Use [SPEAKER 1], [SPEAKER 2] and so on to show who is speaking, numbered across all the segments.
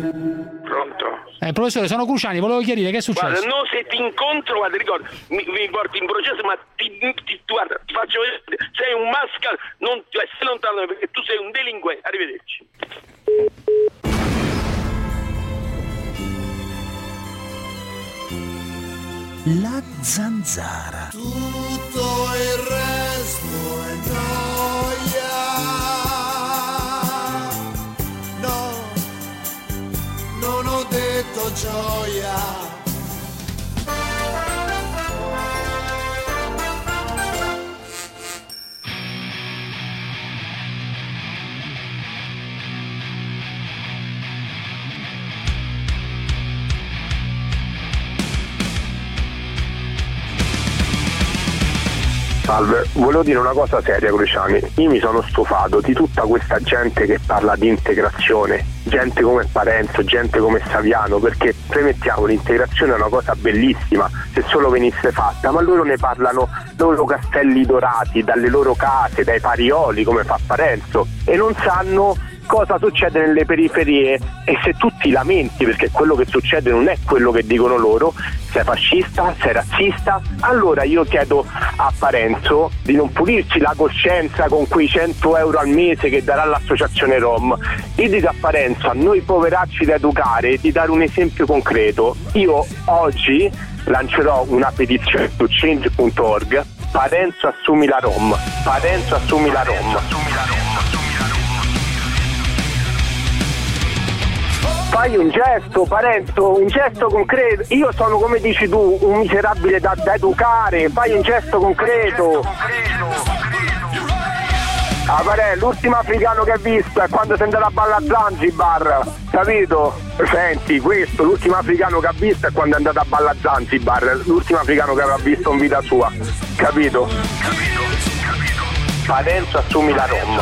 [SPEAKER 1] Pronto?
[SPEAKER 2] Professore, sono Cruciani, volevo chiarire che è successo.
[SPEAKER 1] Guarda, no, se ti incontro, guarda, ricorda, mi porti in processo, ma guarda, ti faccio vedere, sei un mascal, non stai lontano perché tu sei un delinquente. Arrivederci.
[SPEAKER 3] La zanzara.
[SPEAKER 4] Tutto il resto è noia. No, non ho detto gioia.
[SPEAKER 5] Salve, volevo dire una cosa seria, Cruciani. Io mi sono stufato di tutta questa gente che parla di integrazione, gente come Parenzo, gente come Saviano, perché premettiamo, l'integrazione è una cosa bellissima se solo venisse fatta, ma loro ne parlano loro castelli dorati, dalle loro case, dai parioli come fa Parenzo, e non sanno cosa succede nelle periferie. E se tu ti lamenti perché quello che succede non è quello che dicono loro, sei fascista, sei razzista, allora io chiedo a Parenzo di non pulirci la coscienza con quei 100 euro al mese che darà l'associazione Rom. Io dico a Parenzo, a noi poveracci da educare, di dare un esempio concreto. Io oggi lancerò una petizione su change.org. Parenzo assumi la Rom, Parenzo assumi la Rom. Fai un gesto, Parenzo, un gesto concreto. Io sono, come dici tu, un miserabile da educare. Fai un gesto concreto. Ah, l'ultimo africano che hai visto è quando sei andato a ballare a Zanzibar, capito? Senti, questo, l'ultimo africano che ha visto è quando è andato a ballare a Zanzibar, l'ultimo africano che avrà visto in vita sua, capito? Parenzo assumi la Rom.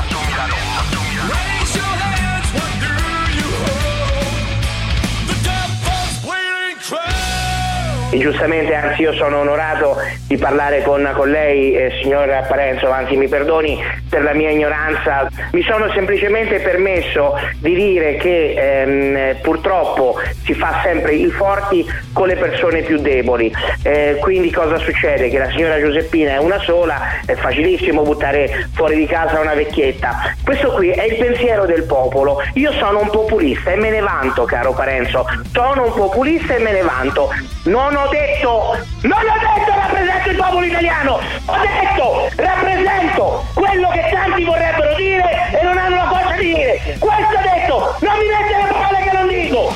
[SPEAKER 6] Giustamente, anzi io sono onorato di parlare con lei, signor Parenzo, anzi mi perdoni per la mia ignoranza, mi sono semplicemente permesso di dire che purtroppo si fa sempre i forti con le persone più deboli, quindi cosa succede? Che la signora Giuseppina è una sola, è facilissimo buttare fuori di casa una vecchietta. Questo qui è il pensiero del popolo. Io sono un populista e me ne vanto, caro Parenzo, sono un populista e me ne vanto. Non ho detto rappresento il popolo italiano, ho detto rappresento quello che tanti vorrebbero dire e non hanno la forza di dire. Questo ho detto, non mi mette le parole che non dico.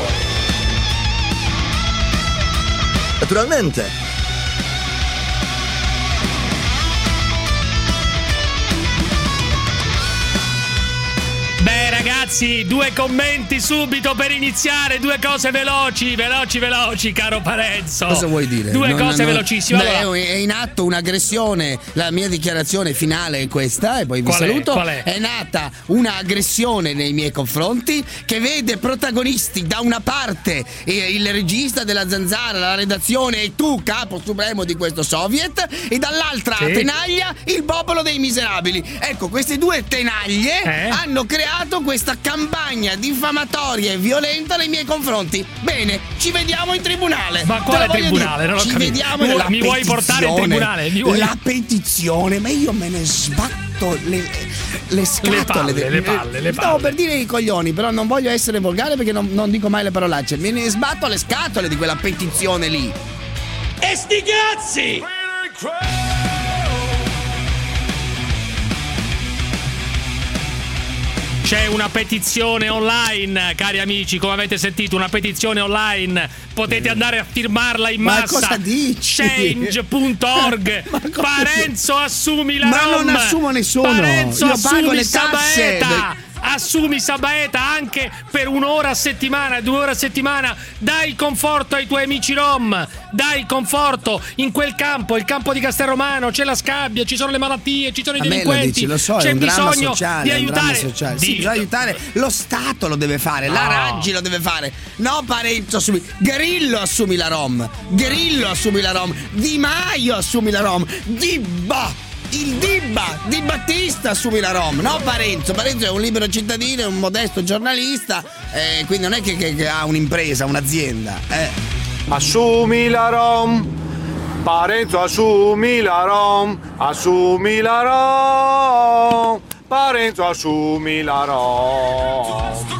[SPEAKER 3] Naturalmente.
[SPEAKER 2] Beh ragazzi, 2 commenti subito per iniziare, 2 cose veloci, caro Parenzo.
[SPEAKER 7] Cosa vuoi dire?
[SPEAKER 2] 2 cose velocissime.
[SPEAKER 7] Allora, è in atto un'aggressione, la mia dichiarazione finale è questa e poi vi saluto.
[SPEAKER 2] Qual è?
[SPEAKER 7] È nata un'aggressione nei miei confronti che vede protagonisti da una parte il regista della Zanzara, la redazione e tu, capo supremo di questo soviet, e dall'altra tenaglia il popolo dei miserabili. Ecco, queste 2 tenaglie hanno creato questa campagna diffamatoria e violenta nei miei confronti. Bene, ci vediamo in tribunale.
[SPEAKER 2] Ma quale tribunale? Non ho capito.
[SPEAKER 7] Vediamo nella
[SPEAKER 2] mi vuoi portare in tribunale?
[SPEAKER 7] La petizione, ma io me ne sbatto le scatole.
[SPEAKER 2] Le palle.
[SPEAKER 7] Stavo per dire i coglioni, però non voglio essere volgare perché non dico mai le parolacce. Me ne sbatto le scatole di quella petizione lì.
[SPEAKER 4] E sti cazzi!
[SPEAKER 2] C'è una petizione online, cari amici, come avete sentito, una petizione online. Potete andare a firmarla in massa.
[SPEAKER 7] Ma cosa dici?
[SPEAKER 2] Change.org. Parenzo assumi la Rom.
[SPEAKER 7] Ma non assumo nessuno.
[SPEAKER 2] Parenzo
[SPEAKER 7] io pago
[SPEAKER 2] assumi
[SPEAKER 7] le tasse.
[SPEAKER 2] Sabaeta. Assumi Sabaeta anche per 1 ora a settimana, 2 ore a settimana. Dai conforto ai tuoi amici Rom. Dai conforto in quel campo, il campo di Castelromano. C'è la scabbia, ci sono le malattie, ci sono i delinquenti.
[SPEAKER 7] Lo dici, lo so,
[SPEAKER 2] c'è
[SPEAKER 7] è un
[SPEAKER 2] bisogno
[SPEAKER 7] dramma sociale,
[SPEAKER 2] di aiutare.
[SPEAKER 7] Sì, bisogna aiutare. Lo Stato lo deve fare, la Raggi lo deve fare. No, Parenzo assumi. Grillo assumi la Rom. Grillo assumi la Rom. Di Maio assumi la Rom. il Di Battista assumi la Rom, no Parenzo. Parenzo è un libero cittadino, è un modesto giornalista, quindi non è che ha un'impresa, un'azienda.
[SPEAKER 8] Assumi la Rom, Parenzo assumi la Rom, assumi la Rom, Parenzo assumi la Rom.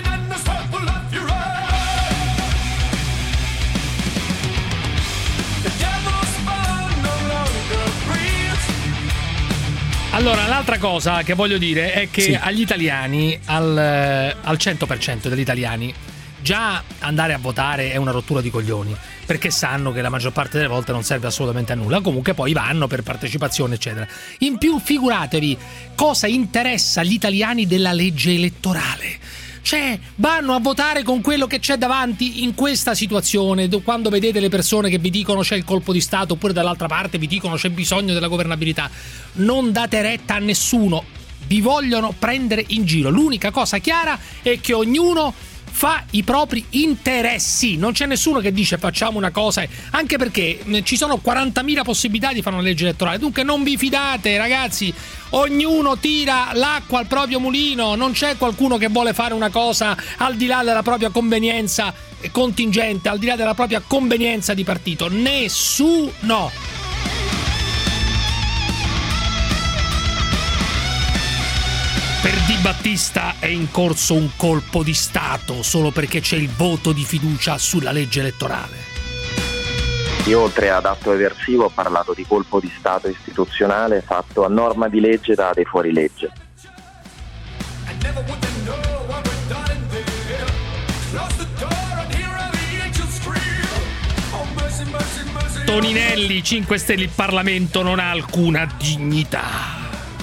[SPEAKER 2] Allora, l'altra cosa che voglio dire è che agli italiani, al 100% degli italiani, già andare a votare è una rottura di coglioni, perché sanno che la maggior parte delle volte non serve assolutamente a nulla, comunque poi vanno per partecipazione eccetera. In più figuratevi cosa interessa agli italiani della legge elettorale. Cioè, vanno a votare con quello che c'è davanti in questa situazione, quando vedete le persone che vi dicono c'è il colpo di Stato, oppure dall'altra parte vi dicono c'è bisogno della governabilità. Non date retta a nessuno, vi vogliono prendere in giro. L'unica cosa chiara è che ognuno fa i propri interessi, non c'è nessuno che dice facciamo una cosa, anche perché ci sono 40.000 possibilità di fare una legge elettorale, dunque non vi fidate ragazzi, ognuno tira l'acqua al proprio mulino, non c'è qualcuno che vuole fare una cosa al di là della propria convenienza contingente, al di là della propria convenienza di partito, nessuno. Per Di Battista è in corso un colpo di Stato solo perché c'è il voto di fiducia sulla legge elettorale.
[SPEAKER 9] Io oltre ad atto eversivo ho parlato di colpo di Stato istituzionale fatto a norma di legge da dei fuorilegge.
[SPEAKER 2] Toninelli, 5 Stelle, il Parlamento non ha alcuna dignità.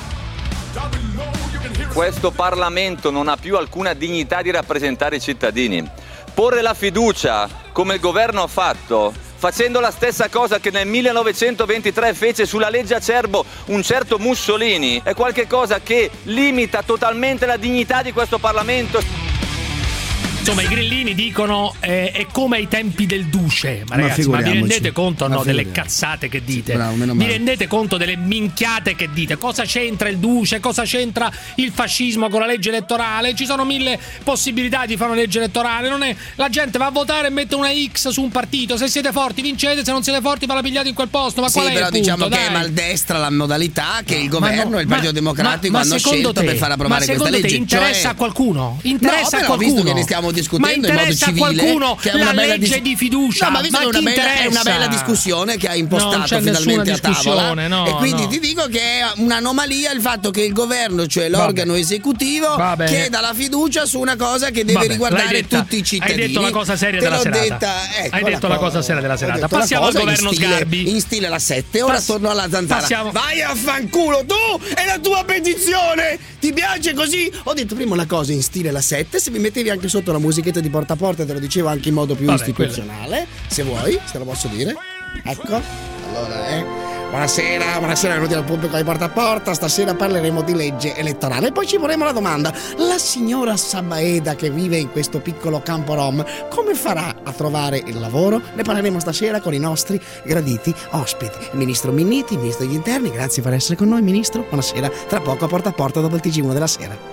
[SPEAKER 10] Questo Parlamento non ha più alcuna dignità di rappresentare i cittadini. Porre la fiducia, come il governo ha fatto, facendo la stessa cosa che nel 1923 fece sulla legge Acerbo un certo Mussolini, è qualcosa che limita totalmente la dignità di questo Parlamento.
[SPEAKER 2] Insomma, i grillini dicono è come ai tempi del duce. Ma ragazzi, ma vi rendete conto delle cazzate che dite? Bravo, vi rendete conto delle minchiate che dite? Cosa c'entra il duce? Cosa c'entra il fascismo con la legge elettorale? Ci sono 1000 possibilità di fare una legge elettorale. Non è, la gente va a votare e mette una X su un partito. Se siete forti vincete, se non siete forti va la pigliate in quel posto. Ma qual è
[SPEAKER 7] però
[SPEAKER 2] il punto?
[SPEAKER 7] Diciamo che è maldestra la modalità che il governo e il Partito Democratico hanno scelto per far approvare questa legge.
[SPEAKER 2] Ma secondo te interessa a qualcuno? Interessa a qualcuno?
[SPEAKER 7] Visto che ne stiamo discutendo in modo civile,
[SPEAKER 2] qualcuno
[SPEAKER 7] che è
[SPEAKER 2] la legge di fiducia?
[SPEAKER 7] No, ma visto che è una bella discussione che ha impostato finalmente a tavola, e quindi ti dico che è un'anomalia il fatto che il governo, cioè l'organo esecutivo, chieda la fiducia su una cosa che deve riguardare tutti i cittadini.
[SPEAKER 2] Hai detto la cosa seria della serata. Hai detto la cosa seria della serata. Passiamo al governo Sgarbi.
[SPEAKER 7] In stile la 7, ora torno alla zanzara. Vai a fanculo tu e la tua petizione! Ti piace così? Ho detto prima una cosa in stile la 7, se mi mettevi anche sotto la musichetta di Porta a Porta te lo dicevo anche in modo più istituzionale, se vuoi, se te lo posso dire. Ecco, allora buonasera, venuti al pubblico di Porta a Porta, stasera parleremo di legge elettorale e poi ci porremo la domanda: la signora Sabaeda che vive in questo piccolo campo rom come farà a trovare il lavoro? Ne parleremo stasera con i nostri graditi ospiti, il ministro Minniti, il ministro degli interni. Grazie per essere con noi, ministro, buonasera, tra poco a Porta dopo il TG1 della sera.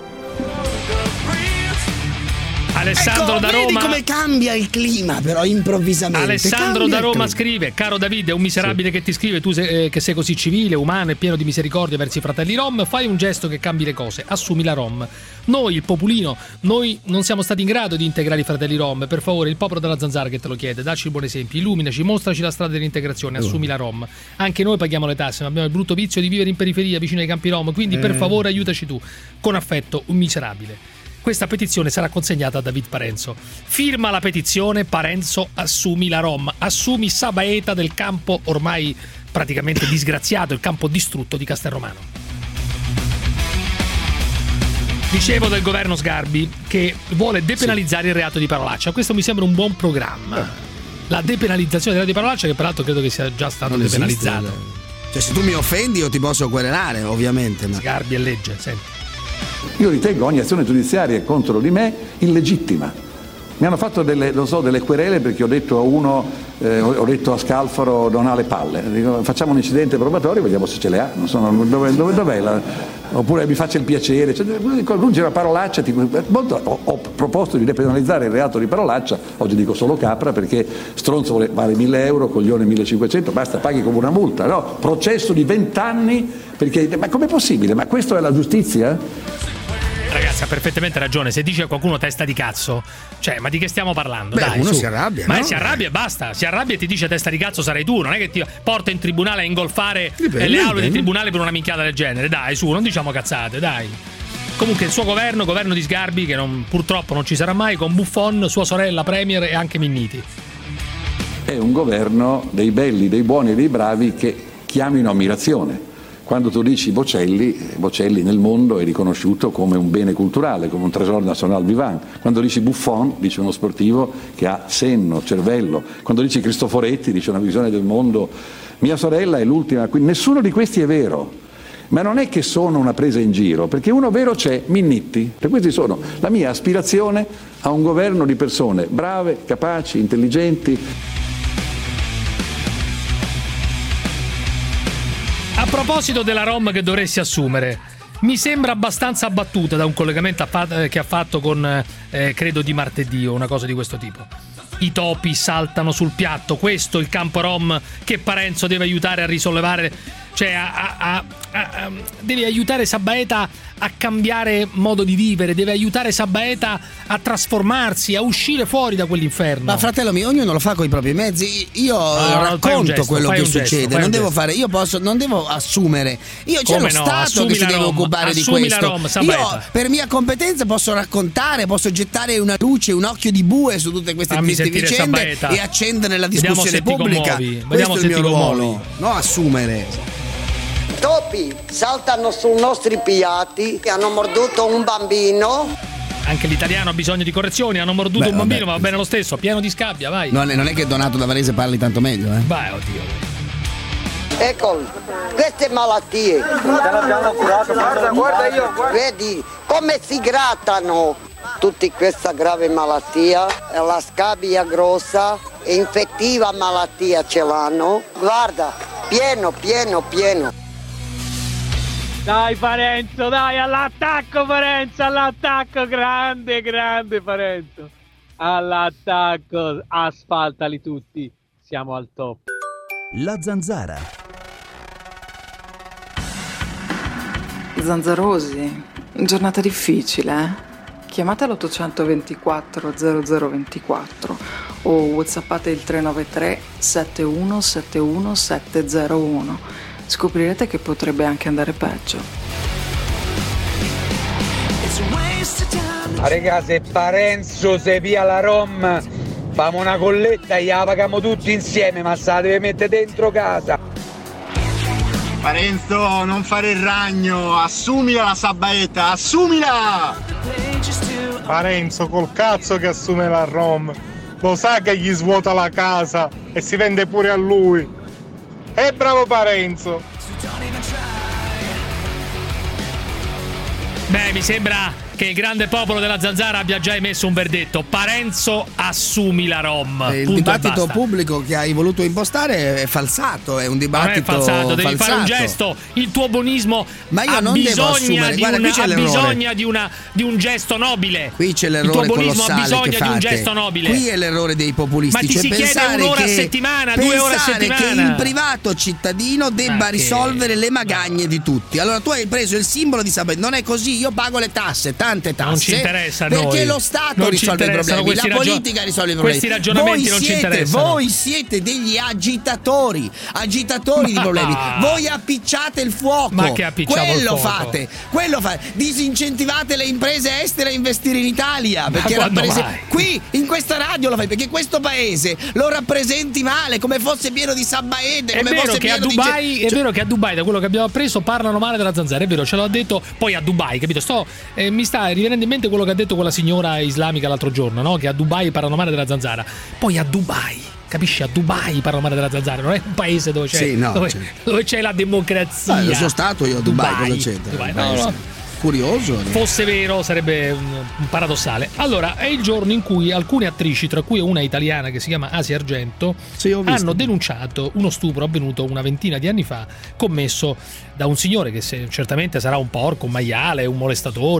[SPEAKER 2] Alessandro da Roma.
[SPEAKER 7] Vedi come cambia il clima però improvvisamente.
[SPEAKER 2] Alessandro da Roma scrive: caro Davide, è un miserabile che ti scrive, tu che sei così civile, umano e pieno di misericordia verso i fratelli rom, fai un gesto che cambi le cose, assumi la rom. Noi, il popolino, noi non siamo stati in grado di integrare i fratelli rom, per favore, il popolo della Zanzara che te lo chiede, dacci il buon esempio, illuminaci, mostraci la strada dell'integrazione, assumi la rom. Anche noi paghiamo le tasse, ma abbiamo il brutto vizio di vivere in periferia vicino ai campi rom, quindi per favore aiutaci tu. Con affetto, un miserabile. Questa petizione sarà consegnata a David Parenzo. Firma la petizione, Parenzo, assumi la Rom, assumi Sabaeta del campo ormai praticamente disgraziato, il campo distrutto di Castelromano. Dicevo del governo Sgarbi che vuole depenalizzare il reato di parolaccia. Questo mi sembra un buon programma. La depenalizzazione del reato di parolaccia, che peraltro credo che sia già stato depenalizzato.
[SPEAKER 7] Cioè, se tu mi offendi io ti posso querelare, ovviamente. Ma...
[SPEAKER 2] Sgarbi è legge, senti.
[SPEAKER 11] Io ritengo ogni azione giudiziaria contro di me illegittima. Mi hanno fatto delle querele perché ho detto a uno, ho detto a Scalfaro non ha le palle. Dico, facciamo un incidente probatorio, vediamo se ce le ha. Non so, dov'è oppure mi faccia il piacere. Aggiunge una parolaccia. Ho proposto di depenalizzare il reato di parolaccia, oggi dico solo capra perché stronzo vale 1.000 euro, coglione 1.500, basta, paghi come una multa. No? Processo di 20 anni, perché ma com'è possibile? Ma questo è la giustizia?
[SPEAKER 2] Ragazzi, ha perfettamente ragione. Se dice a qualcuno testa di cazzo, cioè, ma di che stiamo parlando?
[SPEAKER 7] Beh,
[SPEAKER 2] dai,
[SPEAKER 7] uno
[SPEAKER 2] su.
[SPEAKER 7] si arrabbia,
[SPEAKER 2] ma
[SPEAKER 7] no?
[SPEAKER 2] si arrabbia e basta. Si arrabbia e ti dice testa di cazzo sarai tu. Non è che ti porta in tribunale a ingolfare le aule di tribunale per una minchiata del genere. Dai, su, non diciamo cazzate, dai. Comunque il suo governo di Sgarbi, che purtroppo non ci sarà mai, con Buffon, sua sorella Premier e anche Minniti.
[SPEAKER 11] È un governo dei belli, dei buoni e dei bravi che chiamino ammirazione. Quando tu dici Bocelli nel mondo è riconosciuto come un bene culturale, come un trésor national vivant. Quando dici Buffon, dici uno sportivo che ha senno, cervello. Quando dici Cristoforetti, dici una visione del mondo. Mia sorella è l'ultima, quindi nessuno di questi è vero. Ma non è che sono una presa in giro, perché uno vero c'è, Minniti. Per questi sono la mia aspirazione a un governo di persone brave, capaci, intelligenti.
[SPEAKER 2] A proposito della Rom che dovresti assumere, mi sembra abbastanza abbattuta da un collegamento che ha fatto con, credo, di martedì o una cosa di questo tipo. I topi saltano sul piatto, questo il campo Rom che Parenzo deve aiutare a risollevare, cioè deve aiutare Sabaeta a cambiare modo di vivere, deve aiutare Sabaeta a trasformarsi, a uscire fuori da quell'inferno.
[SPEAKER 7] Ma fratello mio, ognuno lo fa con i propri mezzi. Io racconto quello che succede, non devo fare, non devo assumere. Io c'è lo Stato che si deve occupare di questo. Io per mia competenza posso raccontare, posso gettare una luce, un occhio di bue su tutte queste vicende e accendere la discussione pubblica. Questo è il mio ruolo, no assumere.
[SPEAKER 12] Topi saltano sui nostri piatti, hanno morduto un bambino.
[SPEAKER 2] Anche l'italiano ha bisogno di correzioni, hanno morduto un bambino, ma va bene lo stesso, pieno di scabbia, vai.
[SPEAKER 7] Non è che Donato da Varese parli tanto meglio,
[SPEAKER 2] Vai, oddio.
[SPEAKER 12] Ecco, queste malattie. Guarda io, vedi come si grattano tutti questa grave malattia, la scabbia grossa, infettiva malattia ce l'hanno. Guarda, pieno.
[SPEAKER 13] Dai Parenzo, dai, all'attacco Parenzo, all'attacco, grande Parenzo. All'attacco, asfaltali tutti, siamo al top.
[SPEAKER 3] La Zanzara.
[SPEAKER 14] Zanzarosi, giornata difficile, Chiamate l'824 0024 o whatsappate il 393 7171 701. Scoprirete che potrebbe anche andare peggio.
[SPEAKER 15] Raga, se Parenzo se via la Rom, famo una colletta e la paghiamo tutti insieme, ma se la deve mettere dentro casa.
[SPEAKER 16] Parenzo, non fare il ragno, assumila la Sabaeta, assumila!
[SPEAKER 17] Parenzo, col cazzo che assume la Rom, lo sa che gli svuota la casa e si vende pure a lui. E bravo Parenzo!
[SPEAKER 2] Beh, mi sembra che il grande popolo della Zanzara abbia già emesso un verdetto. Parenzo, assumi la Rom.
[SPEAKER 7] Il dibattito pubblico che hai voluto impostare è falsato, è un dibattito
[SPEAKER 2] non è falsato, devi fare un gesto. Il tuo buonismo
[SPEAKER 7] ma io non devo assumere. Guarda, qui c'è
[SPEAKER 2] ha bisogno di un gesto nobile.
[SPEAKER 7] Qui c'è l'errore
[SPEAKER 2] il tuo buonismo
[SPEAKER 7] colossale
[SPEAKER 2] ha bisogno
[SPEAKER 7] che
[SPEAKER 2] di un gesto nobile.
[SPEAKER 7] Qui è l'errore dei populisti.
[SPEAKER 2] Ma ti si chiede un'ora a settimana, 2 ore a settimana.
[SPEAKER 7] Che il privato cittadino debba risolvere le magagne di tutti. Allora tu hai preso il simbolo di Sabaeta. Non è così, io pago le tasse, tante tasse.
[SPEAKER 2] Non ci interessa a noi.
[SPEAKER 7] Perché lo Stato
[SPEAKER 2] non
[SPEAKER 7] risolve i problemi, la politica risolve i problemi.
[SPEAKER 2] Questi ragionamenti non ci interessano.
[SPEAKER 7] Voi siete degli agitatori di problemi. Voi appicciate il fuoco.
[SPEAKER 2] Ma che appicciamo il fuoco?
[SPEAKER 7] Quello fate. Disincentivate le imprese estere a investire in Italia. Perché qui, in questa radio lo fai, perché questo paese lo rappresenti male, come fosse pieno di Sabaete.
[SPEAKER 2] È vero che a Dubai, è vero che a Dubai, da quello che abbiamo appreso, parlano male della Zanzara. È vero, ce l'ho detto. Poi a Dubai, capito? Mi sta rivenendo in mente quello che ha detto quella signora islamica l'altro giorno, no? Che a Dubai parlano male della Zanzara. Poi a Dubai, capisci? A Dubai parlano male della Zanzara. Non è un paese dove c'è, dove c'è la democrazia.
[SPEAKER 7] Sono stato io a Dubai, cosa c'entra?
[SPEAKER 2] Dubai, no.
[SPEAKER 7] curioso.
[SPEAKER 2] Fosse vero sarebbe un paradossale. Allora, è il giorno in cui alcune attrici, tra cui una italiana che si chiama Asia Argento, hanno denunciato uno stupro avvenuto una ventina di anni fa, commesso da un signore che certamente sarà un porco, un maiale, un molestatore,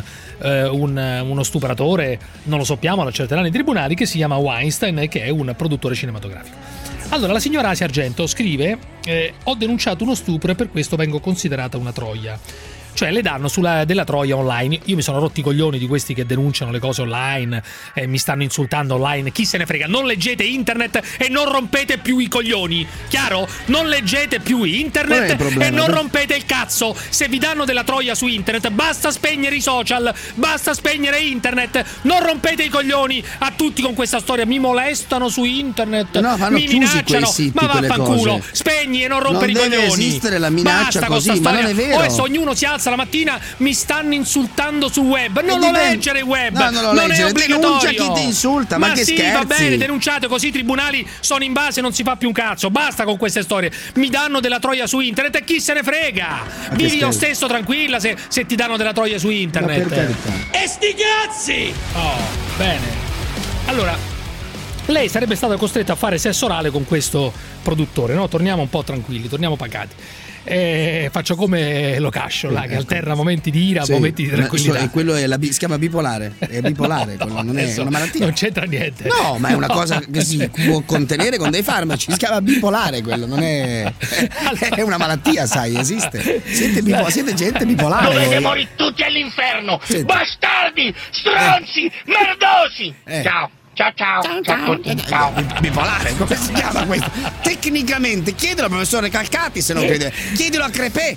[SPEAKER 2] uno stupratore, non lo sappiamo, lo accerteranno i tribunali, che si chiama Weinstein, che è un produttore cinematografico. Allora, la signora Asia Argento scrive: ho denunciato uno stupro e per questo vengo considerata una troia. Cioè le danno della troia online. Io mi sono rotti i coglioni di questi che denunciano le cose online, mi stanno insultando online, chi se ne frega. Non leggete internet e non rompete più i coglioni, chiaro? Non leggete più internet e non rompete il cazzo. Se vi danno della troia su internet, basta spegnere i social, basta spegnere internet. Non rompete i coglioni a tutti con questa storia. Mi molestano su internet, mi minacciano,
[SPEAKER 7] siti,
[SPEAKER 2] ma vaffanculo,
[SPEAKER 7] cose.
[SPEAKER 2] Spegni e non rompere i coglioni.
[SPEAKER 7] Non deve esistere la minaccia
[SPEAKER 2] basta
[SPEAKER 7] così,
[SPEAKER 2] con sta
[SPEAKER 7] ma
[SPEAKER 2] storia.
[SPEAKER 7] non è vero.
[SPEAKER 2] Adesso ognuno si alza la mattina, mi stanno insultando sul web. Non lo leggere il web,
[SPEAKER 7] non è obbligatorio. Denuncia chi ti insulta, ma che
[SPEAKER 2] sì,
[SPEAKER 7] scherzi.
[SPEAKER 2] Va bene, denunciate, così i tribunali sono in base, non si fa più un cazzo. Basta con queste storie. Mi danno della troia su internet e chi se ne frega. Vivi lo stesso tranquilla se ti danno della troia su internet.
[SPEAKER 4] E sti cazzi!
[SPEAKER 2] Oh, bene. Allora, lei sarebbe stata costretta a fare sesso orale con questo produttore, no? Torniamo un po' tranquilli, torniamo pacati. Faccio come Locascio là, che alterna momenti di ira, momenti di tranquillità.
[SPEAKER 7] Quello si chiama bipolare, è bipolare, quello non è una malattia.
[SPEAKER 2] Non c'entra niente.
[SPEAKER 7] No, ma è una cosa che si può contenere con dei farmaci, si chiama bipolare, quello non è una malattia, sai, esiste. Siete gente bipolare.
[SPEAKER 4] Dovete morire tutti all'inferno, bastardi, stronzi, merdosi. Ciao. Ciao a tutti, ciao.
[SPEAKER 7] Bipolare, come si chiama questo? Tecnicamente, chiedilo al professore Calcati se non crede. Chiedilo a Crepè.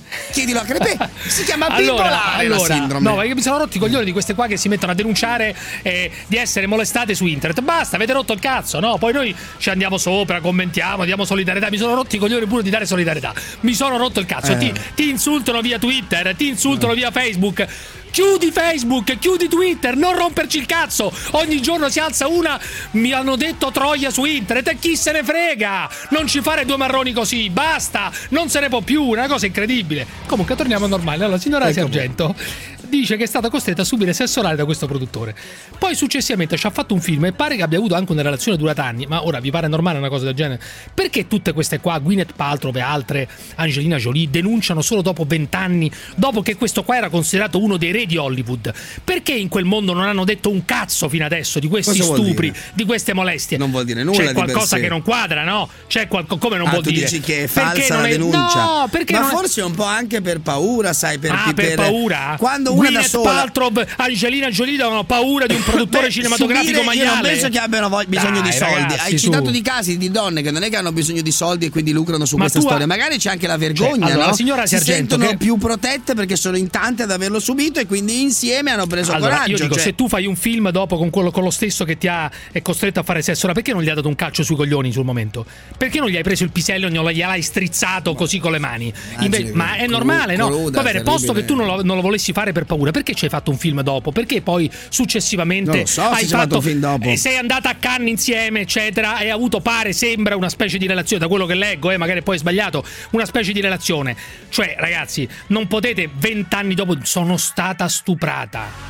[SPEAKER 7] Si chiama bipolare la sindrome.
[SPEAKER 2] No, perché mi sono rotti i coglioni di queste qua che si mettono a denunciare di essere molestate su internet. Basta, avete rotto il cazzo, no? Poi noi ci andiamo sopra, commentiamo, diamo solidarietà. Mi sono rotti i coglioni pure di dare solidarietà. Mi sono rotto il cazzo. Ti insultano via Twitter, ti insultano via Facebook. Chiudi Facebook, chiudi Twitter, non romperci il cazzo. Ogni giorno si alza una, mi hanno detto troia su internet e chi se ne frega. Non ci fare due marroni così, basta, non se ne può più, una cosa incredibile. Comunque torniamo normale. Allora, signora Sargento dice che è stata costretta a subire sesso orale da questo produttore. Poi successivamente ci ha fatto un film e pare che abbia avuto anche una relazione durata anni. Ma ora vi pare normale una cosa del genere? Perché tutte queste qua, Gwyneth Paltrow e altre, Angelina Jolie, denunciano solo dopo 20 anni, dopo che questo qua era considerato uno dei re di Hollywood? Perché in quel mondo non hanno detto un cazzo fino adesso di questi stupri, di queste molestie?
[SPEAKER 7] Non vuol dire nulla.
[SPEAKER 2] C'è qualcosa che non quadra, no? C'è come non vuol
[SPEAKER 7] tu
[SPEAKER 2] dire?
[SPEAKER 7] Dici che è falsa la denuncia?
[SPEAKER 2] No, perché
[SPEAKER 7] ma forse è un po' anche per paura, sai? Per
[SPEAKER 2] paura?
[SPEAKER 7] Quando una da sola,
[SPEAKER 2] Paltrow, Angelina Jolie hanno paura di un produttore cinematografico maiale.
[SPEAKER 7] Io non penso che abbiano bisogno di soldi.
[SPEAKER 2] Ragazzi,
[SPEAKER 7] hai citato di casi di donne che non è che hanno bisogno di soldi e quindi lucrano su questa storia. Magari c'è anche la vergogna,
[SPEAKER 2] allora,
[SPEAKER 7] no?
[SPEAKER 2] La signora
[SPEAKER 7] si
[SPEAKER 2] Sargento
[SPEAKER 7] sentono più protette perché sono in tante ad averlo subito e quindi insieme hanno preso coraggio.
[SPEAKER 2] Io dico, se tu fai un film dopo con lo stesso che ti è costretto a fare sesso, perché non gli hai dato un calcio sui coglioni sul momento? Perché non gli hai preso il pisello e non gliel'hai strizzato così con le mani? Ma è normale, no? Va bene, posto che tu non lo volessi fare per paura, perché ci hai fatto un film dopo? Perché poi successivamente
[SPEAKER 7] non lo so, hai fatto un film dopo.
[SPEAKER 2] Sei andata a Cannes insieme, eccetera, e hai avuto, sembra una specie di relazione, da quello che leggo, magari poi è sbagliato, una specie di relazione. Cioè, ragazzi, non potete 20 anni dopo, sono stata stuprata.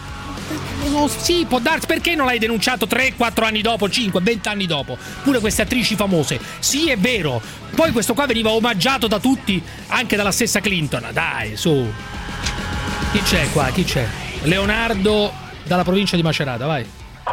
[SPEAKER 2] Sì, può darsi, perché non l'hai denunciato 3-4 anni dopo, 5-20 anni dopo? Pure queste attrici famose. Sì, è vero. Poi questo qua veniva omaggiato da tutti, anche dalla stessa Clinton. Dai, su. Chi c'è qua? Chi c'è? Leonardo dalla provincia di Macerata, vai.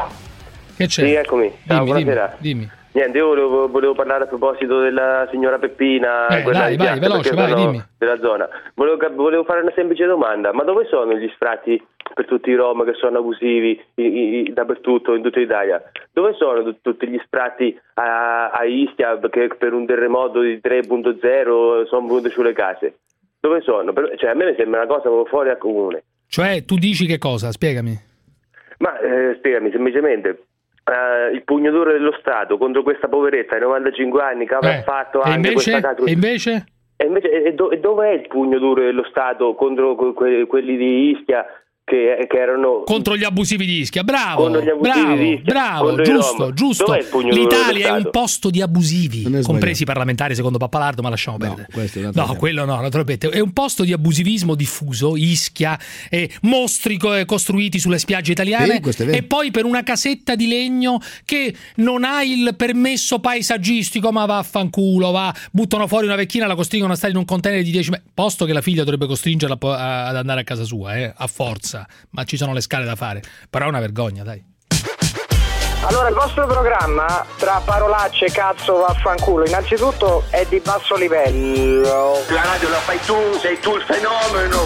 [SPEAKER 2] Che c'è?
[SPEAKER 18] Sì, eccomi. Ciao, buonasera.
[SPEAKER 2] Dimmi.
[SPEAKER 18] Niente, io volevo parlare a proposito della signora Peppina, quella
[SPEAKER 2] vai, veloce, vai, dimmi.
[SPEAKER 18] Della zona. Volevo fare una semplice domanda: ma dove sono gli sfratti per tutti i rom che sono abusivi dappertutto, in tutta Italia? Dove sono tutti gli sfratti a Ischia che per un terremoto di 3.0 sono venute sulle case? Dove sono? Cioè, a me mi sembra una cosa fuori al comune.
[SPEAKER 2] Cioè, tu dici che cosa? Spiegami.
[SPEAKER 18] Ma spiegami semplicemente. Il pugno duro dello Stato contro questa poveretta ai 95 anni che avrà fatto anche questa casa.
[SPEAKER 2] E invece?
[SPEAKER 18] E dov'è il pugno duro dello Stato contro quelli di Ischia che erano
[SPEAKER 2] contro gli abusivi di Ischia. Bravo,
[SPEAKER 18] contro gli abusivi di Ischia,
[SPEAKER 2] bravo, giusto.
[SPEAKER 18] Dov'è il pugno duro
[SPEAKER 2] L'Italia
[SPEAKER 18] dello
[SPEAKER 2] è un
[SPEAKER 18] Stato?
[SPEAKER 2] posto di abusivi, compresi i parlamentari secondo Pappalardo, ma lasciamo perdere. No, quello no, naturalmente. È un posto di abusivismo diffuso, Ischia, mostri costruiti sulle spiagge italiane, e poi per una casetta di legno che non ha il permesso paesaggistico, ma vaffanculo, buttano fuori una vecchina, la costringono a stare in un container di 10 metri, posto che la figlia dovrebbe costringerla ad andare a casa sua, a forza, ma ci sono le scale da fare, però è una vergogna, dai.
[SPEAKER 19] Allora, il vostro programma, tra parolacce, cazzo, vaffanculo, innanzitutto è di basso livello.
[SPEAKER 1] La radio la fai tu, sei tu il fenomeno.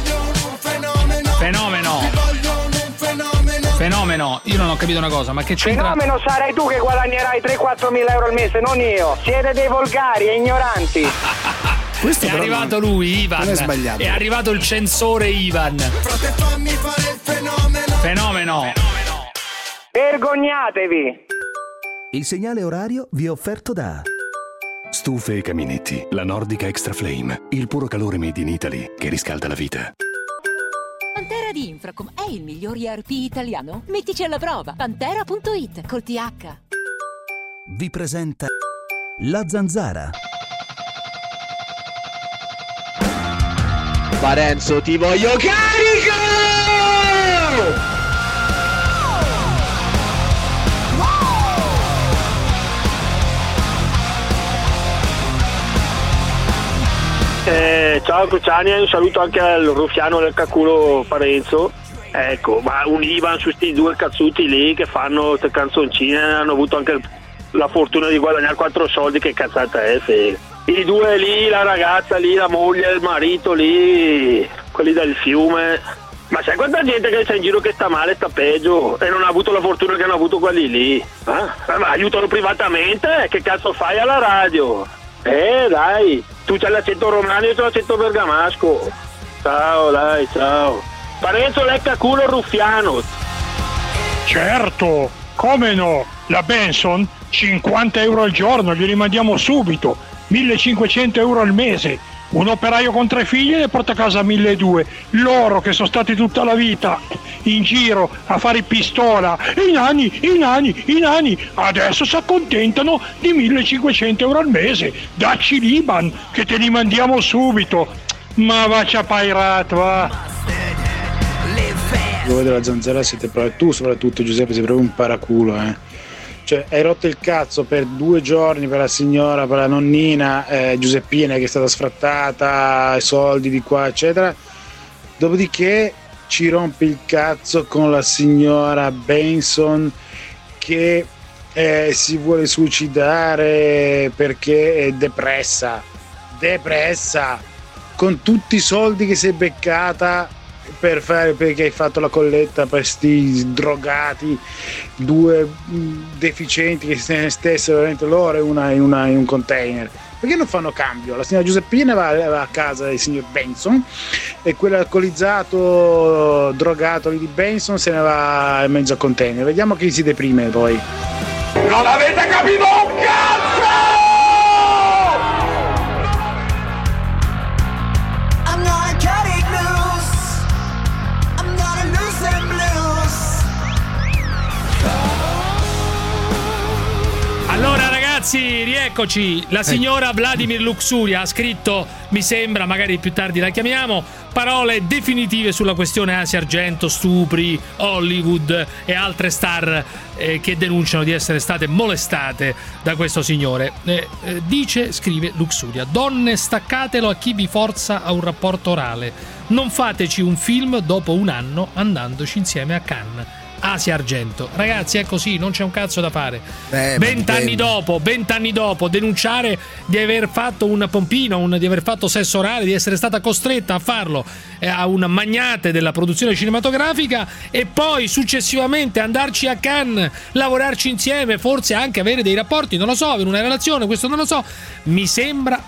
[SPEAKER 2] Fenomeno, io non ho capito una cosa, ma che c'entra?
[SPEAKER 19] Fenomeno sarai tu che guadagnerai 3-4 mila euro al mese, non io. Siete dei volgari e ignoranti.
[SPEAKER 2] È arrivato lui, Ivan.
[SPEAKER 7] Non è sbagliato.
[SPEAKER 2] È arrivato il censore Ivan. Fenomeno.
[SPEAKER 19] Vergognatevi.
[SPEAKER 3] Il segnale orario vi è offerto da
[SPEAKER 20] Stufe e caminetti, la Nordica Extra Flame, il puro calore made in Italy che riscalda la vita.
[SPEAKER 21] Pantera di Infracom è il miglior ERP italiano? Mettici alla prova. Pantera.it col TH.
[SPEAKER 3] vi presenta La Zanzara.
[SPEAKER 15] Parenzo, ti voglio carico!
[SPEAKER 1] Ciao Cruciani, un saluto anche al ruffiano del Caculo Parenzo. Ecco, ma univano su sti due cazzuti lì che fanno queste canzoncine, hanno avuto anche la fortuna di guadagnare 4 soldi, che cazzata è, figa. I due lì, la ragazza lì, la moglie, il marito lì, quelli del fiume. Ma sai quanta gente che c'è in giro che sta male, sta peggio, e non ha avuto la fortuna che hanno avuto quelli lì? Ma aiutano privatamente, che cazzo fai alla radio? Dai, tu c'hai l'accento romano, io c'ho l'accento bergamasco. Ciao, dai, ciao. Parenzo lecca culo ruffiano.
[SPEAKER 17] Certo, come no? La Benson, 50 euro al giorno, glieli mandiamo subito, 1500 euro al mese. Un operaio con 3 figlie ne porta a casa 1200. Loro che sono stati tutta la vita in giro a fare pistola, i nani, adesso si accontentano di 1500 euro al mese. Dacci l'Iban che te li mandiamo subito. Ma vaccia pairato, va.
[SPEAKER 22] Voi della Zanzara siete tu soprattutto, Giuseppe, sei proprio un paraculo, Cioè, hai rotto il cazzo per 2 giorni per la signora, per la nonnina Giuseppina che è stata sfrattata, soldi di qua eccetera, dopodiché ci rompi il cazzo con la signora Benson che si vuole suicidare perché è depressa con tutti i soldi che si è beccata perché hai fatto la colletta per sti drogati, 2 deficienti che se ne stessero dentro loro e una in un container. Perché non fanno cambio? La signora Giuseppina va a casa del signor Benson e quell'alcolizzato drogato lì di Benson se ne va in mezzo al container. Vediamo chi si deprime poi.
[SPEAKER 15] Non avete capito un cazzo!
[SPEAKER 2] Allora ragazzi, rieccoci. La signora Vladimir Luxuria ha scritto, mi sembra, magari più tardi la chiamiamo, parole definitive sulla questione Asia Argento, stupri, Hollywood e altre star che denunciano di essere state molestate da questo signore. Scrive Luxuria: donne, staccatelo a chi vi forza a un rapporto orale. Non fateci un film dopo un anno andandoci insieme a Cannes. Asia Argento, ragazzi, è così, non c'è un cazzo da fare. 20 anni dopo denunciare di aver fatto un pompino, di aver fatto sesso orale, di essere stata costretta a farlo a un magnate della produzione cinematografica, e poi successivamente andarci a Cannes, lavorarci insieme, forse anche avere dei rapporti, non lo so, avere una relazione, questo non lo so, mi sembra una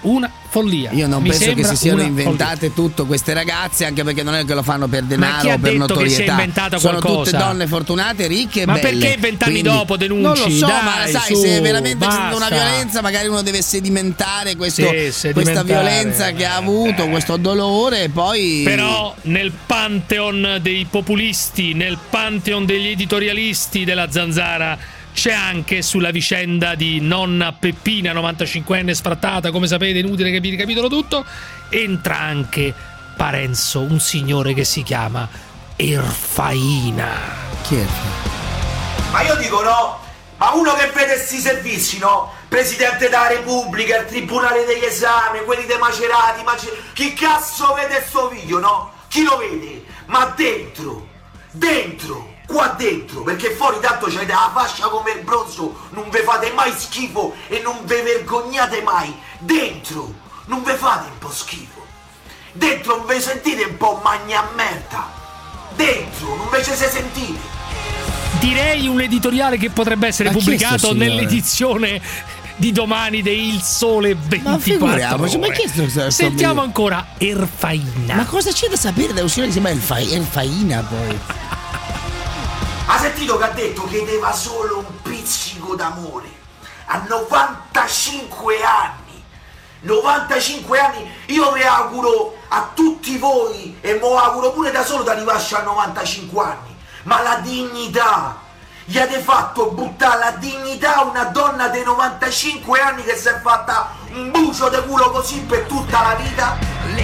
[SPEAKER 2] follia.
[SPEAKER 7] Io non
[SPEAKER 2] Mi
[SPEAKER 7] penso che
[SPEAKER 2] sembra
[SPEAKER 7] si siano
[SPEAKER 2] una
[SPEAKER 7] inventate tutto queste ragazze, anche perché non è che lo fanno per
[SPEAKER 2] Ma chi
[SPEAKER 7] denaro
[SPEAKER 2] ha
[SPEAKER 7] o per
[SPEAKER 2] detto
[SPEAKER 7] notorietà.
[SPEAKER 2] che si è inventata
[SPEAKER 7] Sono
[SPEAKER 2] qualcosa?
[SPEAKER 7] tutte donne fortunate, ricche e
[SPEAKER 2] Ma
[SPEAKER 7] belle.
[SPEAKER 2] perché 20 anni
[SPEAKER 7] Quindi,
[SPEAKER 2] dopo denunci?
[SPEAKER 7] Non lo so,
[SPEAKER 2] Dai,
[SPEAKER 7] ma sai,
[SPEAKER 2] su,
[SPEAKER 7] se veramente c'è stata una
[SPEAKER 2] basta.
[SPEAKER 7] violenza, magari uno deve sedimentare
[SPEAKER 2] Sì,
[SPEAKER 7] questa
[SPEAKER 2] sedimentare.
[SPEAKER 7] violenza che ha avuto, questo dolore, e poi.
[SPEAKER 2] Però nel pantheon dei populisti, nel pantheon degli editorialisti della Zanzara, c'è anche sulla vicenda di nonna Peppina, 95enne sfrattata, come sapete, inutile che vi ricapitolo tutto, entra anche Parenzo, un signore che si chiama Erfaina.
[SPEAKER 7] Chi è?
[SPEAKER 5] Ma io dico no, ma uno che vede questi servizi, no? Presidente della Repubblica, il Tribunale degli Esami, quelli dei Macerati, chi cazzo vede sto video, no? Chi lo vede? Ma dentro, qua dentro, perché fuori tanto c'è la fascia come il bronzo, non ve fate mai schifo e non ve vergognate mai. Dentro, non ve fate un po' schifo. Dentro non ve sentite un po' magna merda. Dentro, non ve ci se sentite.
[SPEAKER 2] Direi un editoriale che potrebbe essere pubblicato nell'edizione di domani di Il Sole 24 Ore.
[SPEAKER 7] Ma chi è sto
[SPEAKER 2] Sentiamo ancora Erfaina.
[SPEAKER 7] Ma cosa c'è da sapere da uscire che si chiama Erfaina poi?
[SPEAKER 5] Ha sentito che ha detto che chiedeva solo un pizzico d'amore a 95 anni. 95 anni, io vi auguro a tutti voi e mo auguro pure da solo di arrivarci a 95 anni, ma la dignità, gli avete fatto buttare la dignità a una donna dei 95 anni che si è fatta un bucio di culo così per tutta la vita.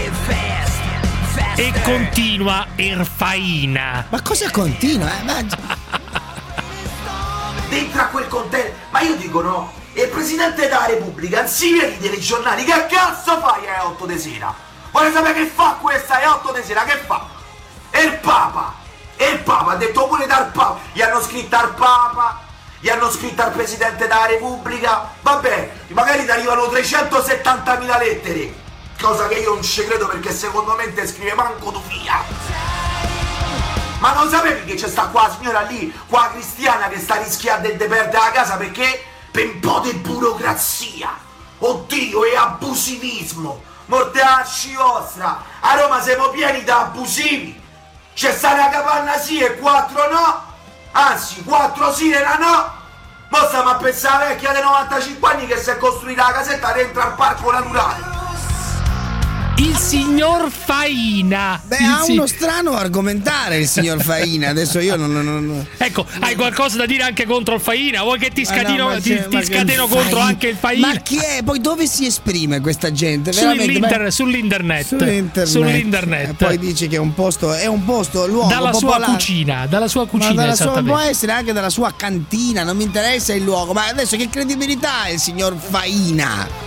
[SPEAKER 2] E continua Erfaina.
[SPEAKER 7] Ma cosa continua?
[SPEAKER 5] Dentro a quel contesto, ma io dico no, il Presidente della Repubblica, anziché di telegiornali, che cazzo fai alle 8 di sera? Vuole sapere che fa questa alle 8 di sera? Che fa? E il Papa ha detto pure dal Papa, gli hanno scritto al Papa, gli hanno scritto al Presidente della Repubblica, vabbè, magari ti arrivano 370.000 lettere, cosa che io non ci credo perché secondo me te scrive manco tu via. Ma non sapevi che c'è sta qua la signora lì, qua cristiana, che sta rischiando di perdere la casa perché? Per un po' di burocrazia, oddio, e abusivismo, mortacci vostra, a Roma siamo pieni da abusivi, c'è sta una capanna sì e 4 no, anzi 4 sì e una no, mo stiamo a pensare alla vecchia dei 95 anni che si è costruita la casetta dentro al parco naturale.
[SPEAKER 2] Il signor Faina.
[SPEAKER 7] Uno strano argomentare il signor Faina. Adesso io non.
[SPEAKER 2] Ecco, hai qualcosa da dire anche contro il Faina? Vuoi che ti scateno, ti scateno contro anche il Faina?
[SPEAKER 7] Ma chi è? Poi dove si esprime questa gente?
[SPEAKER 2] Sull'internet.
[SPEAKER 7] E poi dici che è un posto luogo
[SPEAKER 2] dalla
[SPEAKER 7] popolare.
[SPEAKER 2] Dalla sua cucina,
[SPEAKER 7] può essere anche dalla sua cantina, non mi interessa il luogo. Ma adesso che credibilità ha il signor Faina?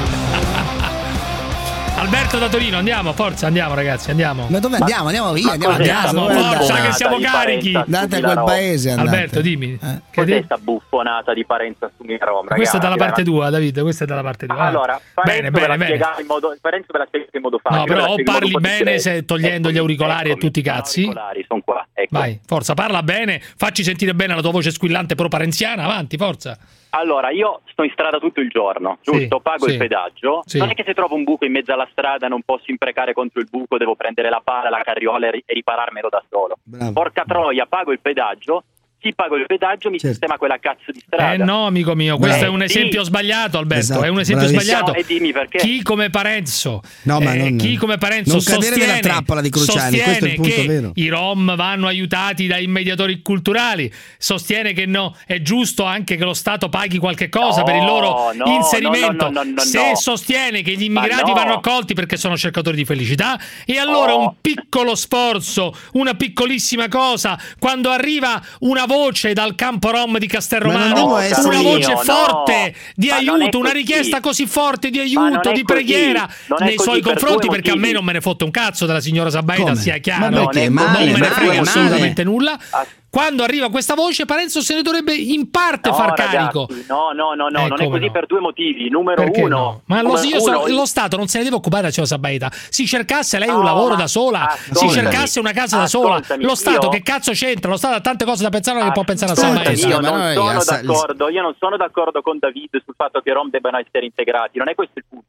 [SPEAKER 2] Alberto da Torino, andiamo, forza, andiamo ragazzi, andiamo.
[SPEAKER 7] Ma dove andiamo? Andiamo via, andiamo a casa.
[SPEAKER 2] Forza che siamo carichi.
[SPEAKER 7] Andate a quel paese, andate.
[SPEAKER 2] Alberto, dimmi.
[SPEAKER 6] Cos'è sta buffonata di Parenzo su Roma, ragazzi?
[SPEAKER 2] Questa è dalla parte tua, David, questa è dalla parte tua.
[SPEAKER 6] Allora, Parenzo
[SPEAKER 2] bene.
[SPEAKER 6] Parenzo ve la spiega in modo facile.
[SPEAKER 2] No, però o parli bene se togliendo gli auricolari e tutti i cazzi.
[SPEAKER 6] Gli auricolari sono qua, ecco.
[SPEAKER 2] Vai, forza, parla bene, facci sentire bene la tua voce squillante pro parenziana, avanti, forza.
[SPEAKER 6] Allora, io sto in strada tutto il giorno, giusto? Pago il pedaggio. Non è che se trovo un buco in mezzo alla strada non posso imprecare contro il buco, devo prendere la pala, la carriola e ripararmelo da solo.
[SPEAKER 7] Bravo.
[SPEAKER 6] Porca troia, pago il pedaggio. Chi pago il pedaggio mi sistema quella cazzo di strada.
[SPEAKER 2] No, amico mio, questo è un esempio sbagliato, Alberto.
[SPEAKER 7] Esatto,
[SPEAKER 2] è un esempio sbagliato.
[SPEAKER 6] E dimmi perché.
[SPEAKER 2] Chi come Parenzo,
[SPEAKER 7] non
[SPEAKER 2] sostiene,
[SPEAKER 7] nella trappola di Cruciani, questo è il punto
[SPEAKER 2] che
[SPEAKER 7] vero.
[SPEAKER 2] I Rom vanno aiutati dai mediatori culturali, sostiene che è giusto anche che lo Stato paghi qualche cosa per il loro inserimento. Se sostiene che gli immigrati vanno accolti perché sono cercatori di felicità, e allora un piccolo sforzo, una piccolissima cosa, quando arriva una voce dal campo Rom di Castelromano, una voce forte di aiuto, una richiesta così forte di aiuto, di preghiera nei suoi confronti, perché a me non me ne fotte un cazzo della signora Sabaita, sia chiaro, non me ne frega assolutamente nulla. Quando arriva questa voce, Parenzo se ne dovrebbe in parte far carico.
[SPEAKER 6] No, non è così per due motivi. Numero
[SPEAKER 2] perché
[SPEAKER 6] uno,
[SPEAKER 2] no? Ma lo Stato non se ne deve occupare della signora Sabaita. Si cercasse lei un lavoro da sola, si cercasse una casa da sola. Lo Stato che cazzo c'entra? Lo Stato ha tante cose da pensare che può pensare a Sabaita.
[SPEAKER 6] Io non sono d'accordo con David sul fatto che i Rom debbano essere integrati. Non è questo il punto.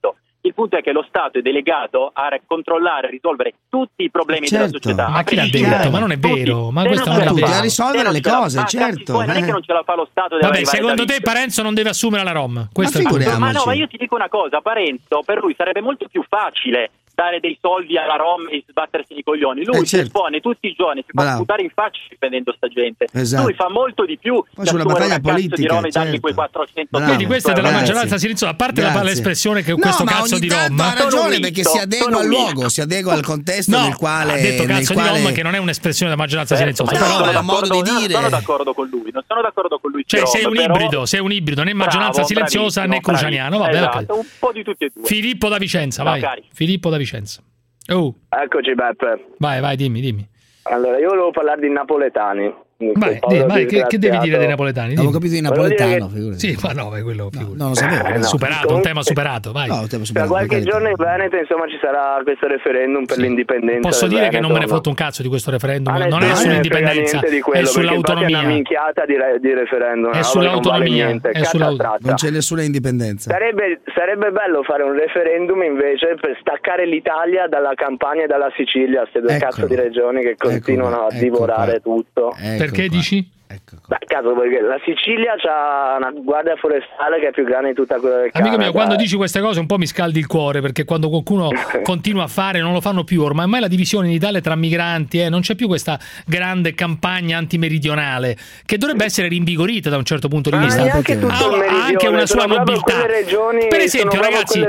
[SPEAKER 6] Il punto è che lo Stato è delegato a controllare e risolvere tutti i problemi della società.
[SPEAKER 2] Ma chi l'ha detto? Ma non è vero, ma questo non è vero.
[SPEAKER 7] A risolvere le cose, certo.
[SPEAKER 6] Poi non è che non ce la fa lo Stato. Deve
[SPEAKER 2] Vabbè, secondo te Parenzo non deve assumere la Rom? Questo è il punto.
[SPEAKER 6] Ma no, ma io ti dico una cosa, Parenzo, per lui sarebbe molto più facile dare dei soldi alla Rom e sbattersi i coglioni. Lui si espone tutti i giorni, si fa sputare in faccia difendendo sta gente.
[SPEAKER 7] Esatto.
[SPEAKER 6] Lui fa molto di più.
[SPEAKER 7] Poi sulla battaglia politica,
[SPEAKER 6] di Rom e dargli quei 400.
[SPEAKER 2] Vedi, questa è della maggioranza silenziosa, a parte l'espressione che questo cazzo di Rom.
[SPEAKER 7] Ha ragione, perché si adegua al luogo, si adegua al contesto nel quale.
[SPEAKER 2] Ha detto cazzo di Rom, che non è un'espressione della maggioranza silenziosa.
[SPEAKER 6] Però
[SPEAKER 7] modo di dire.
[SPEAKER 6] Non sono d'accordo con lui,
[SPEAKER 2] Cioè, sei un ibrido, né maggioranza silenziosa né crucianiano. Vabbè,
[SPEAKER 6] esatto, un po' di tutti e due.
[SPEAKER 2] Filippo da Vicenza, vai. Filippo da Vicenza.
[SPEAKER 8] Eccoci Beppe.
[SPEAKER 2] Vai, dimmi.
[SPEAKER 8] Allora, io volevo parlare di napoletani.
[SPEAKER 2] Vai, che devi dire dei napoletani?
[SPEAKER 7] Avevo capito di napoletano, figurati.
[SPEAKER 2] Sì, ma no, è quello più.
[SPEAKER 7] Non lo sapevo.
[SPEAKER 2] Superato, un tema superato, vai.
[SPEAKER 8] Tra qualche giorno in Veneto, insomma, ci sarà questo referendum per l'indipendenza.
[SPEAKER 2] Posso dire che non me ne fotte un cazzo di questo referendum, non è sull'indipendenza, è sull'autonomia.
[SPEAKER 8] È una minchiata di referendum.
[SPEAKER 2] È sull'autonomia,
[SPEAKER 7] non c'è nessuna indipendenza.
[SPEAKER 8] Sarebbe bello fare un referendum invece per staccare l'Italia dalla Campania e dalla Sicilia, queste due cazzo di regioni che continuano a divorare tutto.
[SPEAKER 2] Perché dici?
[SPEAKER 8] Beh, caso, perché la Sicilia c'ha una guardia forestale che è più grande di tutta quella del Canada.
[SPEAKER 2] Amico mio, quando dici queste cose un po' mi scaldi il cuore, perché quando qualcuno continua a fare, non lo fanno più ormai la divisione in Italia tra migranti, non c'è più questa grande campagna antimeridionale che dovrebbe essere rinvigorita da un certo punto di vista. Ha anche una sua nobiltà. Per esempio, ragazzi,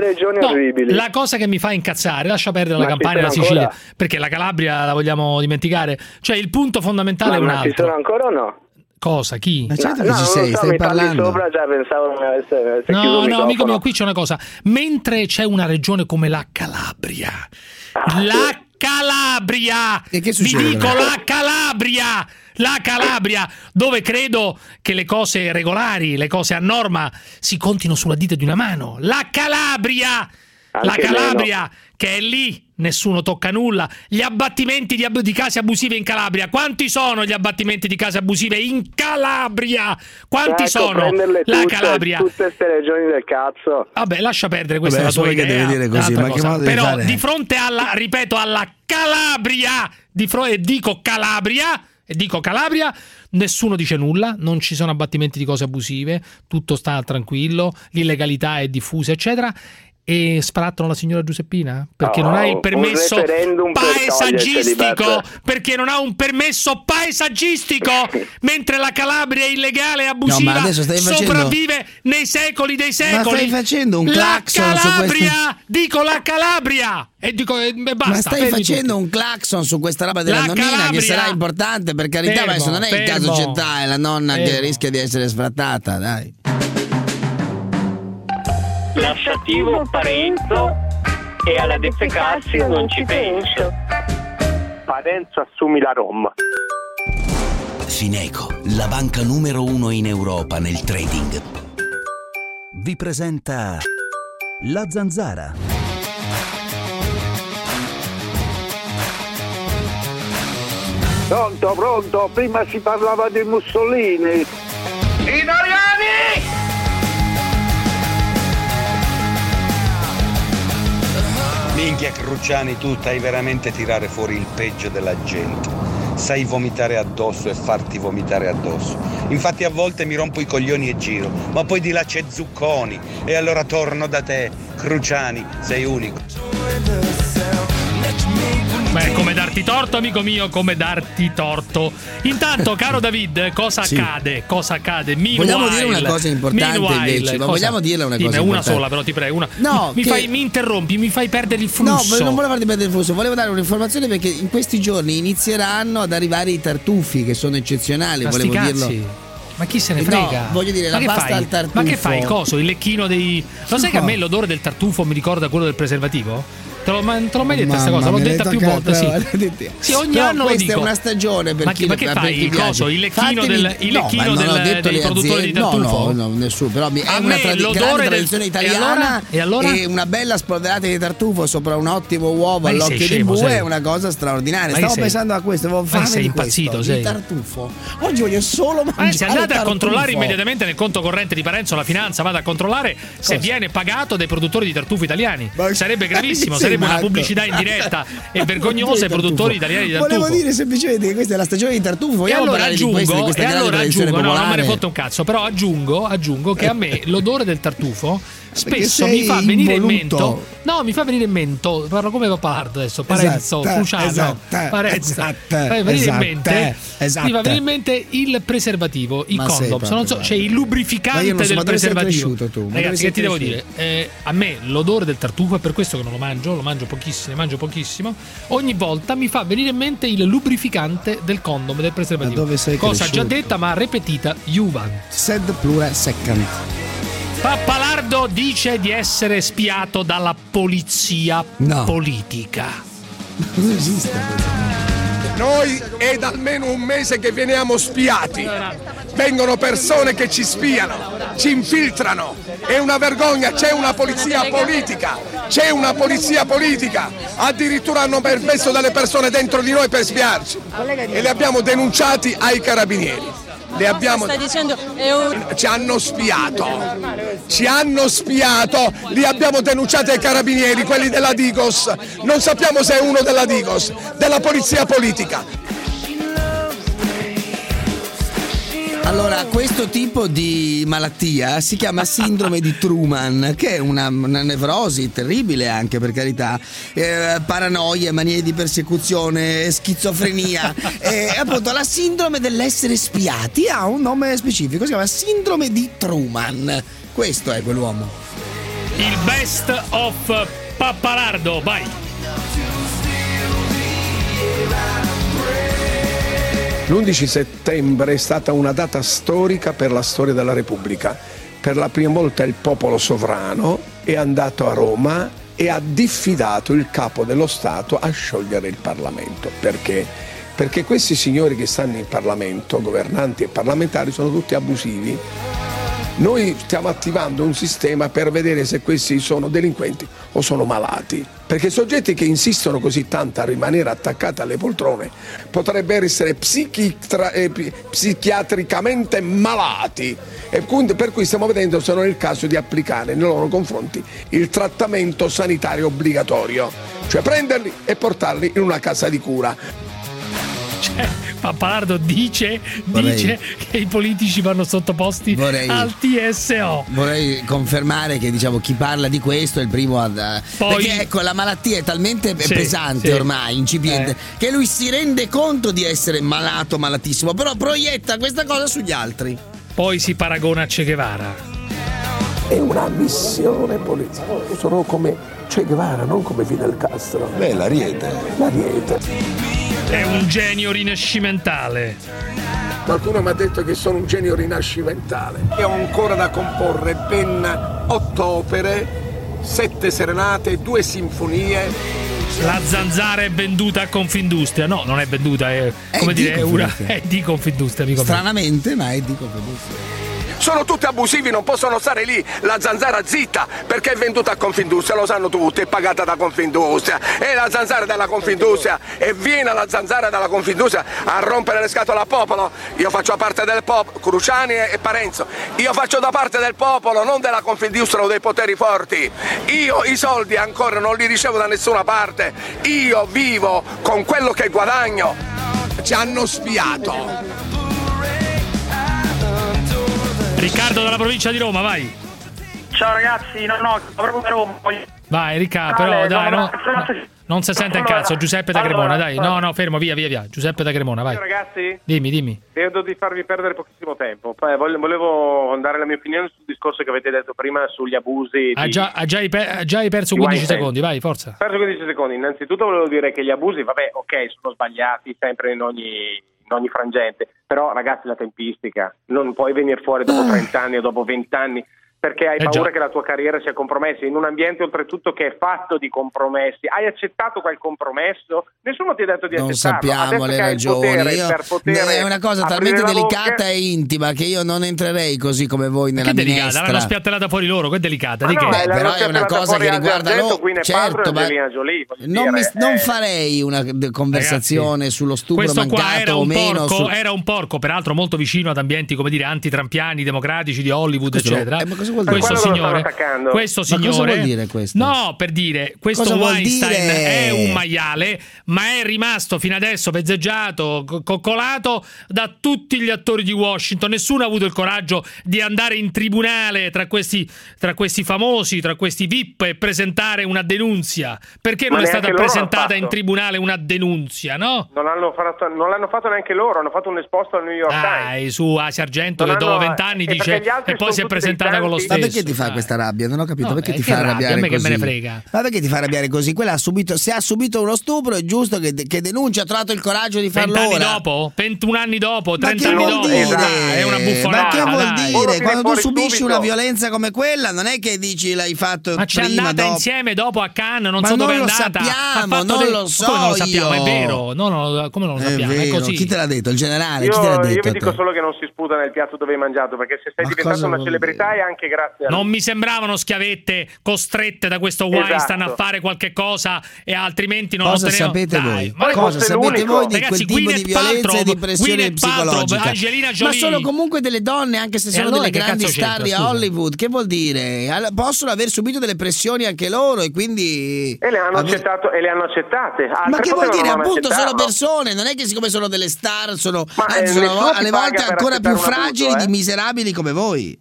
[SPEAKER 2] la cosa che mi fa incazzare, lascia perdere la Campania e la Sicilia, perché la Calabria la vogliamo dimenticare, cioè il punto fondamentale è un altro.
[SPEAKER 8] Ma ci sono ancora o no?
[SPEAKER 2] Cosa? Chi?
[SPEAKER 7] Ma certo che ci sei, stai parlando.
[SPEAKER 8] Sopra, cioè, pensavo
[SPEAKER 2] no, amico mio, qui c'è una cosa. Mentre c'è una regione come la Calabria,
[SPEAKER 7] e che
[SPEAKER 2] vi dico la Calabria, dove credo che le cose regolari, le cose a norma si contino sulla dita di una mano. La Calabria, che è lì, nessuno tocca nulla. Gli abbattimenti di case abusive in Calabria, quanti sono gli abbattimenti di case abusive in Calabria? Quanti sono? La Calabria,
[SPEAKER 8] tutte queste regioni del cazzo.
[SPEAKER 2] Vabbè, lascia perdere, questa è la tua idea.
[SPEAKER 7] Che deve dire così, ma che modo
[SPEAKER 2] però
[SPEAKER 7] fare?
[SPEAKER 2] Di fronte alla Calabria, dico Calabria, nessuno dice nulla, non ci sono abbattimenti di cose abusive, tutto sta tranquillo, l'illegalità è diffusa, eccetera. E sparattano la signora Giuseppina perché non ha il permesso paesaggistico, perché non ha un permesso paesaggistico, mentre la Calabria è illegale e abusiva, sopravvive nei secoli dei secoli.
[SPEAKER 7] Ma stai facendo un clacson su questa...
[SPEAKER 2] Dico la Calabria e dico basta.
[SPEAKER 7] Ma stai facendo un clacson su questa roba della nonnina, che sarà importante, per carità, ma adesso non è il caso centrale, la nonna che rischia di essere sfrattata, dai.
[SPEAKER 6] Lasciativo Parenzo e alla defecarsi non ci penso.
[SPEAKER 18] Parenzo assumi la Rom.
[SPEAKER 3] Fineco, la banca numero 1 in Europa nel trading, vi presenta La Zanzara.
[SPEAKER 9] Pronto, prima si parlava di Mussolini.
[SPEAKER 4] Italiani!
[SPEAKER 15] Minchia Cruciani, tu stai veramente tirare fuori il peggio della gente. Sai vomitare addosso e farti vomitare addosso. Infatti a volte mi rompo i coglioni e giro, ma poi di là c'è Zucconi e allora torno da te. Cruciani, sei unico.
[SPEAKER 2] Beh, come darti torto, amico mio, come darti torto. Intanto, caro David, cosa accade? Cosa accade?
[SPEAKER 7] Vogliamo dire una cosa importante invece? Ma vogliamo dirla una cosa importante?
[SPEAKER 2] Una sola, però ti prego.
[SPEAKER 7] No,
[SPEAKER 2] mi interrompi, mi fai perdere il flusso.
[SPEAKER 7] No, non volevo farti perdere il flusso. Volevo dare un'informazione, perché in questi giorni inizieranno ad arrivare i tartufi, che sono eccezionali.
[SPEAKER 2] Ma
[SPEAKER 7] volevo dirlo.
[SPEAKER 2] Ma chi se ne frega?
[SPEAKER 7] No, voglio dire, la pasta al tartufo.
[SPEAKER 2] Ma che fai? Il coso? Il lecchino dei... Lo sai che a me l'odore del tartufo mi ricorda quello del preservativo? Te l'ho mai detta questa cosa? L'ho detta più volte, sì. Sì, ogni anno lo dico.
[SPEAKER 7] Questa è una stagione per chi,
[SPEAKER 2] ma che fai? Il coso? Il lecchino dei produttori di tartufo?
[SPEAKER 7] No, nessuno. Però è una grande tradizione italiana.
[SPEAKER 2] E allora?
[SPEAKER 7] E una bella spolverata di tartufo sopra un ottimo uovo all'occhio di bue è una cosa straordinaria. Stavo pensando a questo, avevo fame
[SPEAKER 2] sei
[SPEAKER 7] di
[SPEAKER 2] impazzito,
[SPEAKER 7] questo, di tartufo. Oggi voglio solo mangiare
[SPEAKER 2] se andate
[SPEAKER 7] tartufo.
[SPEAKER 2] A controllare immediatamente nel conto corrente di Parenzo, la finanza, vada a controllare se viene pagato dai produttori di tartufo italiani. Sarebbe gravissimo, sarebbe una pubblicità in diretta e vergognosa ai produttori italiani di tartufo.
[SPEAKER 7] Volevo dire semplicemente che questa è la stagione di tartufo. Vogliamo parlare di questa grande tradizione popolare?
[SPEAKER 2] No, non me ne fotte un cazzo, però aggiungo che a me l'odore del tartufo spesso mi fa venire in mente. No, mi fa venire in mente. Parlo come Papalardo adesso. Parenzo, Cruciano, Parenzo. Mi fa venire in mente il preservativo, il condom. Non so, c'è il lubrificante del preservativo. Ragazzi, che ti devo dire? A me l'odore del tartufo, è per questo che non lo mangio pochissimo. Ogni volta mi fa venire in mente il lubrificante del condom, del preservativo. Cosa già detta ma ripetita, Juvan.
[SPEAKER 7] Sed plure second.
[SPEAKER 2] Pappalardo dice di essere spiato dalla polizia politica.
[SPEAKER 7] Non esiste questo.
[SPEAKER 10] Noi è da almeno un mese che veniamo spiati. Vengono persone che ci spiano, ci infiltrano. È una vergogna, c'è una polizia politica. Addirittura hanno permesso delle persone dentro di noi per spiarci. E li abbiamo denunciati ai carabinieri. Ci hanno spiato, li abbiamo denunciati ai carabinieri, quelli della Digos, non sappiamo se è uno della Digos, della polizia politica.
[SPEAKER 7] Allora, questo tipo di malattia si chiama sindrome di Truman, che è una nevrosi terribile anche, per carità, paranoia, manie di persecuzione, schizofrenia. Appunto, la sindrome dell'essere spiati ha un nome specifico, si chiama sindrome di Truman. Questo è quell'uomo.
[SPEAKER 2] Il best of Pappalardo, vai.
[SPEAKER 10] L'11 settembre è stata una data storica per la storia della Repubblica. Per la prima volta il popolo sovrano è andato a Roma e ha diffidato il capo dello Stato a sciogliere il Parlamento. Perché? Perché questi signori che stanno in Parlamento, governanti e parlamentari, sono tutti abusivi. Noi stiamo attivando un sistema per vedere se questi sono delinquenti o sono malati, perché soggetti che insistono così tanto a rimanere attaccati alle poltrone potrebbero essere psichiatricamente malati, e quindi per cui stiamo vedendo se non è il caso di applicare nei loro confronti il trattamento sanitario obbligatorio, cioè prenderli e portarli in una casa di cura.
[SPEAKER 2] Pappalardo dice che i politici vanno sottoposti al TSO.
[SPEAKER 7] Vorrei confermare che, diciamo, chi parla di questo è il primo perché ecco, la malattia è talmente pesante ormai, incipiente, che lui si rende conto di essere malatissimo, però proietta questa cosa sugli altri.
[SPEAKER 2] Poi si paragona a Che Guevara.
[SPEAKER 10] È una missione politica. Sono come Che Guevara, non come Fidel Castro. L'Ariete.
[SPEAKER 2] È un genio rinascimentale.
[SPEAKER 10] Qualcuno mi ha detto che sono un genio rinascimentale. E ho ancora da comporre ben 8 opere, 7 serenate, 2 sinfonie.
[SPEAKER 2] La Zanzara è venduta a Confindustria. No, non è venduta, è come dire, è di Confindustria.
[SPEAKER 7] Stranamente, ma è di Confindustria.
[SPEAKER 10] Sono tutti abusivi, non possono stare lì. La Zanzara zitta perché è venduta a Confindustria, lo sanno tutti, è pagata da Confindustria. E la Zanzara della Confindustria, e viene la Zanzara della Confindustria a rompere le scatole al popolo. Io faccio parte del popolo, Cruciani e Parenzo. Io faccio da parte del popolo, non della Confindustria o dei poteri forti. Io i soldi ancora non li ricevo da nessuna parte. Io vivo con quello che guadagno. Ci hanno spiato.
[SPEAKER 2] Riccardo dalla provincia di Roma, vai.
[SPEAKER 11] Ciao ragazzi, proprio da Roma.
[SPEAKER 2] Vai Riccardo, però dai, non si sente il cazzo. Giuseppe da Cremona, dai. No, fermo, via. Giuseppe da Cremona, vai.
[SPEAKER 23] Ciao ragazzi.
[SPEAKER 2] Dimmi.
[SPEAKER 23] Credo di farvi perdere pochissimo tempo. Volevo dare la mia opinione sul discorso che avete detto prima sugli abusi. Già
[SPEAKER 2] hai perso 15 secondi, vai, forza.
[SPEAKER 23] Perso 15 secondi. Innanzitutto volevo dire che gli abusi, sono sbagliati sempre in ogni frangente. Però ragazzi, la tempistica, non puoi venire fuori dopo 30 anni o dopo 20 anni perché hai paura
[SPEAKER 2] già.
[SPEAKER 23] che la tua carriera sia compromessa in un ambiente oltretutto che è fatto di compromessi. Hai accettato quel compromesso? Nessuno ti ha detto di
[SPEAKER 7] non
[SPEAKER 23] accettarlo.
[SPEAKER 7] sappiamo le ragioni. È una cosa talmente delicata e intima che io non entrerei così come voi nella minestra.
[SPEAKER 2] L'hanno spiattellata fuori loro, che è delicata. Di
[SPEAKER 23] no,
[SPEAKER 2] che?
[SPEAKER 7] Però è una cosa che riguarda loro. Certo, ma
[SPEAKER 23] Jolie,
[SPEAKER 7] non farei una conversazione sullo stupro mancato o meno.
[SPEAKER 2] Era un porco, peraltro molto vicino ad ambienti, come dire, antitrampiani, democratici di Hollywood, eccetera. Questo signore,
[SPEAKER 7] ma cosa vuol dire questo?
[SPEAKER 2] No, per dire, questo Weinstein è un maiale, ma è rimasto fino adesso vezzeggiato, coccolato da tutti gli attori di Washington. Nessuno ha avuto il coraggio di andare in tribunale tra questi famosi, tra questi VIP, e presentare una denunzia. Perché non è stata presentata in tribunale una denunzia, no?
[SPEAKER 23] Non l'hanno fatto neanche loro, hanno fatto un esposto al New York Times.
[SPEAKER 2] Su Asia Argento, che dopo 20 anni dice, e poi si è presentata con lo stesso.
[SPEAKER 7] Ma perché ti fa questa rabbia? Non ho capito, perché ti fa arrabbiare così?
[SPEAKER 2] Che me ne frega.
[SPEAKER 7] Ma perché ti fa arrabbiare così? Quella se ha subito uno stupro è giusto che denuncia, ha trovato il coraggio di farlo
[SPEAKER 2] 20 anni
[SPEAKER 7] ora.
[SPEAKER 2] dopo? 21 anni dopo? 30
[SPEAKER 7] anni
[SPEAKER 2] dopo? È una buffonata.
[SPEAKER 7] Ma che vuol dire? Quando tu subisci una violenza come quella, non è che dici l'hai fatto
[SPEAKER 2] ma c'è
[SPEAKER 7] prima,
[SPEAKER 2] andata
[SPEAKER 7] dopo.
[SPEAKER 2] insieme dopo a Cannes, non so dove è andata.
[SPEAKER 7] Sappiamo, non lo so.
[SPEAKER 2] Come non lo sappiamo? È vero. No, come non lo sappiamo? È così.
[SPEAKER 7] Chi te l'ha detto? Il generale?
[SPEAKER 23] Io
[SPEAKER 7] Chi te l'ha detto?
[SPEAKER 23] Io vi dico solo che non si sputa nel piatto dove hai mangiato, perché se sei diventato una celebrità è anche grazie a
[SPEAKER 2] non mi sembravano schiavette costrette da questo Weinstein a fare qualche cosa, e altrimenti non
[SPEAKER 7] cosa
[SPEAKER 2] ottenevo.
[SPEAKER 7] sapete voi? Cosa sapete voi di quel tipo di violenza e di pressione psicologica? Ma sono comunque delle donne, anche se sono delle grandi star di Hollywood. Che vuol dire? Possono aver subito delle pressioni anche loro, e quindi
[SPEAKER 23] e le hanno accettate.
[SPEAKER 7] Ma che vuol dire? Appunto, sono persone, non è che siccome sono delle star sono alle volte ancora più fragili di miserabili come voi.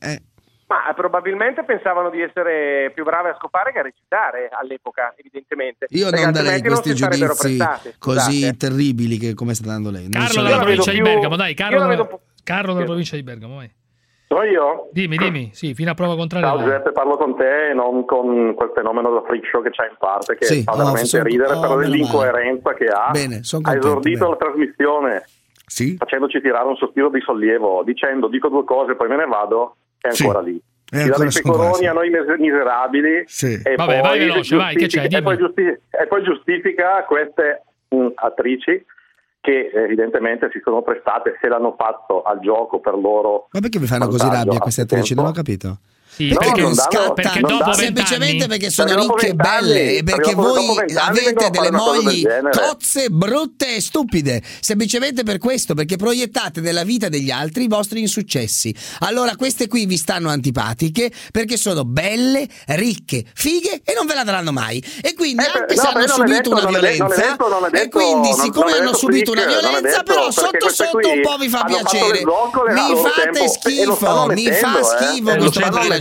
[SPEAKER 23] Ma probabilmente pensavano di essere più bravi a scopare che a recitare all'epoca, evidentemente.
[SPEAKER 7] Io non darei questi giudizi così terribili che come sta dando lei.
[SPEAKER 2] Carlo della provincia di Bergamo, dai, Carlo della provincia di Bergamo, vai.
[SPEAKER 12] Sono io?
[SPEAKER 2] Dimmi, sì, fino a prova contraria.
[SPEAKER 12] Ciao Giuseppe, parlo con te e non con quel fenomeno da freak show che c'è in parte, che fa veramente ridere per l'incoerenza che ha.
[SPEAKER 7] Bene,
[SPEAKER 12] ha esordito la trasmissione facendoci tirare un sospiro di sollievo, dicendo dico due cose poi me ne vado, è ancora lì. Ci dà i pecoroni a noi miserabili e
[SPEAKER 2] vabbè, vai veloce, vai, che c'è?
[SPEAKER 12] E poi giustifica queste attrici che evidentemente si sono prestate, se l'hanno fatto al gioco per loro.
[SPEAKER 7] Ma perché mi fanno così rabbia queste attrici? Non ho capito.
[SPEAKER 2] Sì, perché dopo
[SPEAKER 7] semplicemente perché sono ricche e belle, e perché voi avete delle mogli cozze, brutte e stupide, semplicemente per questo, perché proiettate nella vita degli altri i vostri insuccessi. Allora queste qui vi stanno antipatiche perché sono belle, ricche, fighe e non ve la daranno mai, e quindi anche se hanno subito una violenza, e quindi siccome hanno subito una violenza, però sotto un po' vi fa piacere, mi fate schifo, mi fa schifo questo modo di ragionare.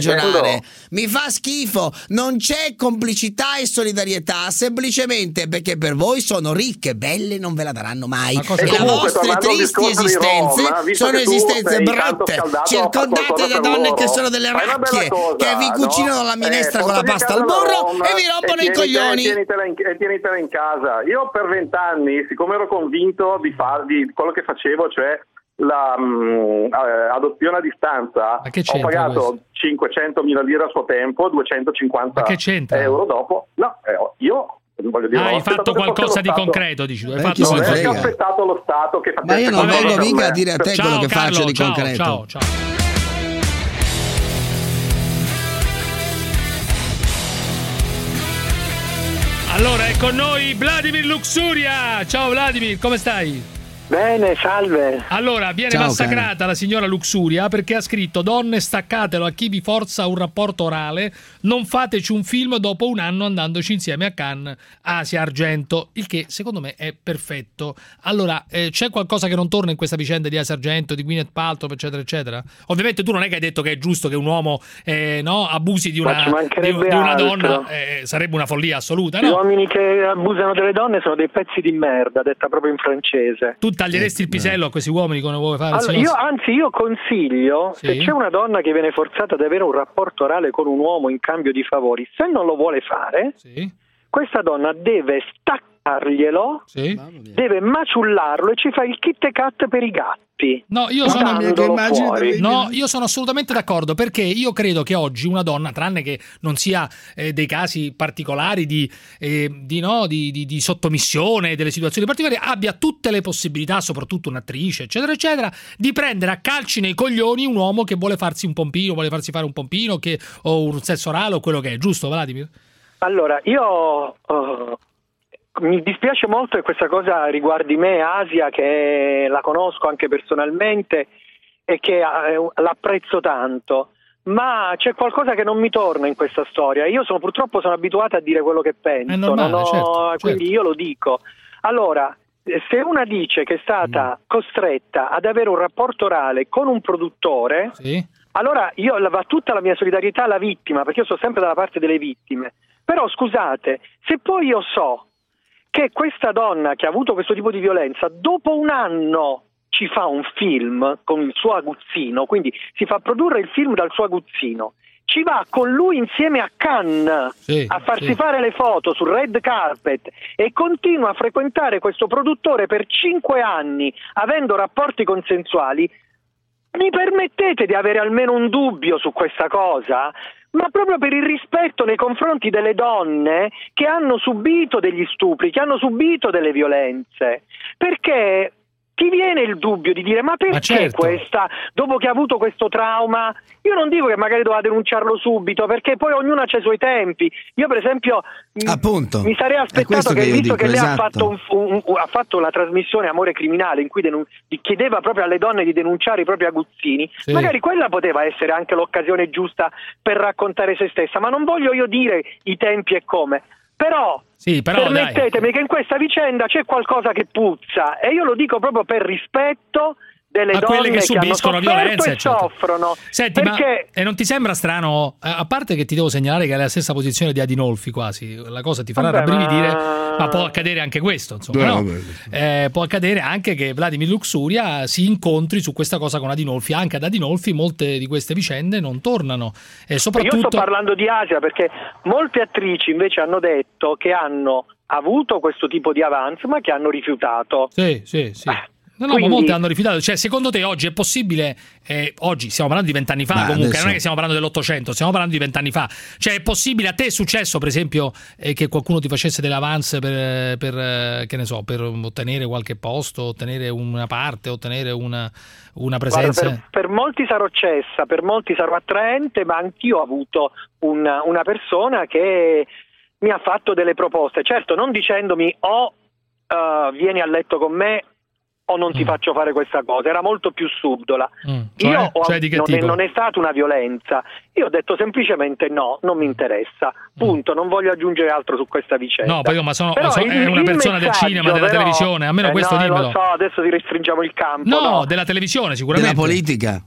[SPEAKER 7] Mi fa schifo, non c'è complicità e solidarietà, semplicemente perché per voi sono ricche, belle, non ve la daranno mai, e le vostre tristi esistenze sono esistenze brutte, circondate da donne che sono delle racchie, che vi cucinano la minestra con la pasta al burro e vi rompono i coglioni.
[SPEAKER 12] Tienitela in casa. Io per 20 anni, siccome ero convinto di quello che facevo, cioè la adozione a distanza, ho pagato 500.000 lire a suo tempo, 250 euro dopo. Io voglio dire,
[SPEAKER 2] hai fatto qualcosa di concreto, dici tu. Hai fatto
[SPEAKER 12] ho aspettato lo Stato che
[SPEAKER 7] ma io non vengo mica a dire a te quello che faccio di concreto.
[SPEAKER 2] Ciao. Allora è con noi Vladimir Luxuria. Ciao Vladimir, come stai?
[SPEAKER 13] Bene, salve.
[SPEAKER 2] Allora, viene massacrata la signora Luxuria perché ha scritto: donne, staccatelo a chi vi forza un rapporto orale, non fateci un film dopo un anno andandoci insieme a Cannes, Asia Argento, il che secondo me è perfetto. Allora, c'è qualcosa che non torna in questa vicenda di Asia Argento, di Gwyneth Paltrow, eccetera eccetera? Ovviamente tu non è che hai detto che è giusto che un uomo abusi di una donna, sarebbe una follia assoluta, no?
[SPEAKER 13] Gli uomini che abusano delle donne sono dei pezzi di merda, detta proprio in francese.
[SPEAKER 2] Tu taglieresti il pisello a questi uomini come vuoi fare?
[SPEAKER 13] Allora, io consiglio, se c'è una donna che viene forzata ad avere un rapporto orale con un uomo in cambio di favori, se non lo vuole fare, questa donna deve staccarglielo, deve maciullarlo e ci fa il kit e cat per i gatti. tutti.
[SPEAKER 2] No, io sono assolutamente d'accordo, perché io credo che oggi una donna, tranne che non sia dei casi particolari di sottomissione, delle situazioni particolari, abbia tutte le possibilità, soprattutto un'attrice, eccetera, eccetera, di prendere a calci nei coglioni un uomo che vuole farsi un pompino, vuole farsi fare un pompino, o un sesso orale o quello che è, giusto, Vladimir?
[SPEAKER 13] Allora, io mi dispiace molto che questa cosa riguardi me, Asia, che la conosco anche personalmente e che l'apprezzo tanto, ma c'è qualcosa che non mi torna in questa storia. Io purtroppo sono abituata a dire quello che penso,
[SPEAKER 2] è normale, certo.
[SPEAKER 13] Quindi io lo dico. Allora, se una dice che è stata costretta ad avere un rapporto orale con un produttore,
[SPEAKER 2] sì,
[SPEAKER 13] allora va tutta la mia solidarietà alla vittima, perché io sto sempre dalla parte delle vittime. Però scusate, se poi io so che questa donna che ha avuto questo tipo di violenza dopo un anno ci fa un film con il suo aguzzino, quindi si fa produrre il film dal suo aguzzino, ci va con lui insieme a Cannes a farsi fare le foto sul red carpet e continua a frequentare questo produttore per 5 anni avendo rapporti consensuali, mi permettete di avere almeno un dubbio su questa cosa? Ma proprio per il rispetto nei confronti delle donne che hanno subito degli stupri, che hanno subito delle violenze, perché ti viene il dubbio di dire ma perché questa, dopo che ha avuto questo trauma, io non dico che magari doveva denunciarlo subito, perché poi ognuno ha i suoi tempi. Io per esempio mi sarei aspettato che visto che lei ha fatto la trasmissione Amore Criminale in cui chiedeva proprio alle donne di denunciare i propri aguzzini, magari quella poteva essere anche l'occasione giusta per raccontare se stessa, ma non voglio io dire i tempi e come. Però permettetemi che in questa vicenda c'è qualcosa che puzza, e io lo dico proprio per rispetto delle donne
[SPEAKER 2] quelle che subiscono violenza
[SPEAKER 13] e soffrono.
[SPEAKER 2] Senti, perché... ma non ti sembra strano, a parte che ti devo segnalare che è la stessa posizione di Adinolfi quasi, la cosa ti farà rabbrividire, ma può accadere anche questo, insomma, può accadere anche che Vladimir Luxuria si incontri su questa cosa con Adinolfi. Anche ad Adinolfi molte di queste vicende non tornano, e soprattutto...
[SPEAKER 13] Io sto parlando di Asia perché molte attrici invece hanno detto che hanno avuto questo tipo di avance ma che hanno rifiutato.
[SPEAKER 2] Sì. No, ma molte hanno rifiutato. Cioè, secondo te oggi è possibile? Oggi stiamo parlando di 20 anni fa, comunque adesso... non è che stiamo parlando dell'800, stiamo parlando di 20 anni fa. Cioè, è possibile? A te è successo, per esempio, che qualcuno ti facesse delle avance per che ne so, per ottenere qualche posto, ottenere una parte, ottenere una presenza?
[SPEAKER 13] Guarda, per molti sarò cessa, per molti sarò attraente, ma anch'io ho avuto una persona che mi ha fatto delle proposte, certo non dicendomi vieni a letto con me o non ti faccio fare questa cosa, era molto più subdola. Non è stata una violenza, io ho detto semplicemente no, non mi interessa, punto, non voglio aggiungere altro su questa vicenda.
[SPEAKER 2] No, poi ma è una persona del cinema, della televisione, almeno questo dimmelo.
[SPEAKER 13] Lo so, adesso ti restringiamo il campo.
[SPEAKER 2] No, della televisione sicuramente.
[SPEAKER 7] Della politica.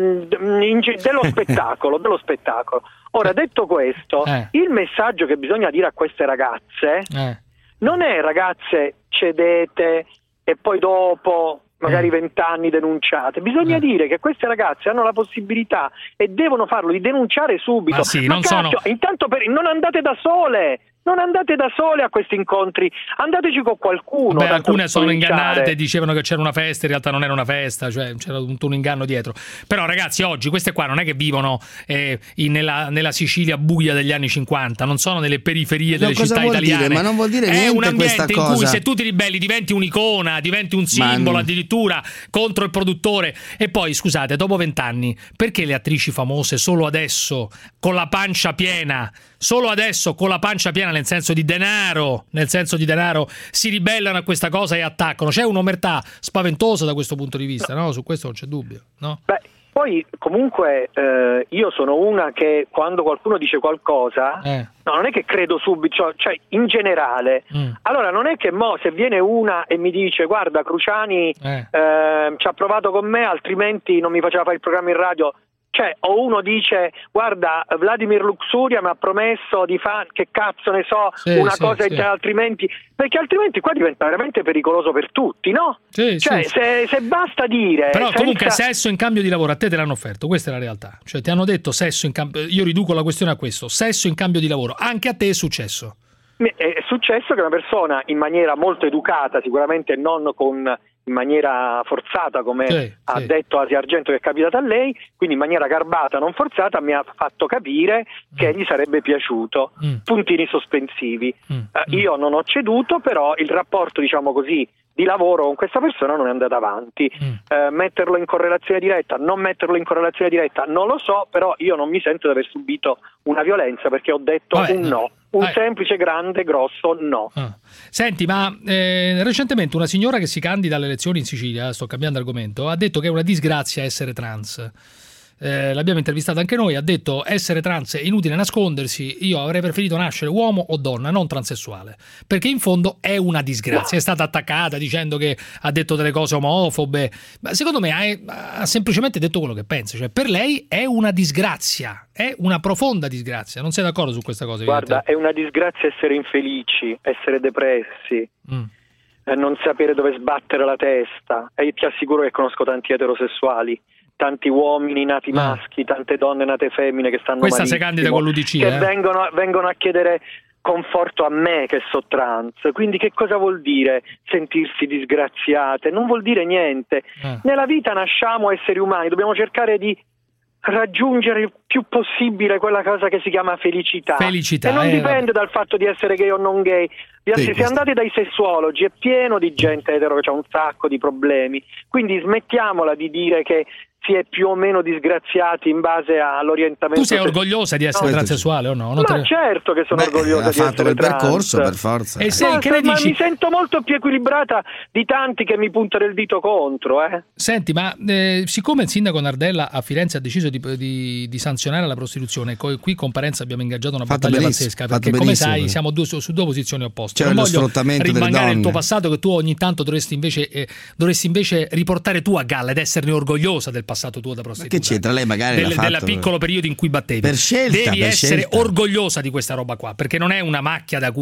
[SPEAKER 13] Dello spettacolo. Ora, detto questo, il messaggio che bisogna dire a queste ragazze non è: ragazze, cedete e poi dopo magari 20 anni denunciate. Bisogna dire che queste ragazze hanno la possibilità e devono farlo di denunciare subito. Intanto non andate da sole. Non andate da sole a questi incontri, andateci con qualcuno.
[SPEAKER 2] Alcune sono ingannate, dicevano che c'era una festa, in realtà non era una festa, cioè c'era un inganno dietro. Però ragazzi, oggi queste qua non è che vivono nella Sicilia buia degli anni 50, non sono nelle periferie delle città italiane.
[SPEAKER 7] Ma non vuol dire niente.
[SPEAKER 2] È un ambiente
[SPEAKER 7] questa cosa
[SPEAKER 2] in cui se tu ti ribelli diventi un'icona, diventi un simbolo addirittura contro il produttore. E poi scusate, dopo 20 anni, perché le attrici famose solo adesso con la pancia piena, nel senso di denaro, si ribellano a questa cosa e attaccano? C'è un'omertà spaventosa da questo punto di vista, no? Su questo non c'è dubbio, no?
[SPEAKER 13] Beh, poi comunque io sono una che quando qualcuno dice qualcosa non è che credo subito, cioè in generale. Allora non è che se viene una e mi dice guarda Cruciani ci ha provato con me, altrimenti non mi faceva fare il programma in radio. Cioè, o uno dice guarda Vladimir Luxuria mi ha promesso di fare, che cazzo ne so, altrimenti, perché altrimenti qua diventa veramente pericoloso per tutti, no? Se basta dire.
[SPEAKER 2] Però comunque sesso in cambio di lavoro a te l'hanno offerto, questa è la realtà. Cioè ti hanno detto sesso in cambio, io riduco la questione a questo, sesso in cambio di lavoro, anche a te è successo?
[SPEAKER 13] È successo che una persona in maniera molto educata, sicuramente non con in maniera forzata, come ha detto Asia Argento che è capitata a lei, quindi in maniera garbata, non forzata, mi ha fatto capire che gli sarebbe piaciuto. Puntini sospensivi. Io non ho ceduto, però il rapporto, diciamo così, di lavoro con questa persona non è andata avanti. Metterlo in correlazione diretta, non metterlo in correlazione diretta, non lo so, però io non mi sento di aver subito una violenza, perché ho detto semplice, grande, grosso no.
[SPEAKER 2] Senti, ma recentemente una signora che si candida alle elezioni in Sicilia, sto cambiando argomento, ha detto che è una disgrazia essere trans. L'abbiamo intervistata anche noi, ha detto essere trans è inutile nascondersi, io avrei preferito nascere uomo o donna, non transessuale, perché in fondo è una disgrazia. È stata attaccata dicendo che ha detto delle cose omofobe, ma secondo me ha semplicemente detto quello che pensa, cioè per lei è una disgrazia, è una profonda disgrazia. Non sei d'accordo su questa cosa?
[SPEAKER 13] Guarda, è una disgrazia essere infelici, essere depressi, non sapere dove sbattere la testa, e io ti assicuro che conosco tanti eterosessuali, tanti uomini nati maschi, tante donne nate femmine che stanno
[SPEAKER 2] questa si candida con l'UDC,
[SPEAKER 13] che vengono a chiedere conforto a me che so trans. Quindi che cosa vuol dire sentirsi disgraziate? Non vuol dire niente. Nella vita nasciamo esseri umani, dobbiamo cercare di raggiungere il più possibile quella cosa che si chiama felicità. E non dipende dal fatto di essere gay o non gay. Se andate dai sessuologi è pieno di gente etero che ha un sacco di problemi, quindi smettiamola di dire che si è più o meno disgraziati in base all'orientamento.
[SPEAKER 2] Tu sei orgogliosa di essere transessuale o no?
[SPEAKER 13] Certo che sono orgogliosa di essere trans.
[SPEAKER 7] Percorso per forza.
[SPEAKER 2] E che
[SPEAKER 13] ma mi sento molto più equilibrata di tanti che mi puntano il dito contro.
[SPEAKER 2] Senti, ma siccome il sindaco Nardella a Firenze ha deciso di sanzionare la prostituzione, qui con Parenza abbiamo ingaggiato una battaglia pazzesca, perché come sai siamo su due posizioni opposte. Non voglio rimangare il tuo passato, che tu ogni tanto dovresti invece riportare tu a galla ed esserne orgogliosa del passato tuo da prostituta.
[SPEAKER 7] Che c'entra? Lei magari
[SPEAKER 2] del piccolo periodo in cui battevi.
[SPEAKER 7] Per scelta,
[SPEAKER 2] devi essere orgogliosa di questa roba qua, perché non è una macchia da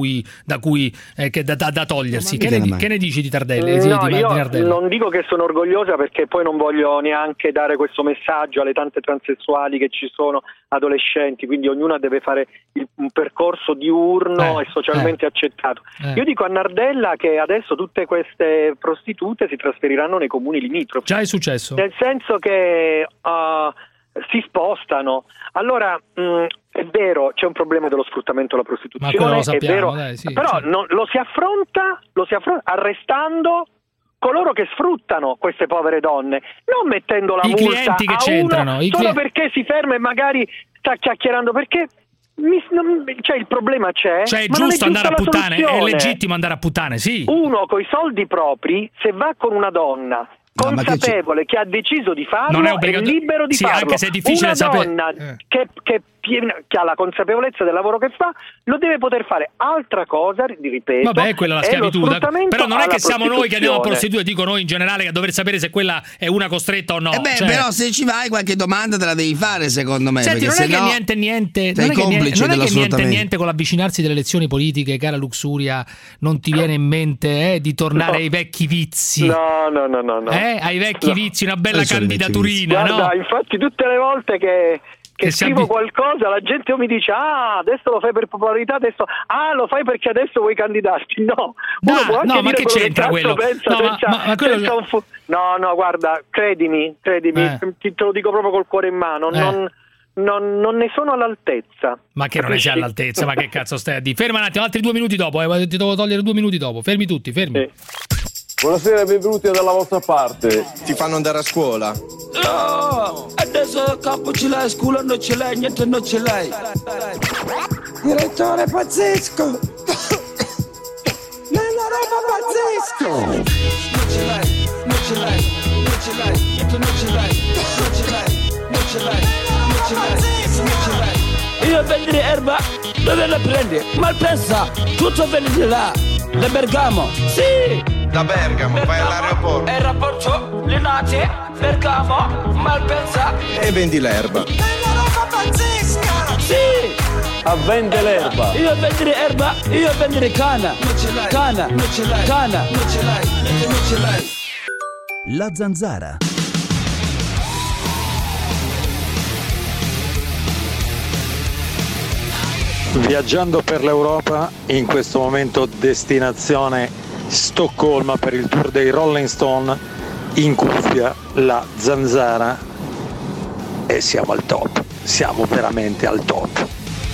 [SPEAKER 2] togliersi. Che ne dici di Tardelli?
[SPEAKER 13] Io non dico che sono orgogliosa, perché poi non voglio neanche dare questo messaggio alle tante transessuali che ci sono, adolescenti, quindi ognuna deve fare un percorso diurno e socialmente accettato. Io dico a Nardella che adesso tutte queste prostitute si trasferiranno nei comuni limitrofi.
[SPEAKER 2] Già è successo.
[SPEAKER 13] Nel senso che si spostano. Allora è vero, c'è un problema dello sfruttamento della prostituzione,
[SPEAKER 2] ma quello lo sappiamo,
[SPEAKER 13] è vero,
[SPEAKER 2] dai,
[SPEAKER 13] però lo si affronta arrestando coloro che sfruttano queste povere donne, non mettendo la multa
[SPEAKER 2] clienti che c'entrano,
[SPEAKER 13] solo perché si ferma e magari sta chiacchierando, perché il problema c'è.
[SPEAKER 2] Cioè è giusto andare a puttane, è legittimo andare a puttane, sì.
[SPEAKER 13] Uno coi soldi propri, se va con una donna consapevole che ha deciso di farlo, non è libero di farlo.
[SPEAKER 2] Anche se è difficile sapere.
[SPEAKER 13] Una donna che ha la consapevolezza del lavoro che fa, lo deve poter fare. Altra cosa, ripeto,
[SPEAKER 2] vabbè, quella è la schiavitù. Però non è che siamo noi che andiamo a prostituire, dico noi in generale, a dover sapere se quella è una costretta o no.
[SPEAKER 7] Però se ci vai qualche domanda te la devi fare, secondo me.
[SPEAKER 2] Senti, non è che niente con l'avvicinarsi delle elezioni politiche, cara Luxuria, non ti viene in mente di tornare ai vecchi vizi?
[SPEAKER 13] No.
[SPEAKER 2] Ai vecchi vizi, una bella candidaturina.
[SPEAKER 13] Guarda, infatti tutte le volte che scrivo qualcosa, la gente mi dice adesso lo fai per popolarità, adesso lo fai perché adesso vuoi candidarti. No,
[SPEAKER 2] ma che c'entra quello?
[SPEAKER 13] No, guarda, credimi, te lo dico proprio col cuore in mano, non ne sono all'altezza.
[SPEAKER 2] Ma che non ne sei all'altezza? Ma che cazzo stai a dire? Ferma un attimo, altri 2 minuti dopo, ti devo togliere 2 minuti dopo. Fermi tutti, fermi.
[SPEAKER 14] Buonasera e benvenuti dalla vostra parte.
[SPEAKER 16] Ti fanno andare a scuola?
[SPEAKER 19] No, adesso capo ce l'hai, scuola non ce l'hai, niente non ce l'hai. Direttore pazzesco. Nella roba pazzesco. Non ce l'hai, niente non ce l'hai. Io vendere erba, dove la prendi? Malpensa, tutto viene di là. Da Bergamo, sì.
[SPEAKER 16] Da Bergamo, vai all'aeroporto.
[SPEAKER 19] Aeroporto, Linate, Bergamo, Malpensa.
[SPEAKER 16] E vendi l'erba.
[SPEAKER 19] È una roba pazzesca! Sì!
[SPEAKER 14] A vendere l'erba.
[SPEAKER 19] Io a vendere erba, io a vendere cana. Non ce l'hai. Cana, non ce l'hai. Cana, non ce l'hai. Non ce l'hai.
[SPEAKER 3] La Zanzara.
[SPEAKER 24] Viaggiando per l'Europa, in questo momento destinazione
[SPEAKER 1] Stoccolma per il tour dei Rolling Stone, in cuffia la zanzara e siamo al top, siamo veramente al top.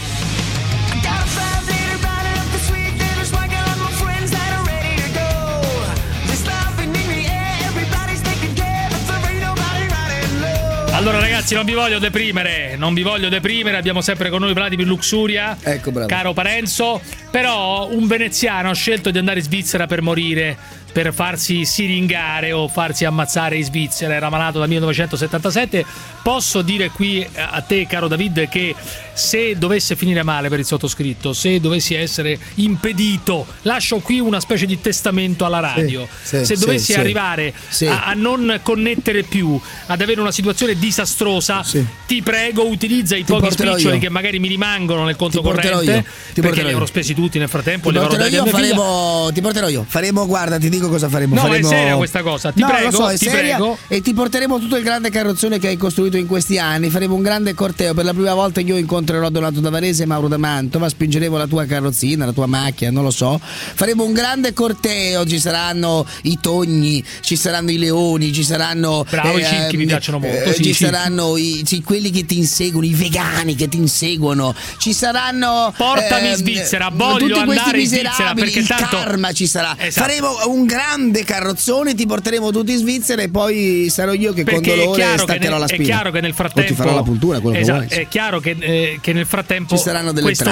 [SPEAKER 2] Allora ragazzi, non vi voglio deprimere, abbiamo sempre con noi Vladimir Luxuria,
[SPEAKER 7] ecco, bravo.
[SPEAKER 2] Caro Parenzo, però un veneziano ha scelto di andare in Svizzera per morire, per farsi siringare o farsi ammazzare in Svizzera, era malato dal 1977. Posso dire qui a te, caro David, che se dovesse finire male per il sottoscritto, se dovessi essere impedito, lascio qui una specie di testamento alla radio, se dovessi arrivare a non connettere più, ad avere una situazione disastrosa, ti prego, utilizza i pochi spiccioli che magari mi rimangono nel conto corrente, perché li avrò spesi tutti nel frattempo.
[SPEAKER 7] Ti porterò io. Faremo, guarda, ti dico cosa faremo.
[SPEAKER 2] No, è seria questa cosa, ti prego,
[SPEAKER 7] lo so, è seria,
[SPEAKER 2] prego.
[SPEAKER 7] E ti porteremo tutto il grande carrozzone che hai costruito in questi anni. Faremo un grande corteo. Per la prima volta io incontrerò Donato Davarese e Mauro da Mantova, spingeremo la tua carrozzina, la tua macchina, non lo so. Faremo un grande corteo, ci saranno i togni, ci saranno i leoni, ci saranno
[SPEAKER 2] i circhi mi piacciono molto,
[SPEAKER 7] ci saranno quelli che ti inseguono, i vegani che ti inseguono, ci saranno
[SPEAKER 2] portami in Svizzera, voglio andare in Svizzera perché
[SPEAKER 7] il
[SPEAKER 2] tanto
[SPEAKER 7] karma ci sarà.
[SPEAKER 2] Esatto.
[SPEAKER 7] Faremo un grande carrozzone, ti porteremo tutti in Svizzera e poi sarò io che con dolore staccherò la spina.
[SPEAKER 2] È chiaro che nel frattempo
[SPEAKER 7] ti farò la puntura, quello che vuoi.
[SPEAKER 2] È chiaro che nel frattempo
[SPEAKER 7] ci saranno delle
[SPEAKER 2] questo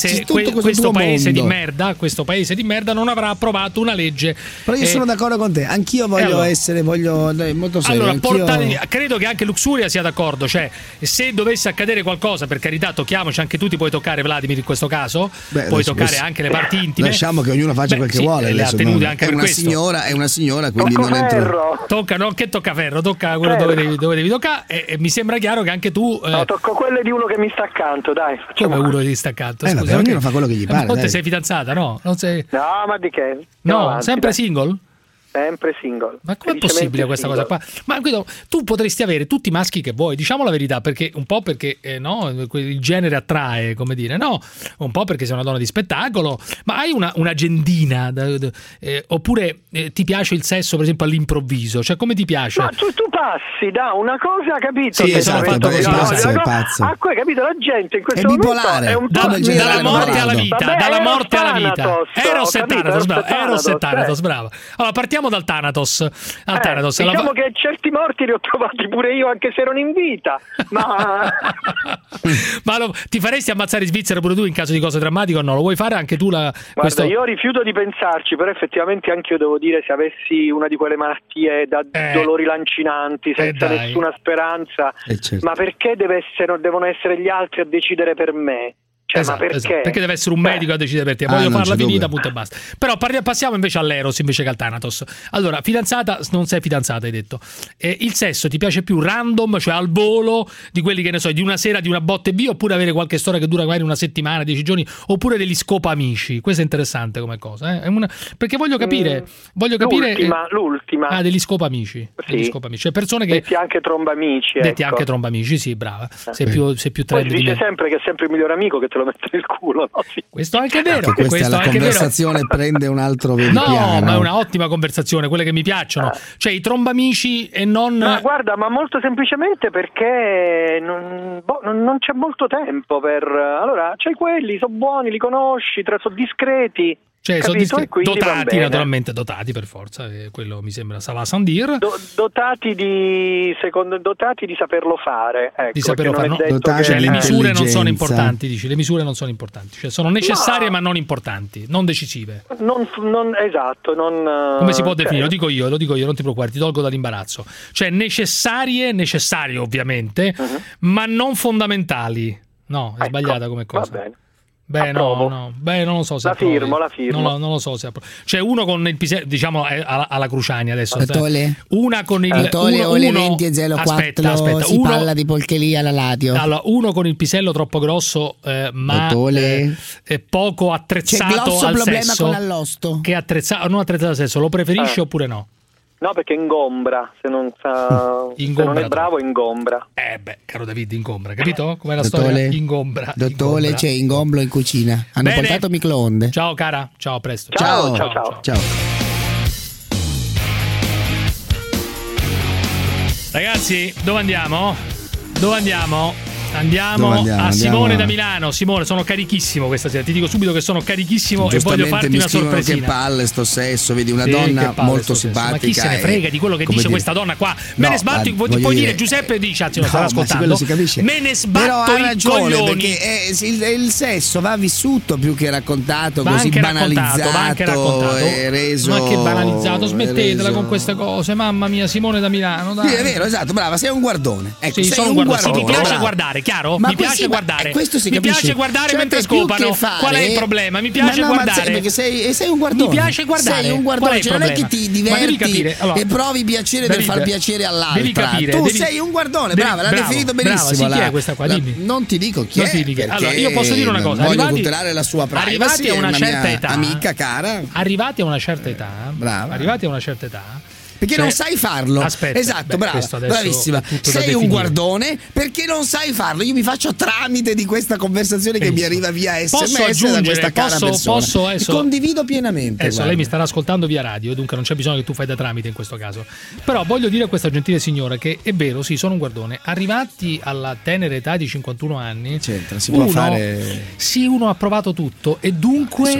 [SPEAKER 2] paese di merda non avrà approvato una legge.
[SPEAKER 7] Però io sono d'accordo con te, anch'io voglio essere molto serio.
[SPEAKER 2] Allora, credo che anche Luxuria sia d'accordo, cioè se dovesse accadere qualcosa, per carità, tocchiamoci, anche tu ti puoi toccare, Vladimir, in questo caso, puoi toccare anche le parti intime.
[SPEAKER 7] Lasciamo che ognuno faccia quel che vuole.
[SPEAKER 2] Le ha tenute anche per questo.
[SPEAKER 7] È una signora, quindi non entro.
[SPEAKER 2] Tocca ferro, tocca quello dove devi toccare, e mi sembra chiaro che anche tu
[SPEAKER 13] no, tocco quelle di uno che mi sta accanto, dai.
[SPEAKER 2] Come uno che ti sta accanto? Scusa,
[SPEAKER 7] ognuno fa quello che gli pare.
[SPEAKER 2] Te sei fidanzata, no? Non sei...
[SPEAKER 13] No, ma di che?
[SPEAKER 2] No, sempre single?
[SPEAKER 13] Sempre single.
[SPEAKER 2] Ma com'è possibile questa cosa qua? Ma Guido, tu potresti avere tutti i maschi che vuoi, diciamo la verità, perché un po' perché no, il genere attrae, come dire, no, un po' perché sei una donna di spettacolo, ma hai un'agendina, oppure ti piace il sesso, per esempio, all'improvviso, cioè come ti piace?
[SPEAKER 13] Ma tu passi da una cosa, capito?
[SPEAKER 7] Sì, esatto, è pazzo.
[SPEAKER 13] Ah, capito, la gente in questo
[SPEAKER 7] è bipolare,
[SPEAKER 13] è un po'
[SPEAKER 2] dalla morte alla vita, dalla morte alla vita. Eros Thanatos, bravo. Allora partiamo dal Thanatos.
[SPEAKER 13] Diciamo che certi morti li ho trovati pure io, anche se erano in vita. Ma
[SPEAKER 2] ti faresti ammazzare in Svizzera pure tu in caso di cose drammatiche o no? Lo vuoi fare anche tu?
[SPEAKER 13] Guarda, io rifiuto di pensarci, però effettivamente anche io devo dire, se avessi una di quelle malattie da dolori lancinanti, senza nessuna speranza, certo. Ma perché devono essere gli altri a decidere per me?
[SPEAKER 2] Esatto,
[SPEAKER 13] ma perché?
[SPEAKER 2] Esatto. Perché deve essere un medico a decidere per te. Voglio farla finita, punto e basta. Però passiamo invece all'Eros invece che al Thanatos. Allora, fidanzata, non sei fidanzata, hai detto. Il sesso ti piace più random, cioè al volo, di quelli che ne so, di una sera, di una botte B, oppure avere qualche storia che dura magari una settimana, 10 giorni, oppure degli scopa amici? Questo è interessante come cosa, perché voglio capire.
[SPEAKER 13] L'ultima.
[SPEAKER 2] Ah, degli scopa amici.
[SPEAKER 13] Sì.
[SPEAKER 2] Degli scopa amici. Cioè persone che.
[SPEAKER 13] Detti anche trombamici.
[SPEAKER 2] Detti anche trombamici, sì, brava. Sei più trend
[SPEAKER 13] di me. Sempre che è sempre il miglior amico che te lo mette nel culo, no? Sì.
[SPEAKER 2] Questo anche è vero.
[SPEAKER 7] La conversazione prende un altro piano.
[SPEAKER 2] No, ma è una ottima conversazione, quelle che mi piacciono. Cioè i trombamici e non.
[SPEAKER 13] Ma guarda, ma molto semplicemente perché non c'è molto tempo per. Allora, c'hai quelli, sono buoni, li conosci, sono discreti.
[SPEAKER 2] Cioè, sono dotati, naturalmente dotati per forza, quello mi sembra Salah Sandir.
[SPEAKER 13] Dotati di saperlo fare. Ecco,
[SPEAKER 2] di saperlo fare, no? Cioè, le misure non sono importanti, dici, le misure non sono importanti, cioè sono necessarie ma non importanti, non decisive.
[SPEAKER 13] Esatto,
[SPEAKER 2] come si può definire? Lo dico io, non ti preoccupare, ti tolgo dall'imbarazzo. Cioè necessarie ovviamente, ma non fondamentali. No, è sbagliata come cosa.
[SPEAKER 13] Va bene.
[SPEAKER 2] No. Beh, non lo so se
[SPEAKER 13] la firmo.
[SPEAKER 2] Non lo so se Cioè uno con il pisello, diciamo alla Cruciani adesso.
[SPEAKER 7] Una
[SPEAKER 2] con il
[SPEAKER 7] ore 20:04. Aspetta, si parla di polcheria alla Lazio.
[SPEAKER 2] Allora, uno con il pisello troppo grosso, ma poco attrezzato
[SPEAKER 7] c'è grosso
[SPEAKER 2] al
[SPEAKER 7] problema
[SPEAKER 2] sesso.
[SPEAKER 7] Con l'allosto.
[SPEAKER 2] Che non attrezzato al sesso, lo preferisci oppure no?
[SPEAKER 13] No, perché ingombra, se non è bravo ingombra.
[SPEAKER 2] Caro David, ingombra, capito? Com'è la storia? Ingombra.
[SPEAKER 7] Dottore, c'è ingombro in cucina. Hanno portato microonde.
[SPEAKER 2] Ciao cara, ciao, a presto.
[SPEAKER 13] Ciao.
[SPEAKER 2] Ragazzi, dove andiamo? Andiamo a Simone da Milano. Simone, sono carichissimo questa sera. Ti dico subito che sono carichissimo e voglio farti una sorpresina.
[SPEAKER 7] Che palle sto sesso, vedi una donna molto simpatica.
[SPEAKER 2] Ma chi se ne frega di quello che dice questa donna qua? Me ne sbatto, puoi dire Giuseppe dici, anzi lo stavo ascoltando. Me ne sbatto i coglioni.
[SPEAKER 7] Perché il sesso va vissuto più che raccontato, così banalizzato e reso.
[SPEAKER 2] Ma che banalizzato, smettetela con queste cose. Mamma mia, Simone da Milano, dai.
[SPEAKER 7] Sì, è vero, esatto, brava, sei un guardone. Ecco,
[SPEAKER 2] sì,
[SPEAKER 7] sei un guardone.
[SPEAKER 2] Mi piace guardare. Chiaro? Mi piace guardare. Mi piace guardare mentre scopano. Qual è il problema? Mi piace guardare.
[SPEAKER 7] Perché sei un guardone.
[SPEAKER 2] Mi piace guardare.
[SPEAKER 7] Sei un guardone, non è che ti diverti e provi piacere per far piacere all'altra. Tu sei un guardone, brava, l'ha definito benissimo.
[SPEAKER 2] Chi è questa qua? Dimmi.
[SPEAKER 7] Non ti dico chi è.
[SPEAKER 2] Allora, io posso dire una cosa.
[SPEAKER 7] Voglio tutelare la sua privacy.
[SPEAKER 2] Arrivati a una certa età,
[SPEAKER 7] amica cara.
[SPEAKER 2] Arrivati a una certa età.
[SPEAKER 7] Brava.
[SPEAKER 2] Arrivati a una certa età.
[SPEAKER 7] Perché non sai farlo.
[SPEAKER 2] Aspetta,
[SPEAKER 7] esatto, bravissima. Sei un guardone perché non sai farlo. Io mi faccio tramite di questa conversazione che mi arriva via SMS da questa cara persona. Condivido pienamente.
[SPEAKER 2] Adesso lei mi starà ascoltando via radio, dunque non c'è bisogno che tu fai da tramite in questo caso. Però voglio dire a questa gentile signora che è vero, sì, sono un guardone. Arrivati alla tenera età di 51 anni,
[SPEAKER 7] si può fare.
[SPEAKER 2] Sì, uno ha provato tutto e dunque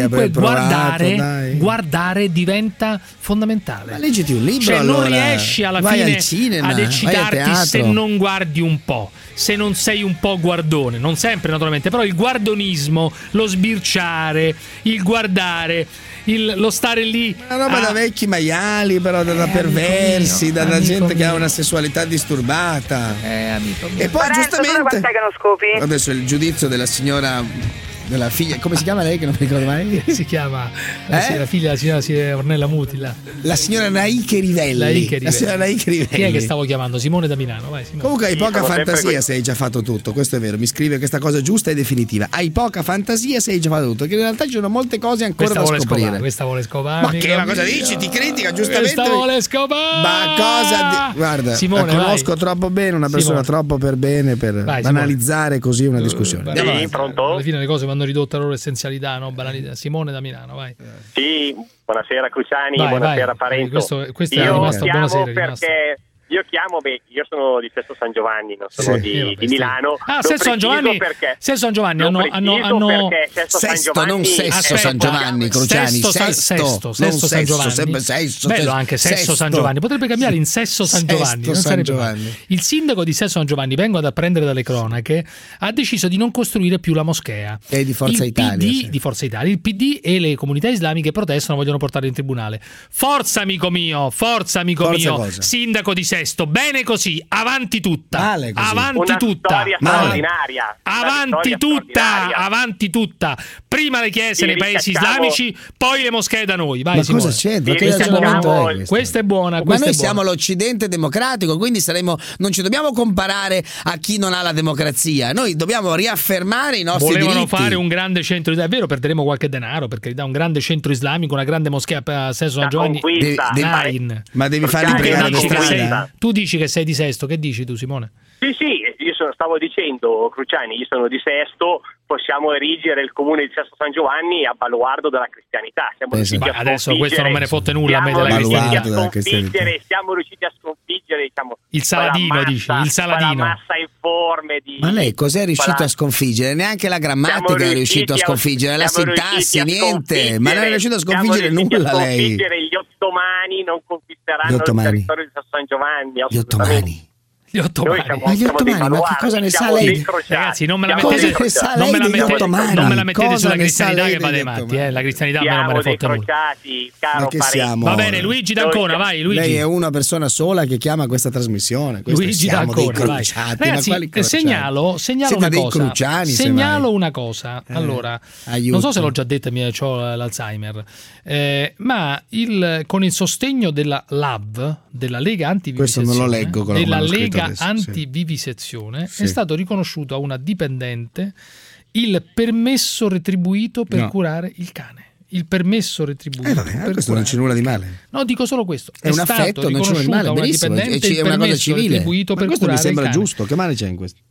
[SPEAKER 2] guardare diventa fondamentale.
[SPEAKER 7] Ma leggiti un libro,
[SPEAKER 2] cioè
[SPEAKER 7] allora,
[SPEAKER 2] non riesci alla fine ad eccitarti se non guardi un po', se non sei un po' guardone, non sempre naturalmente, però il guardonismo, lo sbirciare, il guardare, lo stare lì
[SPEAKER 7] una roba da vecchi maiali, però da perversi, da gente che ha una sessualità disturbata,
[SPEAKER 2] amico mio.
[SPEAKER 7] E poi giustamente
[SPEAKER 17] quant'è che non scopi?
[SPEAKER 7] Adesso il giudizio della signora, della figlia, come si chiama lei che non mi ricordo mai?
[SPEAKER 2] Si chiama la figlia della signora Ornella Mutila,
[SPEAKER 7] la signora Naiche Rivelli. La signora Naiche Rivelli.
[SPEAKER 2] Chi è che stavo chiamando? Simone da Milano. Vai, Simone.
[SPEAKER 7] Comunque hai poca fantasia se hai già fatto tutto, questo è vero, mi scrive questa cosa giusta e definitiva. Hai poca fantasia se hai già fatto tutto, che in realtà ci sono molte cose ancora da scoprire.
[SPEAKER 2] Questa vuole scopare.
[SPEAKER 7] Ma che cosa dici? Ti critica giustamente.
[SPEAKER 2] Questa vuole scopare.
[SPEAKER 7] Ma cosa guarda,
[SPEAKER 2] Simone,
[SPEAKER 7] la conosco troppo bene, una persona troppo per bene per banalizzare così una discussione.
[SPEAKER 23] Sì, pronto?
[SPEAKER 2] Alla fine le cose vanno ridotte alla loro essenzialità, no? Banalità. Simone da Milano, vai.
[SPEAKER 23] Sì, buonasera Cruciani, buonasera Parenzo.
[SPEAKER 2] Questo è rimasto buonasera.
[SPEAKER 23] Perché io chiamo, io sono di Sesto San Giovanni, non sono di Milano.
[SPEAKER 2] Sesto San Giovanni. Sesto San Giovanni hanno
[SPEAKER 7] Sesto, non Sesto San Giovanni, Cruciani.
[SPEAKER 2] Sesto San Giovanni. Bello anche Sesto San Giovanni. Potrebbe cambiare in Sesto San Giovanni. Non sarebbe male. Il sindaco di Sesto San Giovanni, vengo ad apprendere dalle cronache, ha deciso di non costruire più la moschea.
[SPEAKER 7] E di Forza Italia.
[SPEAKER 2] Di Forza Italia. Il PD e le comunità islamiche protestano, vogliono portare in tribunale. Forza amico mio, sindaco di Sesto. Bene così, avanti tutta. Avanti tutta.
[SPEAKER 23] Straordinaria.
[SPEAKER 2] Avanti tutta. Prima le chiese nei paesi islamici, poi le moschee da noi. Vai,
[SPEAKER 7] ma
[SPEAKER 2] Simone.
[SPEAKER 7] cosa c'entra?
[SPEAKER 2] Questa è buona.
[SPEAKER 7] Ma noi siamo l'Occidente democratico, quindi non ci dobbiamo comparare a chi non ha la democrazia. Noi dobbiamo riaffermare i nostri diritti.
[SPEAKER 2] Volevano fare un grande centro, è vero, perderemo qualche denaro perché dà un grande centro islamico, una grande moschea a Sesto San Giovanni.
[SPEAKER 7] Ma devi farli pregare per strada.
[SPEAKER 2] Tu dici che sei di Sesto, che dici tu, Simone?
[SPEAKER 23] Sì, io stavo dicendo, Cruciani, io sono di Sesto, possiamo erigere il comune di Sesto San Giovanni a baluardo della cristianità.
[SPEAKER 2] Adesso questo non me ne fotte nulla a me della
[SPEAKER 23] cristianità. Siamo riusciti a sconfiggere, diciamo,
[SPEAKER 2] il Saladino, dici, il Saladino.
[SPEAKER 23] Massa informe di...
[SPEAKER 7] Ma lei cos'è riuscito a sconfiggere? Neanche la grammatica è riuscito a sconfiggere, la sintassi, niente. Ma non è riuscito a sconfiggere nulla lei.
[SPEAKER 23] Gli ottomani non conquisteranno il territorio di Sesto San Giovanni.
[SPEAKER 7] Gli ottomani.
[SPEAKER 2] Gli ottomani,
[SPEAKER 7] ma che cosa ne sa lei?
[SPEAKER 2] Ragazzi, non me la mettete sulla cristianità che va dei matti, la cristianità non me ne fotte nulla. Va bene, Luigi d'Ancona, vai Luigi.
[SPEAKER 7] Lei è una persona sola che chiama questa trasmissione.
[SPEAKER 2] Luigi d'Ancona, vai. Ragazzi, segnalo una cosa. Allora, non so se l'ho già detta, ho l'Alzheimer, ma con il sostegno della LAV, della Lega Antivivisezione,
[SPEAKER 7] questo non lo leggo con
[SPEAKER 2] della Lega Antivivisezione, è stato riconosciuto a una dipendente il permesso retribuito per curare il cane. Il permesso retribuito.
[SPEAKER 7] Questo non c'è nulla di male.
[SPEAKER 2] No, dico solo questo.
[SPEAKER 7] È un affetto, non c'è nulla di male, benissimo. È una cosa civile.
[SPEAKER 2] Per
[SPEAKER 7] questo mi sembra
[SPEAKER 2] il cane.
[SPEAKER 7] giusto. Che male c'è in questo?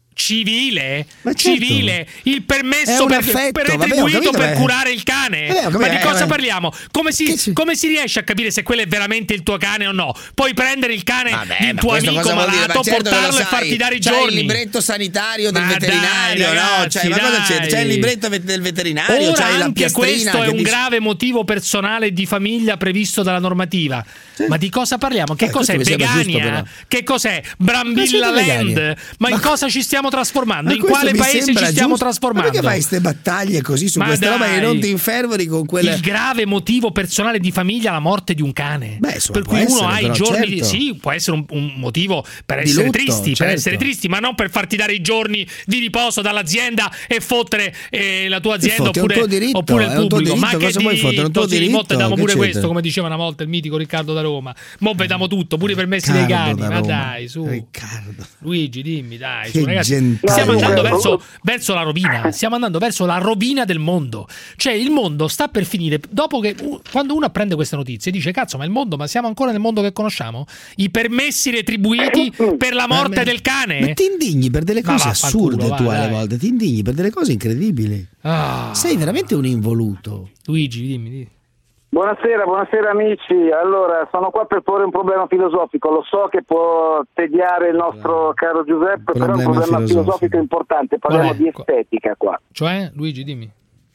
[SPEAKER 2] Civile?
[SPEAKER 7] Ma certo.
[SPEAKER 2] Civile? Il permesso retribuito per curare il cane? Ma di cosa parliamo? Come si riesce a capire se quello è veramente il tuo cane o no? Puoi prendere il cane di un tuo amico malato, portarlo e farti dare i giorni.
[SPEAKER 7] C'è il libretto sanitario del veterinario, no? Ma cosa c'è? C'è il libretto del veterinario, c'hai la piastrina.
[SPEAKER 2] Questo è un grave motivo personale di famiglia previsto dalla normativa. Ma di cosa parliamo? Che cos'è Vegania? Che cos'è Brambilla Land? Ma in cosa ci stiamo trasformando? In quale paese ci stiamo trasformando?
[SPEAKER 7] Ma perché fai queste battaglie così su queste robe e non ti infervori con quelle...
[SPEAKER 2] Il grave motivo personale di famiglia, la morte di un cane. Per cui uno ha i giorni...
[SPEAKER 7] certo.
[SPEAKER 2] Sì, può essere un motivo per
[SPEAKER 7] Di
[SPEAKER 2] essere
[SPEAKER 7] lutto,
[SPEAKER 2] tristi,
[SPEAKER 7] certo.
[SPEAKER 2] per essere tristi, ma non per farti dare i giorni di riposo dall'azienda e fottere la tua azienda oppure il pubblico. Ma che diritto? Diamo pure questo, come diceva una volta il mitico Riccardo da Roma. Mo vediamo tutto, pure i permessi dei cani. Ma dai, su.
[SPEAKER 7] Riccardo.
[SPEAKER 2] Luigi, dimmi, dai, su, ragazzi. Stiamo andando verso la rovina. Stiamo andando verso la rovina del mondo. Cioè, il mondo sta per finire. Dopo che quando uno apprende queste notizie, dice: cazzo, ma siamo ancora nel mondo che conosciamo? I permessi retribuiti per la morte del cane?
[SPEAKER 7] Ma ti indigni per delle cose assurde, tu alle volte. Ti indigni per delle cose incredibili. Sei veramente un involuto.
[SPEAKER 2] Luigi, dimmi.
[SPEAKER 9] Buonasera amici. Allora, sono qua per porre un problema filosofico. Lo so che può tediare il nostro caro Giuseppe, però è un problema filosofico importante. Parliamo di estetica qua.
[SPEAKER 2] Cioè, Luigi, dimmi.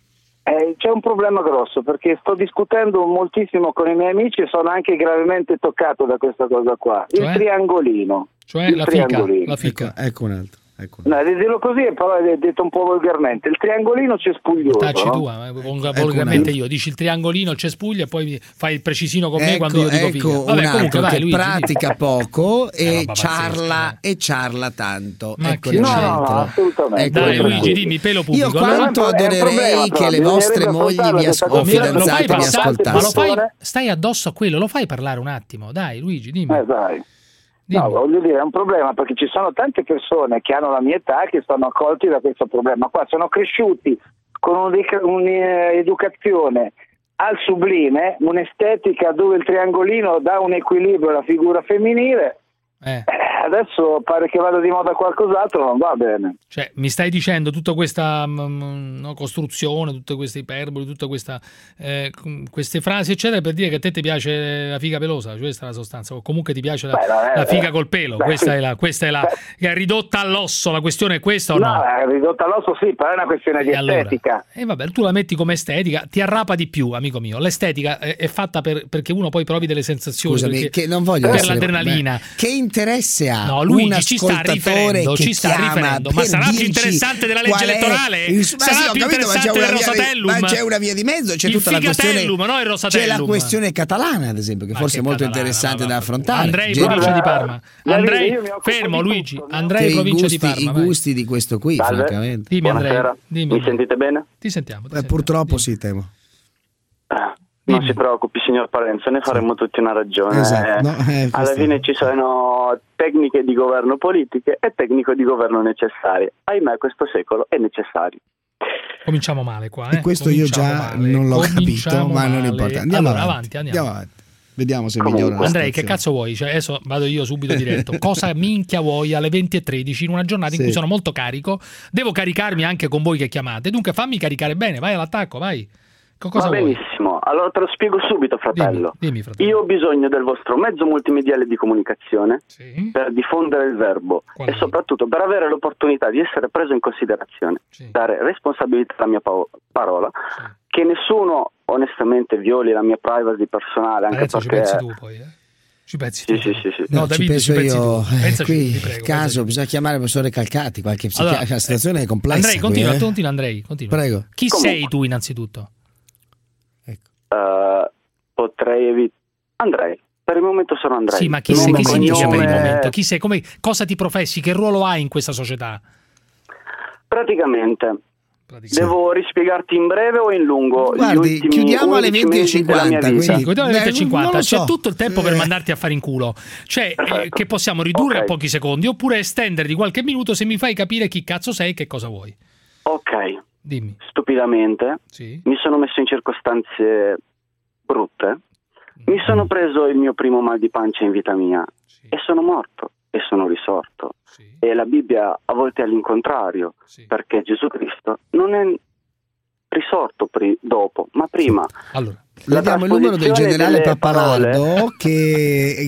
[SPEAKER 9] C'è un problema grosso perché sto discutendo moltissimo con i miei amici e sono anche gravemente toccato da questa cosa qua. Il triangolino.
[SPEAKER 2] Cioè
[SPEAKER 9] il
[SPEAKER 2] la
[SPEAKER 9] triangolino.
[SPEAKER 2] fica.
[SPEAKER 7] Ecco un altro.
[SPEAKER 9] No, dirlo così, però è detto un po' volgarmente. Il triangolino cespuglioso.
[SPEAKER 2] Tacci
[SPEAKER 9] no?
[SPEAKER 2] tua, volgarmente io. Dici il triangolino, il cespuglio e poi fai il precisino con me quando io dico figa.
[SPEAKER 7] Vabbè, comunque vai, Luigi, pratica poco e ciarla tanto. Ecco il centro.
[SPEAKER 9] Assolutamente.
[SPEAKER 2] Dai Luigi, dimmi, pelo pubblico.
[SPEAKER 7] Io quanto adorerei che le vostre mogli o fidanzate vi ascoltassero.
[SPEAKER 2] Ma stai addosso a quello, lo fai parlare un attimo. Dai Luigi, dimmi.
[SPEAKER 9] Dai. No, voglio dire, è un problema perché ci sono tante persone che hanno la mia età che stanno accolti da questo problema qua, sono cresciuti con un'educazione al sublime, un'estetica dove il triangolino dà un equilibrio alla figura femminile. Adesso pare che vada di moda qualcos'altro, non va bene.
[SPEAKER 2] Cioè, mi stai dicendo tutta questa costruzione, tutte queste iperboli, tutte queste frasi, eccetera, per dire che a te ti piace la figa pelosa, cioè questa è la sostanza, o comunque ti piace la figa col pelo, questa è la è ridotta all'osso, la questione è questa o no?
[SPEAKER 9] No, è ridotta all'osso sì, però è una questione di estetica.
[SPEAKER 2] Vabbè, tu la metti come estetica, ti arrapa di più, amico mio. L'estetica è fatta perché uno poi provi delle sensazioni.
[SPEAKER 7] Scusami, che non voglio
[SPEAKER 2] per l'adrenalina.
[SPEAKER 7] Che interesse ha?
[SPEAKER 2] No, Luigi
[SPEAKER 7] un
[SPEAKER 2] ci sta riferendo, ma sarà più interessante della legge elettorale? Sarà più interessante del Rosatellum?
[SPEAKER 7] Ma c'è una via di mezzo, c'è tutta la questione,
[SPEAKER 2] no, il Rosatellum.
[SPEAKER 7] C'è la questione catalana, ad esempio, che forse è molto interessante da affrontare.
[SPEAKER 2] Andrei provincia di Parma. Andrei fermo Luigi, Andrei provincia di Parma.
[SPEAKER 7] I gusti di questo qui, francamente.
[SPEAKER 2] Dimmi Andrei.
[SPEAKER 23] Mi sentite bene?
[SPEAKER 2] Ti sentiamo.
[SPEAKER 7] Purtroppo sì, temo.
[SPEAKER 23] Non si preoccupi signor Parenzo, ne faremo tutti una ragione.
[SPEAKER 7] Esatto.
[SPEAKER 23] Alla fine ci sono tecniche di governo politiche e tecniche di governo necessarie. Ahimè, questo secolo è necessario.
[SPEAKER 2] Cominciamo male qua.
[SPEAKER 7] E questo io già non l'ho capito, ma non importa. Andiamo avanti. Vediamo se migliora.
[SPEAKER 2] Andrei, che cazzo vuoi? Cioè, adesso vado io subito diretto. Cosa minchia vuoi alle 20:13 in una giornata in cui sono molto carico? Devo caricarmi anche con voi che chiamate. Dunque fammi caricare bene, vai all'attacco, vai.
[SPEAKER 23] Va benissimo, allora te lo spiego subito, fratello.
[SPEAKER 2] Dimmi, fratello.
[SPEAKER 23] Io ho bisogno del vostro mezzo multimediale di comunicazione per diffondere il verbo e soprattutto per avere l'opportunità di essere preso in considerazione, dare responsabilità alla mia parola, che nessuno onestamente violi la mia privacy personale, anche perché...
[SPEAKER 2] ci pensi tu poi, Ci pensi tu?
[SPEAKER 23] Sì.
[SPEAKER 2] No, David,
[SPEAKER 7] ci penso io. Qui,
[SPEAKER 2] ti prego,
[SPEAKER 7] caso, bisogna chiamare il professore Calcati, qualche psichiatra. La situazione è complessa.
[SPEAKER 2] Andrei, continua Andrei.
[SPEAKER 7] Prego.
[SPEAKER 2] Chi sei tu innanzitutto?
[SPEAKER 23] Potrei evitare Andrei, per il momento sono Andrei.
[SPEAKER 2] Sì, ma chi sei per il momento? Chi sei? Cosa ti professi? Che ruolo hai in questa società?
[SPEAKER 23] Praticamente. Devo rispiegarti in breve o in lungo?
[SPEAKER 7] Guardi, chiudiamo alle 20:50.
[SPEAKER 2] Sì, chiudiamo alle 20:50. C'è tutto il tempo per mandarti a fare in culo. Cioè, che possiamo ridurre a pochi secondi oppure estendere di qualche minuto se mi fai capire chi cazzo sei e che cosa vuoi.
[SPEAKER 23] Ok.
[SPEAKER 2] Dimmi.
[SPEAKER 23] Stupidamente mi sono messo in circostanze brutte. Mi sono preso il mio primo mal di pancia in vita mia e sono morto. e sono risorto. E la Bibbia a volte è all'incontrario, perché Gesù Cristo non è risorto
[SPEAKER 7] dopo,
[SPEAKER 23] ma prima.
[SPEAKER 7] Allora, le diamo il numero del generale Pappalardo, che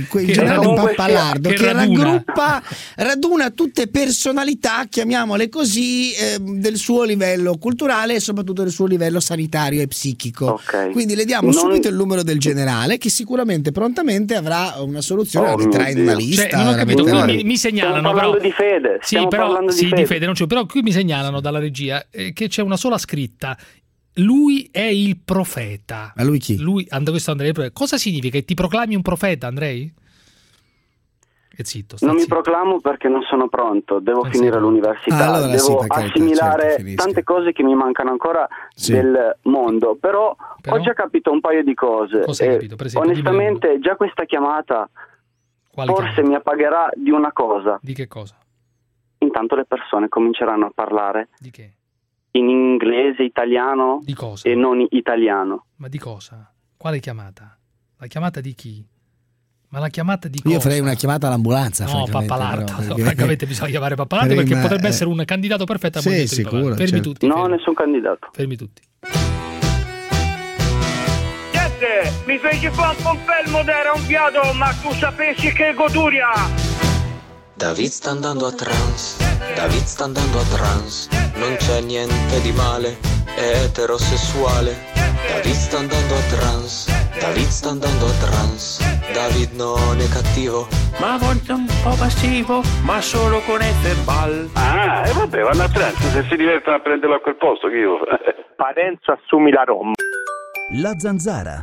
[SPEAKER 7] raduna tutte personalità, chiamiamole così, del suo livello culturale e soprattutto del suo livello sanitario e psichico. Quindi le diamo subito il numero del generale, che sicuramente prontamente avrà una soluzione, la metterà in una lista.
[SPEAKER 2] Non ho capito, qui mi segnalano,
[SPEAKER 23] stiamo parlando di fede.
[SPEAKER 2] Di fede, però qui mi segnalano dalla regia che c'è una sola scritta. Lui è il profeta.
[SPEAKER 7] Ma lui chi?
[SPEAKER 2] Questo Andrei. Cosa significa? Ti proclami un profeta, Andrei? E zitto.
[SPEAKER 23] Non mi proclamo perché non sono pronto. Devo finire l'università.
[SPEAKER 7] Allora
[SPEAKER 23] devo assimilare tante cose che mi mancano ancora del mondo. Però ho già capito un paio di cose.
[SPEAKER 2] Cosa hai capito? Per esempio,
[SPEAKER 23] onestamente, già questa chiamata forse mi appagherà di una cosa.
[SPEAKER 2] Di che cosa?
[SPEAKER 23] Intanto le persone cominceranno a parlare.
[SPEAKER 2] Di che?
[SPEAKER 23] In inglese, italiano
[SPEAKER 2] di cosa?
[SPEAKER 23] E non italiano.
[SPEAKER 2] Ma di cosa? Quale chiamata? La chiamata di chi? Ma la chiamata di cosa?
[SPEAKER 7] Io farei una chiamata all'ambulanza.
[SPEAKER 2] No, Pappalardo. Francamente bisogna chiamare Pappalardo perché potrebbe essere un candidato perfetto a
[SPEAKER 7] Sì, sicuro.
[SPEAKER 2] Fermi tutti.
[SPEAKER 23] No, nessun candidato.
[SPEAKER 2] Fermi tutti.
[SPEAKER 11] Niente, mi feci fa un confermo d'era un fiato, ma tu sapessi che goduria.
[SPEAKER 17] David sta andando a trance, David sta andando a trance, non c'è niente di male, è eterosessuale. David sta andando a trance, David sta andando a trance, David non è cattivo,
[SPEAKER 19] ma forse un po' passivo, ma solo con F-Ball.
[SPEAKER 14] E vabbè, vanno a trance, se si divertono a prenderlo a quel posto, che io...
[SPEAKER 11] Parenzo assumi la Roma.
[SPEAKER 3] La Zanzara.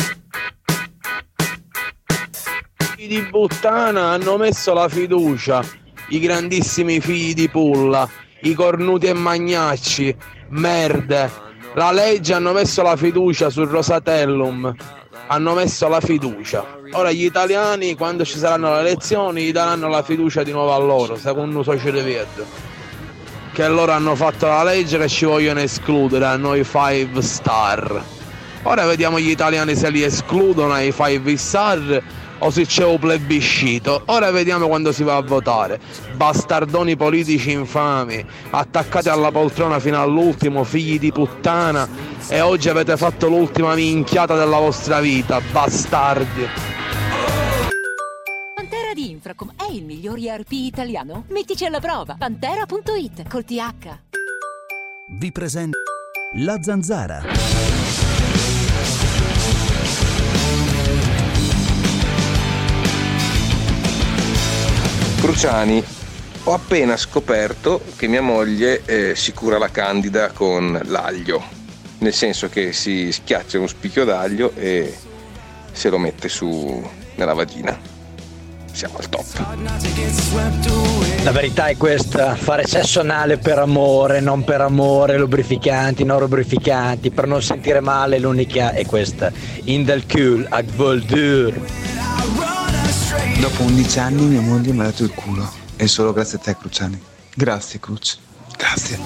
[SPEAKER 15] Di puttana hanno messo la fiducia, i grandissimi figli di pulla, i cornuti e magnacci, merde. La legge hanno messo la fiducia sul Rosatellum, hanno messo la fiducia. Ora gli italiani, quando ci saranno le elezioni, gli daranno la fiducia di nuovo a loro, secondo so ci rivede. Che loro hanno fatto la legge che ci vogliono escludere a noi 5 star. Ora vediamo gli italiani se li escludono ai 5 star o se c'è un plebiscito. Ora vediamo quando si va a votare. Bastardoni politici infami, attaccati alla poltrona fino all'ultimo, figli di puttana, e oggi avete fatto l'ultima minchiata della vostra vita, bastardi.
[SPEAKER 20] Pantera di Infracom è il miglior ERP italiano? Mettici alla prova. Pantera.it col TH.
[SPEAKER 3] Vi presento La Zanzara.
[SPEAKER 21] Cruciani, ho appena scoperto che mia moglie si cura la candida con l'aglio, nel senso che si schiaccia un spicchio d'aglio e se lo mette su nella vagina. Siamo al top.
[SPEAKER 24] La verità è questa: fare sesso anale per amore, non per amore, lubrificanti, non lubrificanti, per non sentire male, l'unica è questa: in del cul a voldur.
[SPEAKER 25] Dopo 11 anni mia moglie mi ha dato il culo, e solo grazie a te, Cruciani. Grazie, Cruci. Grazie.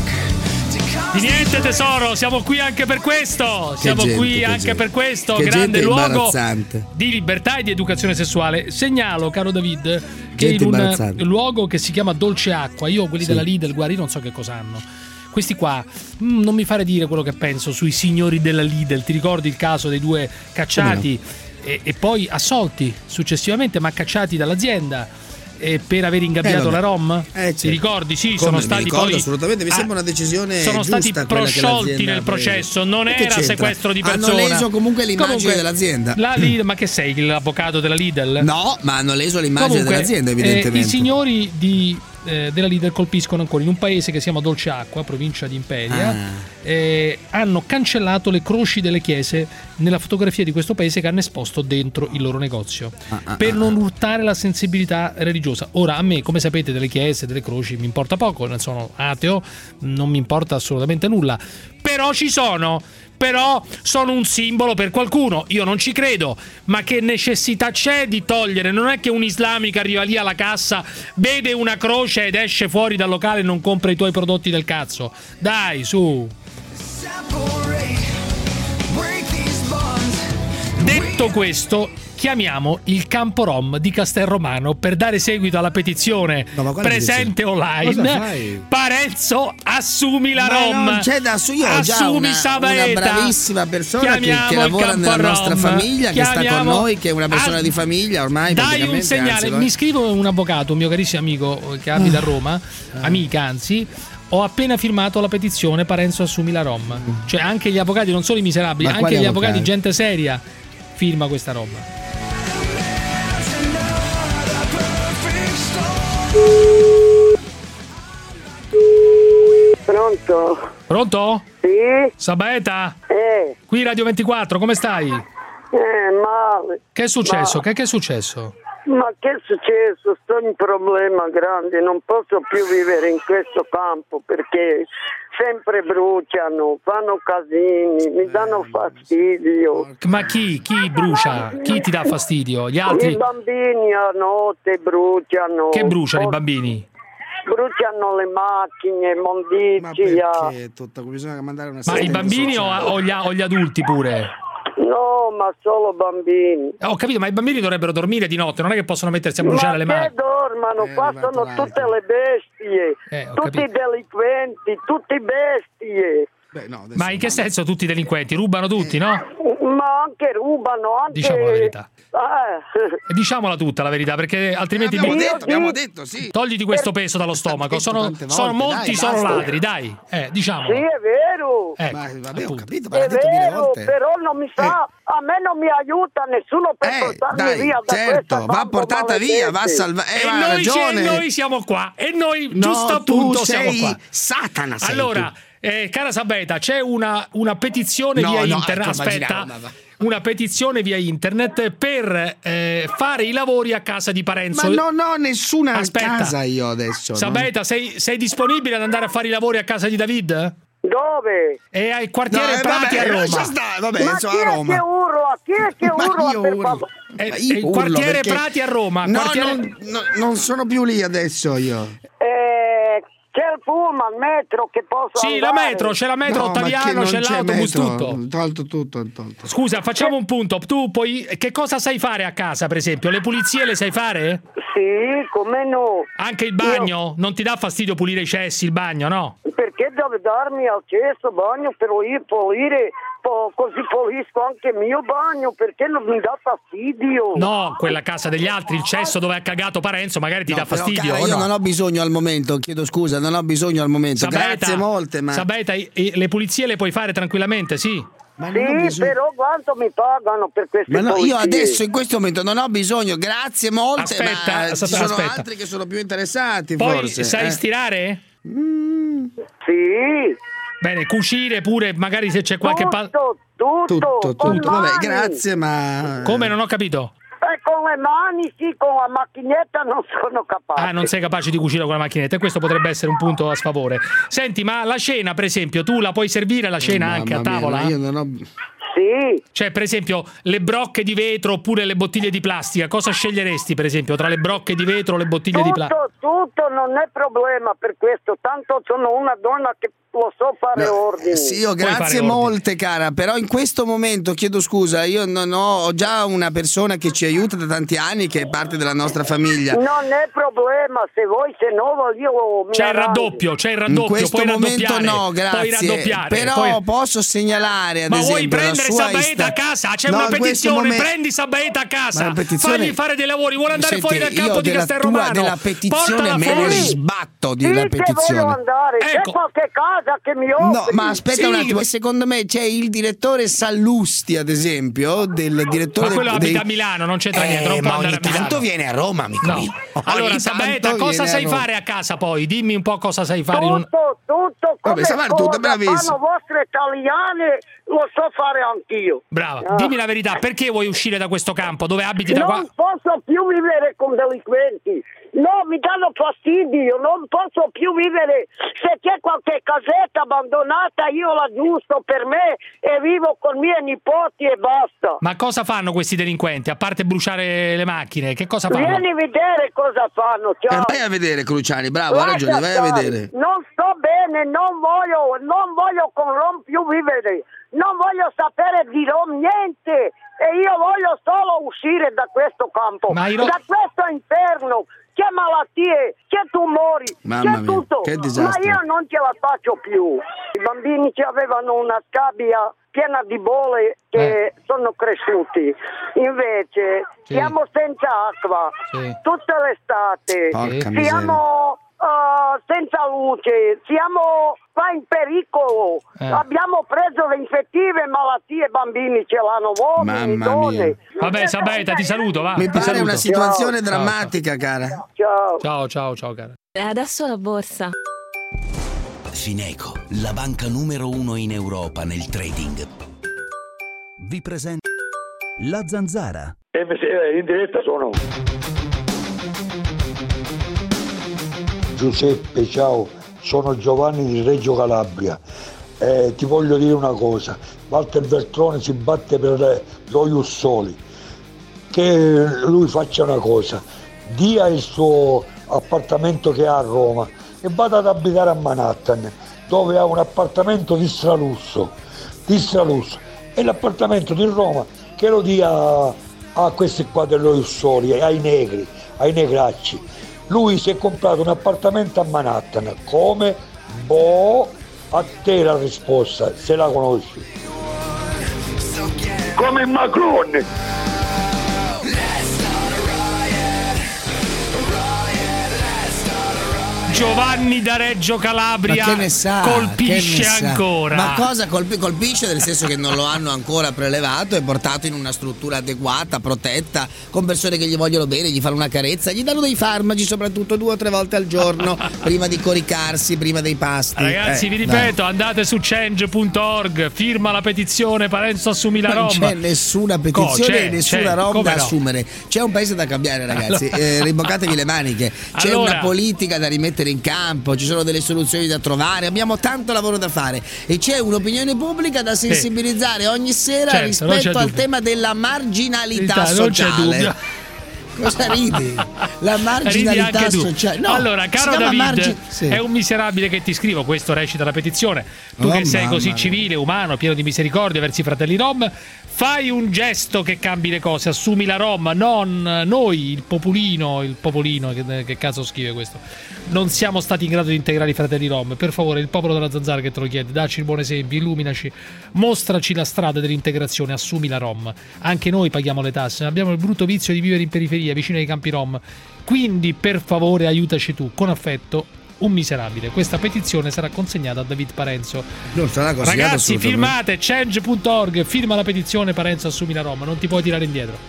[SPEAKER 2] Di niente tesoro, siamo qui anche per questo. Per questo grande luogo di libertà e di educazione sessuale. Segnalo, caro David, che in un luogo che si chiama Dolce Acqua, io quelli della Lidl, guarda, io non so che cosa hanno. Questi qua, non mi fare dire quello che penso sui signori della Lidl. Ti ricordi il caso dei 2 cacciati e poi assolti successivamente, ma cacciati dall'azienda per aver ingabbiato la Rom? Ti ricordi? Sì, sono stati poi
[SPEAKER 7] assolutamente, mi sembra una decisione
[SPEAKER 2] sono
[SPEAKER 7] giusta,
[SPEAKER 2] stati prosciolti nel processo, non era sequestro di persona.
[SPEAKER 7] Hanno leso comunque l'immagine dell'azienda.
[SPEAKER 2] Ma che sei, l'avvocato della Lidl?
[SPEAKER 7] No, ma hanno leso l'immagine dell'azienda, evidentemente.
[SPEAKER 2] I signori della Lidl colpiscono ancora in un paese che si chiama Dolce Acqua, provincia di Imperia. Hanno cancellato le croci delle chiese nella fotografia di questo paese che hanno esposto dentro il loro negozio per non urtare la sensibilità religiosa. Ora, a me, come sapete, delle chiese, delle croci mi importa poco, ne sono ateo, non mi importa assolutamente nulla, però ci sono. Però sono un simbolo per qualcuno, io non ci credo, ma che necessità c'è di togliere? Non è che un islamico arriva lì alla cassa, vede una croce ed esce fuori dal locale e non compra i tuoi prodotti del cazzo. Dai, su. Detto questo, chiamiamo il campo rom di Castelromano per dare seguito alla petizione presente online. Parenzo, assumi la rom.
[SPEAKER 7] Non c'è da io ho già
[SPEAKER 2] assumi
[SPEAKER 7] una bravissima persona che lavora nella nostra famiglia, che sta con noi, che è una persona di famiglia ormai.
[SPEAKER 2] Dai un segnale, mi scrivo un avvocato, un mio carissimo amico che abita a Roma, amica anzi. Ho appena firmato la petizione Parenzo assumi la rom. Cioè anche gli avvocati, non solo i miserabili, anche gli avvocati, gente seria, firma questa roba.
[SPEAKER 5] Pronto?
[SPEAKER 2] Pronto?
[SPEAKER 5] Sì?
[SPEAKER 2] Sabaeta? Qui Radio 24, come stai?
[SPEAKER 5] Male.
[SPEAKER 2] Che è successo? Che è successo?
[SPEAKER 5] Ma che è successo? Sto in un problema grande, non posso più vivere in questo campo perché sempre bruciano, fanno casini, mi danno fastidio.
[SPEAKER 2] Ma chi brucia? Chi ti dà fastidio? Gli altri?
[SPEAKER 5] I bambini a notte bruciano.
[SPEAKER 2] Che bruciano i bambini?
[SPEAKER 5] Bruciano le macchine, mondizia.
[SPEAKER 7] Ma perché? Bisogna mandare una
[SPEAKER 2] Ma i bambini o gli adulti pure?
[SPEAKER 5] No, ma solo bambini.
[SPEAKER 2] Ho capito, ma i bambini dovrebbero dormire di notte, non è che possono mettersi a bruciare le mani.
[SPEAKER 5] Ma che dormano? Qua sono tutte le bestie, tutti i delinquenti, tutti bestie.
[SPEAKER 2] Ma in che senso tutti i delinquenti? Rubano tutti, no?
[SPEAKER 5] Ma anche rubano, anche...
[SPEAKER 2] Diciamo la verità. Diciamola tutta la verità, perché altrimenti
[SPEAKER 7] abbiamo detto sì.
[SPEAKER 2] Togliti questo peso dallo stomaco. Sono molti, dai, sono ladri, dai. Diciamo.
[SPEAKER 5] Sì, è vero.
[SPEAKER 7] Vabbè, ho capito,
[SPEAKER 5] è vero, però non mi fa. A me non mi aiuta nessuno per portarmi via da
[SPEAKER 7] certo, va portata via, va salvata.
[SPEAKER 2] E noi siamo qua. E noi, giusto appunto, siamo qua.
[SPEAKER 7] Satana, sei
[SPEAKER 2] allora, cara Sabaeta, c'è una petizione via internet. Aspetta. Una petizione via internet per fare i lavori a casa di Parenzo.
[SPEAKER 7] Ma non ho nessuna casa io adesso.
[SPEAKER 2] Sabaeta, sei disponibile ad andare a fare i lavori a casa di David?
[SPEAKER 5] Dove?
[SPEAKER 2] È al quartiere Prati a Roma.
[SPEAKER 5] Ma chi è che urla? Chi è che urla per favore?
[SPEAKER 2] Il quartiere Prati a Roma.
[SPEAKER 7] Non sono più lì adesso io.
[SPEAKER 5] C'è il pullman, metro che posso andare.
[SPEAKER 2] C'è la metro Ottaviano, c'è l'autobus, tutto.
[SPEAKER 7] Tolto.
[SPEAKER 2] Scusa, facciamo un punto. Tu poi che cosa sai fare a casa, per esempio? Le pulizie le sai fare?
[SPEAKER 5] Sì, come no.
[SPEAKER 2] Anche il bagno? Non ti dà fastidio pulire i cessi, il bagno, no?
[SPEAKER 5] Perché deve darmi al cesso bagno per pulire, così pulisco anche il mio bagno, perché non mi dà fastidio.
[SPEAKER 2] No, quella casa degli altri, il cesso dove ha cagato Parenzo, magari ti dà fastidio.
[SPEAKER 7] Cara, io non ho bisogno al momento, chiedo scusa, non ho bisogno al momento.
[SPEAKER 2] Sabaeta,
[SPEAKER 7] grazie molte. Ma
[SPEAKER 2] Sabaeta, le pulizie le puoi fare tranquillamente, sì.
[SPEAKER 5] Ma sì, però quanto mi pagano per queste pulizie?
[SPEAKER 7] Io adesso in questo momento non ho bisogno, grazie molte.
[SPEAKER 2] Aspetta,
[SPEAKER 7] ci sono altri che sono più interessati.
[SPEAKER 2] Poi
[SPEAKER 7] forse.
[SPEAKER 2] Sai stirare?
[SPEAKER 5] Sì.
[SPEAKER 2] Bene, cucire pure, magari se c'è qualche
[SPEAKER 5] tutto.
[SPEAKER 7] Vabbè, grazie, ma
[SPEAKER 2] come, non ho capito?
[SPEAKER 5] Con le mani sì, con la macchinetta non sono capace.
[SPEAKER 2] Ah, non sei capace di cucire con la macchinetta, e questo potrebbe essere un punto a sfavore. Senti, ma la cena, per esempio, tu la puoi servire la cena anche a tavola?
[SPEAKER 7] Io non ho...
[SPEAKER 5] Sì.
[SPEAKER 2] Cioè, per esempio, le brocche di vetro oppure le bottiglie di plastica, cosa sceglieresti, per esempio, tra le brocche di vetro o le bottiglie di plastica?
[SPEAKER 5] Tutto non è problema per questo, tanto sono una donna che lo so fare ordini.
[SPEAKER 7] Sì, grazie molte, cara, però in questo momento chiedo scusa, io non ho già una persona che ci aiuta da tanti anni, che è parte della nostra famiglia.
[SPEAKER 5] Non è problema, se no io
[SPEAKER 2] c'è il raddoppio,
[SPEAKER 7] in questo
[SPEAKER 2] puoi
[SPEAKER 7] momento no, grazie. Però posso segnalare, ad esempio,
[SPEAKER 2] vuoi prendere Sabaeta a casa? C'è una petizione, prendi Sabaeta a casa, fagli fare dei lavori, vuole andare fuori dal campo di Castelromano.
[SPEAKER 7] Della petizione me ne sbatto della petizione.
[SPEAKER 5] Voglio andare, c'è qualche casa che mi offri.
[SPEAKER 7] No, ma aspetta un attimo, secondo me c'è il direttore Sallusti, ad esempio, del direttore.
[SPEAKER 2] Ma quello abita a Milano, non c'entra niente, non può
[SPEAKER 7] ma
[SPEAKER 2] andare
[SPEAKER 7] ogni
[SPEAKER 2] a Milano.
[SPEAKER 7] tanto viene a Roma, amico mio.
[SPEAKER 2] Allora, Sabaeta, cosa sai fare a casa poi? Dimmi un po' cosa sai fare.
[SPEAKER 5] Tutto, come
[SPEAKER 7] tutto, bravissimo.
[SPEAKER 5] fanno vostre italiane, lo so fare anch'io.
[SPEAKER 2] Brava, dimmi la verità, perché vuoi uscire da questo campo dove abiti da qua?
[SPEAKER 5] Non posso più vivere con delinquenti. No, mi danno fastidio, non posso più vivere. Se c'è qualche casetta abbandonata io la aggiusto per me e vivo con i miei nipoti e basta.
[SPEAKER 2] Ma cosa fanno questi delinquenti, a parte bruciare le macchine? Che cosa fanno?
[SPEAKER 5] Vieni a vedere cosa fanno. Ciao.
[SPEAKER 7] Vai a vedere, Cruciani, bravo, hai ragione, vai a vedere.
[SPEAKER 5] Non sto bene, non voglio con Rom più vivere. Non voglio sapere di Rom niente. e io voglio solo uscire da questo campo, da questo inferno. Che malattie, che tumori,
[SPEAKER 7] Mamma
[SPEAKER 5] che
[SPEAKER 7] mia,
[SPEAKER 5] tutto,
[SPEAKER 7] che disastro.
[SPEAKER 5] ma io non ce la faccio più. I bambini che avevano una scabbia piena di bolle che sono cresciuti, invece siamo senza acqua tutta l'estate,
[SPEAKER 7] Porca miseria.
[SPEAKER 5] siamo senza luce, siamo qua in pericolo, abbiamo preso le infettive malattie, bambini ce l'hanno, uomini,
[SPEAKER 7] Mamma
[SPEAKER 5] donne.
[SPEAKER 7] mia.
[SPEAKER 2] Vabbè, Sabaeta, ti saluto, va.
[SPEAKER 7] Mi
[SPEAKER 2] ti
[SPEAKER 7] pare
[SPEAKER 2] saluto.
[SPEAKER 7] una situazione
[SPEAKER 2] Ciao.
[SPEAKER 7] drammatica, cara.
[SPEAKER 2] Ciao, cara.
[SPEAKER 4] E adesso la borsa.
[SPEAKER 3] Fineco, la banca numero 1 in Europa nel trading, vi presenta La Zanzara.
[SPEAKER 11] In diretta sono.
[SPEAKER 6] Giuseppe, ciao, sono Giovanni di Reggio Calabria. Ti voglio dire una cosa, Walter Veltroni si batte per lo Ius Soli, che lui faccia una cosa, dia il suo appartamento che ha a Roma e vada ad abitare a Manhattan, dove ha un appartamento di stralusso, e l'appartamento di Roma che lo dia a questi qua dello Ius Soli, ai negri, ai negracci. Lui si è comprato un appartamento a Manhattan. Come? Boh, a te la risposta, se la conosci.
[SPEAKER 11] Come Macron.
[SPEAKER 2] Giovanni da Reggio Calabria
[SPEAKER 7] Ma che ne sa,
[SPEAKER 2] colpisce
[SPEAKER 7] che ne sa.
[SPEAKER 2] ancora.
[SPEAKER 7] Ma cosa colpisce? Nel senso che non lo hanno ancora prelevato e portato in una struttura adeguata, protetta, con persone che gli vogliono bene, gli fanno una carezza, gli danno dei farmaci, soprattutto 2 o 3 volte al giorno, prima di coricarsi, prima dei pasti.
[SPEAKER 2] Ragazzi, vi ripeto, andate su change.org, firma la petizione Parenzo assumi la
[SPEAKER 7] Non
[SPEAKER 2] Rom.
[SPEAKER 7] c'è nessuna petizione e nessuna Rom
[SPEAKER 2] come
[SPEAKER 7] da
[SPEAKER 2] no?
[SPEAKER 7] assumere. C'è un paese da cambiare, ragazzi. Rimboccatevi le maniche. C'è una politica da rimettere in campo, ci sono delle soluzioni da trovare, abbiamo tanto lavoro da fare e c'è un'opinione pubblica da sensibilizzare ogni sera rispetto al tema della marginalità sociale. Cosa ridi? La marginalità sociale. No,
[SPEAKER 2] allora, caro David, è un miserabile che ti scrivo, questo recita la petizione. Tu che sei così civile, umano, pieno di misericordia verso i fratelli Rom, fai un gesto che cambi le cose, assumi la Rom, non noi, il popolino, che cazzo scrive questo. Non siamo stati in grado di integrare i fratelli Rom. Per favore, il popolo della Zanzara che te lo chiede, dacci il buon esempio, illuminaci, mostraci la strada dell'integrazione, assumi la Rom. Anche noi paghiamo le tasse, abbiamo il brutto vizio di vivere in periferia, vicino ai campi Rom. Quindi, per favore, aiutaci tu, con affetto, un miserabile. Questa petizione sarà consegnata a David Parenzo.
[SPEAKER 7] Non sarà consegnata.
[SPEAKER 2] Ragazzi, firmate change.org, firma la petizione Parenzo assumi la Rom, non ti puoi tirare indietro.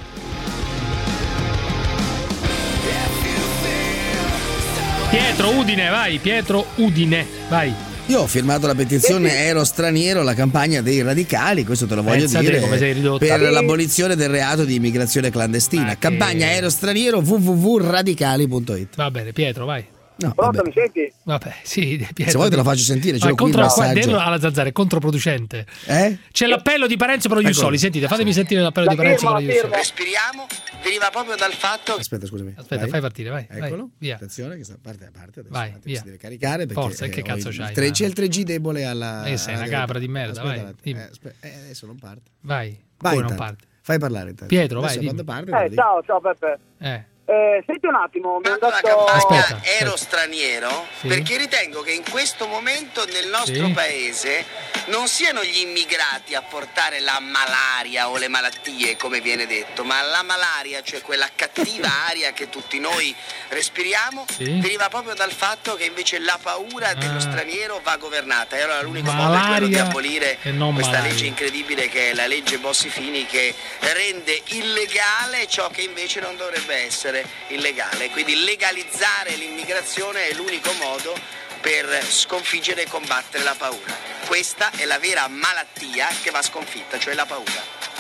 [SPEAKER 2] Pietro Udine, vai.
[SPEAKER 7] Io ho firmato la petizione Ero straniero, la campagna dei radicali, questo te lo voglio dire,
[SPEAKER 2] come sei ridotta.
[SPEAKER 7] per l'abolizione del reato di immigrazione clandestina. Campagna Ero straniero www.radicali.it.
[SPEAKER 2] Va bene, Pietro, vai.
[SPEAKER 7] No,
[SPEAKER 11] Pronto, mi senti?
[SPEAKER 2] Vabbè, sì, Pietro.
[SPEAKER 7] Se vuoi te lo faccio sentire, c'è qui il messaggio.
[SPEAKER 2] Dentro alla Zanzara è controproducente. C'è l'appello di Parenzo per lo Ius Soli. Sentite, fatemi sentire l'appello di Parenzo per lo Ius Soli.
[SPEAKER 7] Respiriamo, deriva proprio dal fatto. Aspetta, scusami.
[SPEAKER 2] Aspetta, fai partire, vai.
[SPEAKER 7] Eccolo.
[SPEAKER 2] Vai, via.
[SPEAKER 7] Attenzione, che sta parte a parte. Adesso
[SPEAKER 2] vai, via.
[SPEAKER 7] Si deve caricare perché
[SPEAKER 2] forza, che cazzo c'hai?
[SPEAKER 7] C'è il 3G debole alla.
[SPEAKER 2] Sei una capra di merda, vai.
[SPEAKER 7] Adesso non parte.
[SPEAKER 2] Vai.
[SPEAKER 7] Vai,
[SPEAKER 2] non parte.
[SPEAKER 7] Fai parlare intanto.
[SPEAKER 2] Pietro,
[SPEAKER 7] adesso
[SPEAKER 2] vai.
[SPEAKER 7] Quando parte,
[SPEAKER 11] ciao Peppe. Senti un attimo, mi hanno dato...
[SPEAKER 7] Aspetta. Ero straniero perché ritengo che in questo momento nel nostro paese non siano gli immigrati a portare la malaria o le malattie, come viene detto, ma la malaria, cioè quella cattiva aria che tutti noi respiriamo, deriva proprio dal fatto che invece la paura dello straniero va governata. E allora l'unico modo è quello di abolire questa legge incredibile che è la legge Bossi-Fini, che rende illegale ciò che invece non dovrebbe essere illegale. Quindi legalizzare l'immigrazione è l'unico modo per sconfiggere e combattere la paura. Questa è la vera malattia che va sconfitta, cioè la paura.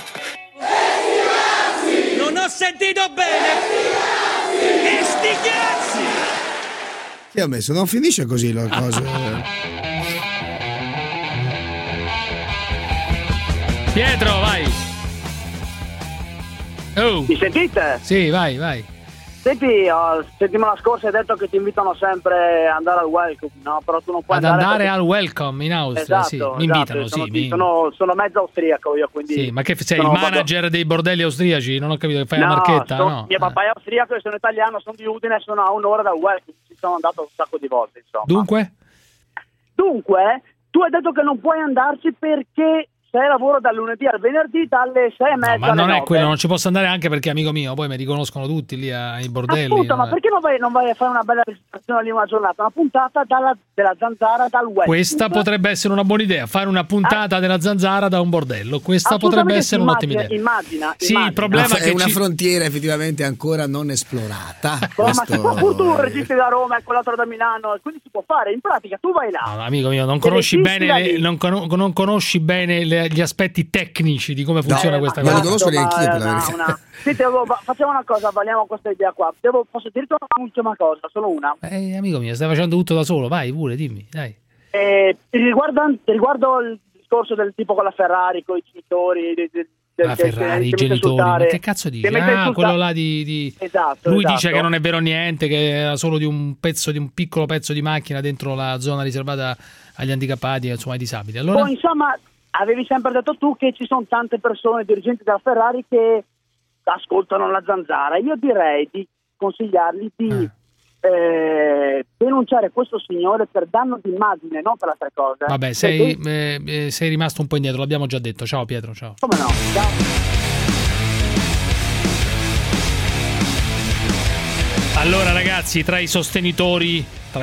[SPEAKER 19] Non ho sentito bene! E sti cazzi!
[SPEAKER 7] Che ho messo? Non finisce così la cosa.
[SPEAKER 2] Pietro, vai.
[SPEAKER 11] Mi sentite?
[SPEAKER 2] Sì, vai.
[SPEAKER 4] Senti, settimana scorsa hai detto che ti invitano sempre ad andare al Welcome, no? Però tu non puoi
[SPEAKER 2] andare al Welcome in Austria,
[SPEAKER 4] esatto,
[SPEAKER 2] sì. Mi invitano,
[SPEAKER 4] esatto,
[SPEAKER 2] sì.
[SPEAKER 4] Sono mezzo austriaco io, quindi...
[SPEAKER 2] Sì, ma che sei il manager dei bordelli austriaci? Non ho capito, che fai la marchetta? No,
[SPEAKER 4] mio papà è austriaco e sono italiano, sono di Udine, sono a un'ora dal Welcome, ci sono andato un sacco di volte, insomma.
[SPEAKER 2] Dunque,
[SPEAKER 4] tu hai detto che non puoi andarci perché... sei lavoro dal lunedì al venerdì dalle 6:30
[SPEAKER 2] ma non è quello, non ci posso andare anche perché amico mio, poi mi riconoscono tutti lì ai bordelli.
[SPEAKER 4] Appunto, ma perché non vai a fare una bella registrazione lì una giornata, una puntata della Zanzara dal web?
[SPEAKER 2] Questa potrebbe essere una buona idea, fare una puntata della Zanzara da un bordello. Questa potrebbe essere un'ottima idea.
[SPEAKER 4] Immagina.
[SPEAKER 2] Sì, il problema è che
[SPEAKER 7] una frontiera effettivamente ancora non esplorata.
[SPEAKER 4] Ma si può pure tu registri da Roma e quell'altro da Milano, e quindi si può fare. In pratica tu vai là.
[SPEAKER 2] No, amico mio, non conosci bene non conosci bene gli aspetti tecnici di come funziona questa cosa.
[SPEAKER 7] Non li conosco neanche io, per la verità.
[SPEAKER 4] Senti, facciamo una cosa, valiamo questa idea qua. Posso dirti un'ultima cosa, solo una.
[SPEAKER 2] Amico mio, stai facendo tutto da solo, vai pure, dimmi, dai.
[SPEAKER 4] Riguardo il discorso del tipo con la Ferrari, con i genitori,
[SPEAKER 2] la Ferrari, i genitori, ma che cazzo dici? Quello là di...
[SPEAKER 4] Esatto,
[SPEAKER 2] lui dice che non è vero niente, che era solo di un piccolo pezzo di macchina dentro la zona riservata agli handicappati, insomma ai disabili. Allora...
[SPEAKER 4] Poi, insomma, avevi sempre detto tu che ci sono tante persone, dirigenti della Ferrari, che ascoltano la Zanzara. Io direi di consigliargli di denunciare questo signore per danno d'immagine, non per altre cose.
[SPEAKER 2] Vabbè, sei rimasto un po' indietro, l'abbiamo già detto. Ciao Pietro, ciao.
[SPEAKER 4] Come no? Ciao.
[SPEAKER 2] Allora ragazzi, tra i sostenitori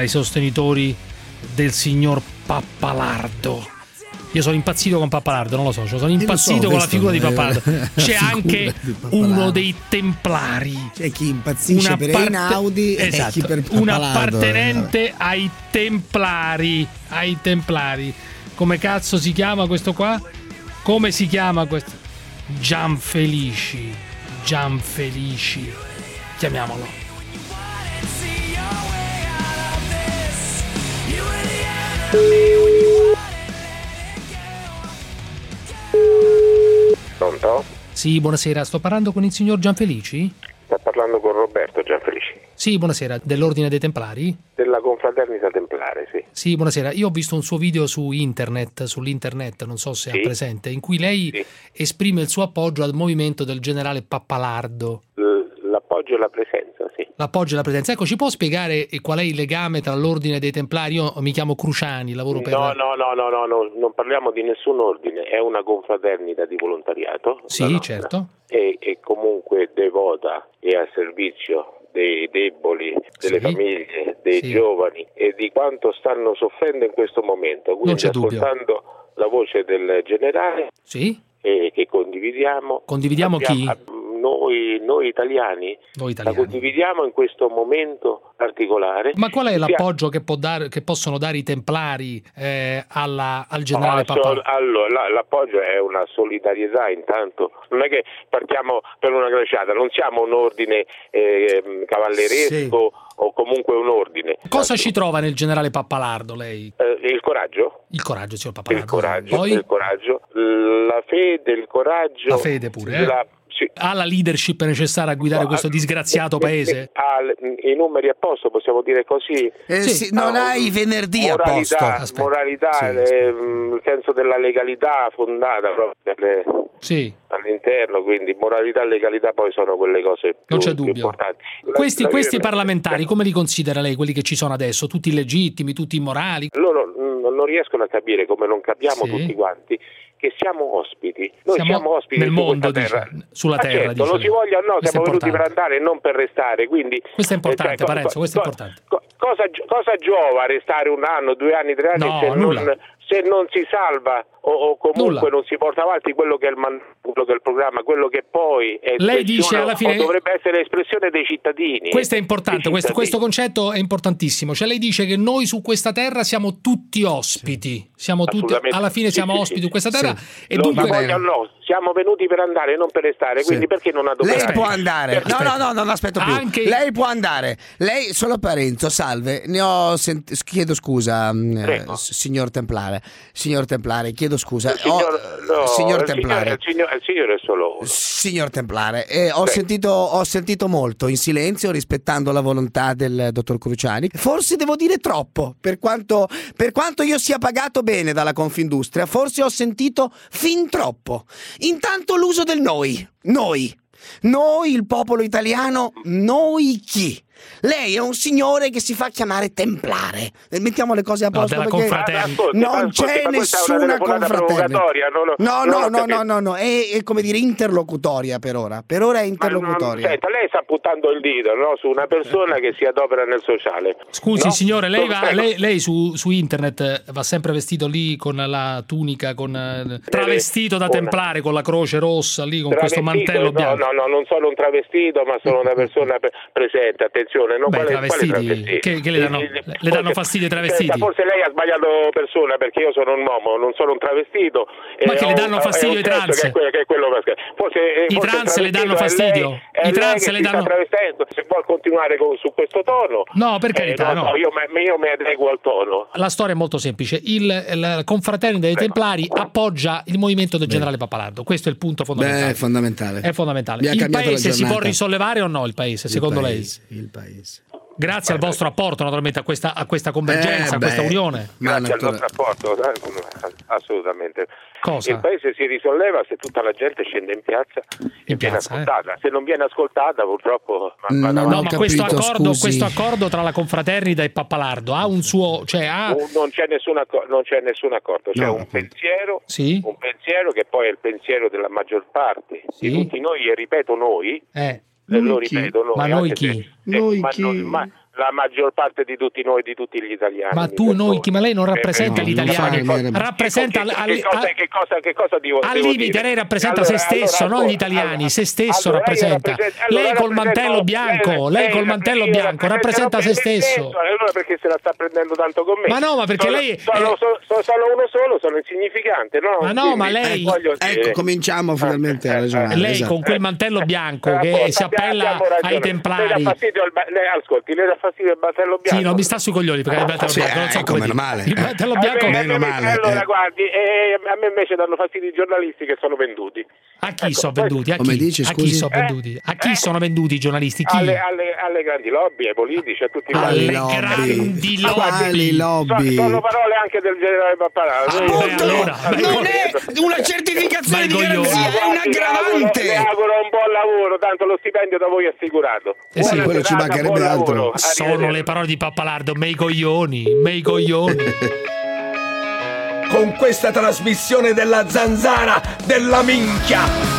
[SPEAKER 2] del signor Pappalardo, io sono impazzito con Pappalardo, non lo so, sono impazzito con la figura di Pappalardo. C'è anche uno dei Templari.
[SPEAKER 7] C'è chi impazzisce per Einaudi e chi per Pappalardo.
[SPEAKER 2] Un appartenente ai Templari. Come cazzo si chiama questo qua? Come si chiama questo? Gianfelici. Chiamiamolo.
[SPEAKER 8] Pronto?
[SPEAKER 2] Sì, buonasera, sto parlando con il signor Gianfelici?
[SPEAKER 8] Sta parlando con Roberto Gianfelici.
[SPEAKER 2] Sì, buonasera, dell'Ordine dei Templari?
[SPEAKER 8] Della Confraternita Templare, sì.
[SPEAKER 2] Sì, buonasera, io ho visto un suo video sull'internet, non so se è presente, in cui lei esprime il suo appoggio al movimento del generale Pappalardo.
[SPEAKER 8] L'appoggio e la presenza, sì.
[SPEAKER 2] L'appoggio e la presenza. Ecco, ci può spiegare qual è il legame tra l'Ordine dei Templari? Io mi chiamo Cruciani, lavoro per...
[SPEAKER 8] No, non parliamo di nessun ordine, è una confraternita di volontariato.
[SPEAKER 2] Sì, certo.
[SPEAKER 8] E comunque devota e a servizio dei deboli, delle famiglie, dei giovani e di quanto stanno soffrendo in questo momento. Quindi ascoltando la voce del generale che condividiamo.
[SPEAKER 2] Condividiamo chi?
[SPEAKER 8] Noi italiani la condividiamo in questo momento particolare.
[SPEAKER 2] Ma qual è l'appoggio che possono dare i Templari al generale Pappalardo?
[SPEAKER 8] Allora, l'appoggio è una solidarietà, intanto non è che partiamo per una crociata, non siamo un ordine cavalleresco o comunque un ordine.
[SPEAKER 2] Cosa ci trova nel generale Pappalardo lei?
[SPEAKER 8] Il coraggio.
[SPEAKER 2] Il coraggio, signor Pappalardo.
[SPEAKER 8] Il coraggio, la fede, il coraggio.
[SPEAKER 2] La fede pure, Ha la leadership necessaria a guidare questo disgraziato paese?
[SPEAKER 8] Ha i numeri a posto, possiamo dire così.
[SPEAKER 7] Non ha i venerdì a posto.
[SPEAKER 8] Moralità, il senso della legalità fondata proprio all'interno, quindi moralità e legalità poi sono quelle cose più importanti.
[SPEAKER 2] Questi parlamentari come li considera lei, quelli che ci sono adesso? Tutti illegittimi, tutti immorali?
[SPEAKER 8] Loro non riescono a capire, come non capiamo tutti quanti, che siamo ospiti. Noi siamo ospiti
[SPEAKER 2] nel mondo, sulla terra.
[SPEAKER 8] Certo, non si voglia siamo venuti per andare e non per restare. Quindi,
[SPEAKER 2] questo è importante, Parenzo, questo è importante.
[SPEAKER 8] Cosa giova restare 1 anno, 2 anni, 3 anni se non si salva o comunque non si porta avanti quello che è il programma, quello che poi è
[SPEAKER 2] lei dice alla fine
[SPEAKER 8] dovrebbe essere espressione dei cittadini.
[SPEAKER 2] Questo è importante, questo concetto è importantissimo. Cioè lei dice che noi su questa terra siamo tutti ospiti, siamo tutti, alla fine siamo ospiti in questa terra e dunque
[SPEAKER 8] siamo venuti per andare e non per restare, quindi perché non adoperare?
[SPEAKER 7] Lei può andare. No, aspetto più. Lei può andare. Lei, solo Parenzo, salve. Chiedo scusa, signor Templare. Chiedo chiedo scusa.
[SPEAKER 8] Signor Templare. Il signore è solo uno.
[SPEAKER 7] Signor Templare, ho sentito molto in silenzio, rispettando la volontà del dottor Cruciani. Forse devo dire troppo, per quanto io sia pagato bene dalla Confindustria, forse ho sentito fin troppo. Intanto l'uso del noi, il popolo italiano, noi chi? Lei è un signore che si fa chiamare Templare. Mettiamo le cose a posto, perché non c'è nessuna confraternita. No, è come dire interlocutoria per ora. Per ora è interlocutoria.
[SPEAKER 8] Senta, lei sta puntando il dito, no, su una persona che si adopera nel sociale.
[SPEAKER 2] Scusi, signore, lei su internet va sempre vestito lì con la tunica, travestito da Templare, con la croce rossa lì, con questo mantello bianco.
[SPEAKER 8] No, non sono un travestito, ma sono una persona presente. Attenzione. Non
[SPEAKER 2] travestiti? Che le danno fastidio i travestiti?
[SPEAKER 8] Forse lei ha sbagliato persona, perché io sono un uomo, non sono un travestito.
[SPEAKER 2] Ma che le danno fastidio i trans? I trans le danno fastidio? I trans le danno...
[SPEAKER 8] Se vuol continuare su questo tono...
[SPEAKER 2] No, per carità, no.
[SPEAKER 8] Io mi adeguo al tono.
[SPEAKER 2] La storia è molto semplice. La confraternita dei Templari appoggia il movimento del generale Pappalardo. Questo è il punto fondamentale.
[SPEAKER 7] È fondamentale.
[SPEAKER 2] È fondamentale. Il paese si può risollevare o no, il paese, secondo lei?
[SPEAKER 7] Il paese.
[SPEAKER 2] Grazie al vostro apporto, naturalmente, a questa convergenza, a questa unione.
[SPEAKER 8] Grazie al nostro apporto, assolutamente.
[SPEAKER 2] Cosa?
[SPEAKER 8] Il paese si risolleva se tutta la gente scende in piazza e viene ascoltata. Se non viene ascoltata, purtroppo...
[SPEAKER 2] ma questo accordo tra la confraternita e Pappalardo ha un suo...
[SPEAKER 8] Non c'è nessun accordo. C'è un pensiero, un pensiero che poi è il pensiero della maggior parte di tutti noi, e ripeto noi... Lo ripeto,
[SPEAKER 2] ma noi chi?
[SPEAKER 8] La maggior parte di tutti noi, di tutti gli italiani.
[SPEAKER 2] Ma noi chi? Ma lei non rappresenta gli italiani, rappresenta
[SPEAKER 8] che cosa devo
[SPEAKER 2] al limite lei rappresenta se stesso, non gli italiani, se stesso rappresenta. Lei col mantello bianco, rappresenta se stesso.
[SPEAKER 8] Allora perché se la sta prendendo tanto con me?
[SPEAKER 2] Ma no, ma perché lei
[SPEAKER 8] sono uno solo, sono insignificante, no?
[SPEAKER 2] Ma no, ma lei
[SPEAKER 7] ecco, cominciamo finalmente a ragionare.
[SPEAKER 2] Lei con quel mantello bianco che si appella ai Templari.
[SPEAKER 8] Ascolti, lei fastidio il battello bianco.
[SPEAKER 2] Sì, non mi sta sui coglioni, perché il battello bianco non so come
[SPEAKER 7] meno male.
[SPEAKER 2] Il battello bianco
[SPEAKER 7] meno male.
[SPEAKER 8] Allora guardi, a me invece danno fastidio i giornalisti che sono venduti.
[SPEAKER 2] A chi sono venduti? A
[SPEAKER 7] come dici,
[SPEAKER 2] scusi? A chi sono venduti i giornalisti? Chi?
[SPEAKER 8] Alle grandi lobby, ai politici, a tutti i
[SPEAKER 2] alle grandi lobby.
[SPEAKER 8] Sono parole anche del generale Pappalardo.
[SPEAKER 7] Allora, non è una certificazione di garanzia, è un aggravante.
[SPEAKER 8] Le auguro un buon lavoro, tanto lo stipendio da voi è assicurato.
[SPEAKER 7] Sì, quello ci mancherebbe altro.
[SPEAKER 2] Sono le parole di Pappalardo, mei coglioni.
[SPEAKER 10] Con questa trasmissione della zanzara della minchia.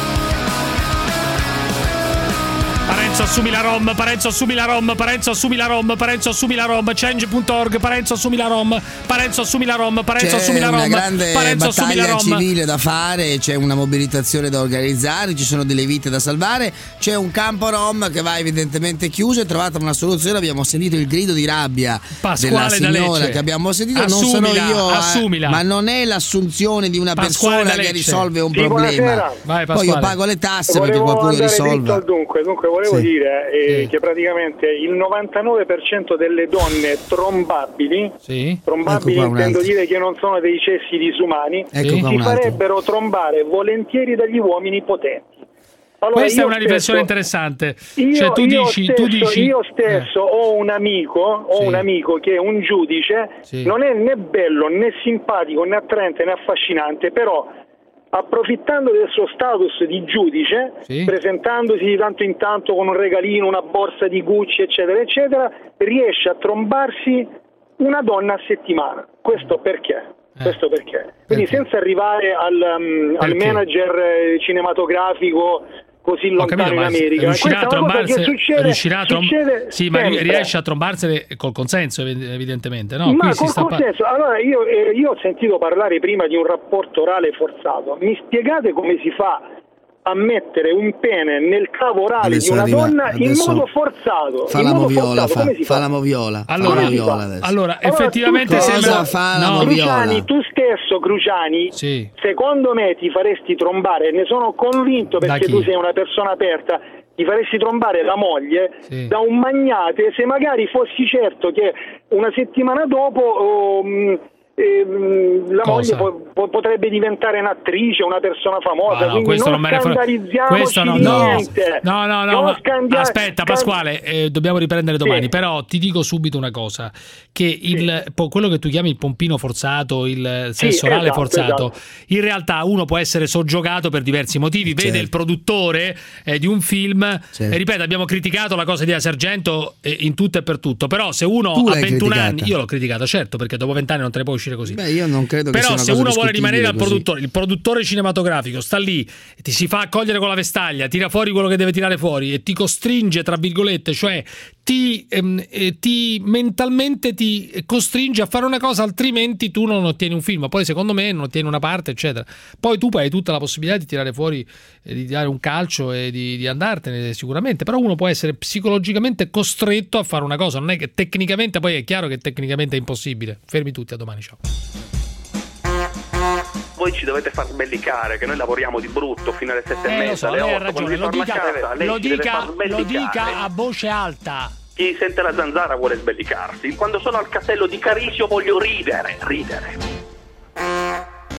[SPEAKER 2] Parenzo assumi la Rom, Parenzo assumi la Rom, Parenzo assumi la Rom, Parenzo assumi la Rom, change.org, Parenzo assumi la Rom, Parenzo assumi la Rom, Parenzo assumi la Rom.
[SPEAKER 7] C'è una grande battaglia civile da fare, c'è una mobilitazione da organizzare, ci sono delle vite da salvare, c'è un campo Rom che va evidentemente chiuso, è trovata una soluzione, abbiamo sentito il grido di rabbia della signora che abbiamo sentito,
[SPEAKER 2] assumila,
[SPEAKER 7] non sono io,
[SPEAKER 2] assumila.
[SPEAKER 7] Ma non è l'assunzione di una persona che risolve un problema.
[SPEAKER 2] Vai,
[SPEAKER 7] poi io pago le tasse perché qualcuno risolve.
[SPEAKER 13] Dunque volevo dire che praticamente il 99% delle donne trombabili, intendo dire che non sono dei cessi disumani, si farebbero trombare volentieri dagli uomini potenti. Allora,
[SPEAKER 2] questa è una riflessione interessante.
[SPEAKER 13] Io stesso ho un amico che è un giudice, non è né bello né simpatico né attraente né affascinante, però approfittando del suo status di giudice, presentandosi di tanto in tanto con un regalino, una borsa di Gucci, eccetera, eccetera, riesce a trombarsi una donna a settimana. Questo perché? Quindi senza arrivare al manager cinematografico così lontano in America.
[SPEAKER 2] Riuscirà a riesce a trombarsene col consenso, evidentemente, no?
[SPEAKER 13] Ma col consenso. Allora io ho sentito parlare prima di un rapporto orale forzato. Mi spiegate come si fa a mettere un pene nel cavo orale di una donna in modo forzato?
[SPEAKER 7] Fa la moviola.
[SPEAKER 2] Allora, effettivamente
[SPEAKER 13] Cruciani, tu stesso Cruciani, secondo me ti faresti trombare, ne sono convinto, perché tu sei una persona aperta, ti faresti trombare la moglie da un magnate se magari fossi certo che una settimana dopo la moglie potrebbe diventare un'attrice, una persona famosa, quindi non scandalizziamoci niente.
[SPEAKER 2] No. Aspetta Pasquale, dobbiamo riprendere domani, però ti dico subito una cosa, che quello che tu chiami il pompino forzato, il sesso orale forzato, in realtà uno può essere soggiogato per diversi motivi. Vede il produttore di un film, ripeto, abbiamo criticato la cosa di Sargento in tutto e per tutto, però se uno ha 21 anni, io l'ho criticata, certo, perché dopo 20 anni non te ne puoi uscire così.
[SPEAKER 7] Beh, io non credo che
[SPEAKER 2] però
[SPEAKER 7] sia
[SPEAKER 2] se uno vuole rimanere al produttore, il produttore cinematografico sta lì, ti si fa accogliere con la vestaglia, tira fuori quello che deve tirare fuori e ti costringe, tra virgolette, cioè ti mentalmente ti costringe a fare una cosa, altrimenti tu non ottieni un film, poi secondo me non ottieni una parte, eccetera. Poi tu hai tutta la possibilità di tirare fuori, di dare un calcio e di andartene sicuramente, però uno può essere psicologicamente costretto a fare una cosa, non è che tecnicamente, poi è chiaro che tecnicamente è impossibile. Fermi tutti, a domani, ciao.
[SPEAKER 1] Voi ci dovete far sbellicare, che noi lavoriamo di brutto fino alle 7:30,
[SPEAKER 2] lo so,
[SPEAKER 1] alle 8.
[SPEAKER 2] Lei ha ragione, lo dica a voce alta.
[SPEAKER 1] Chi sente la zanzara vuole sbellicarsi. Quando sono al castello di Carisio voglio ridere.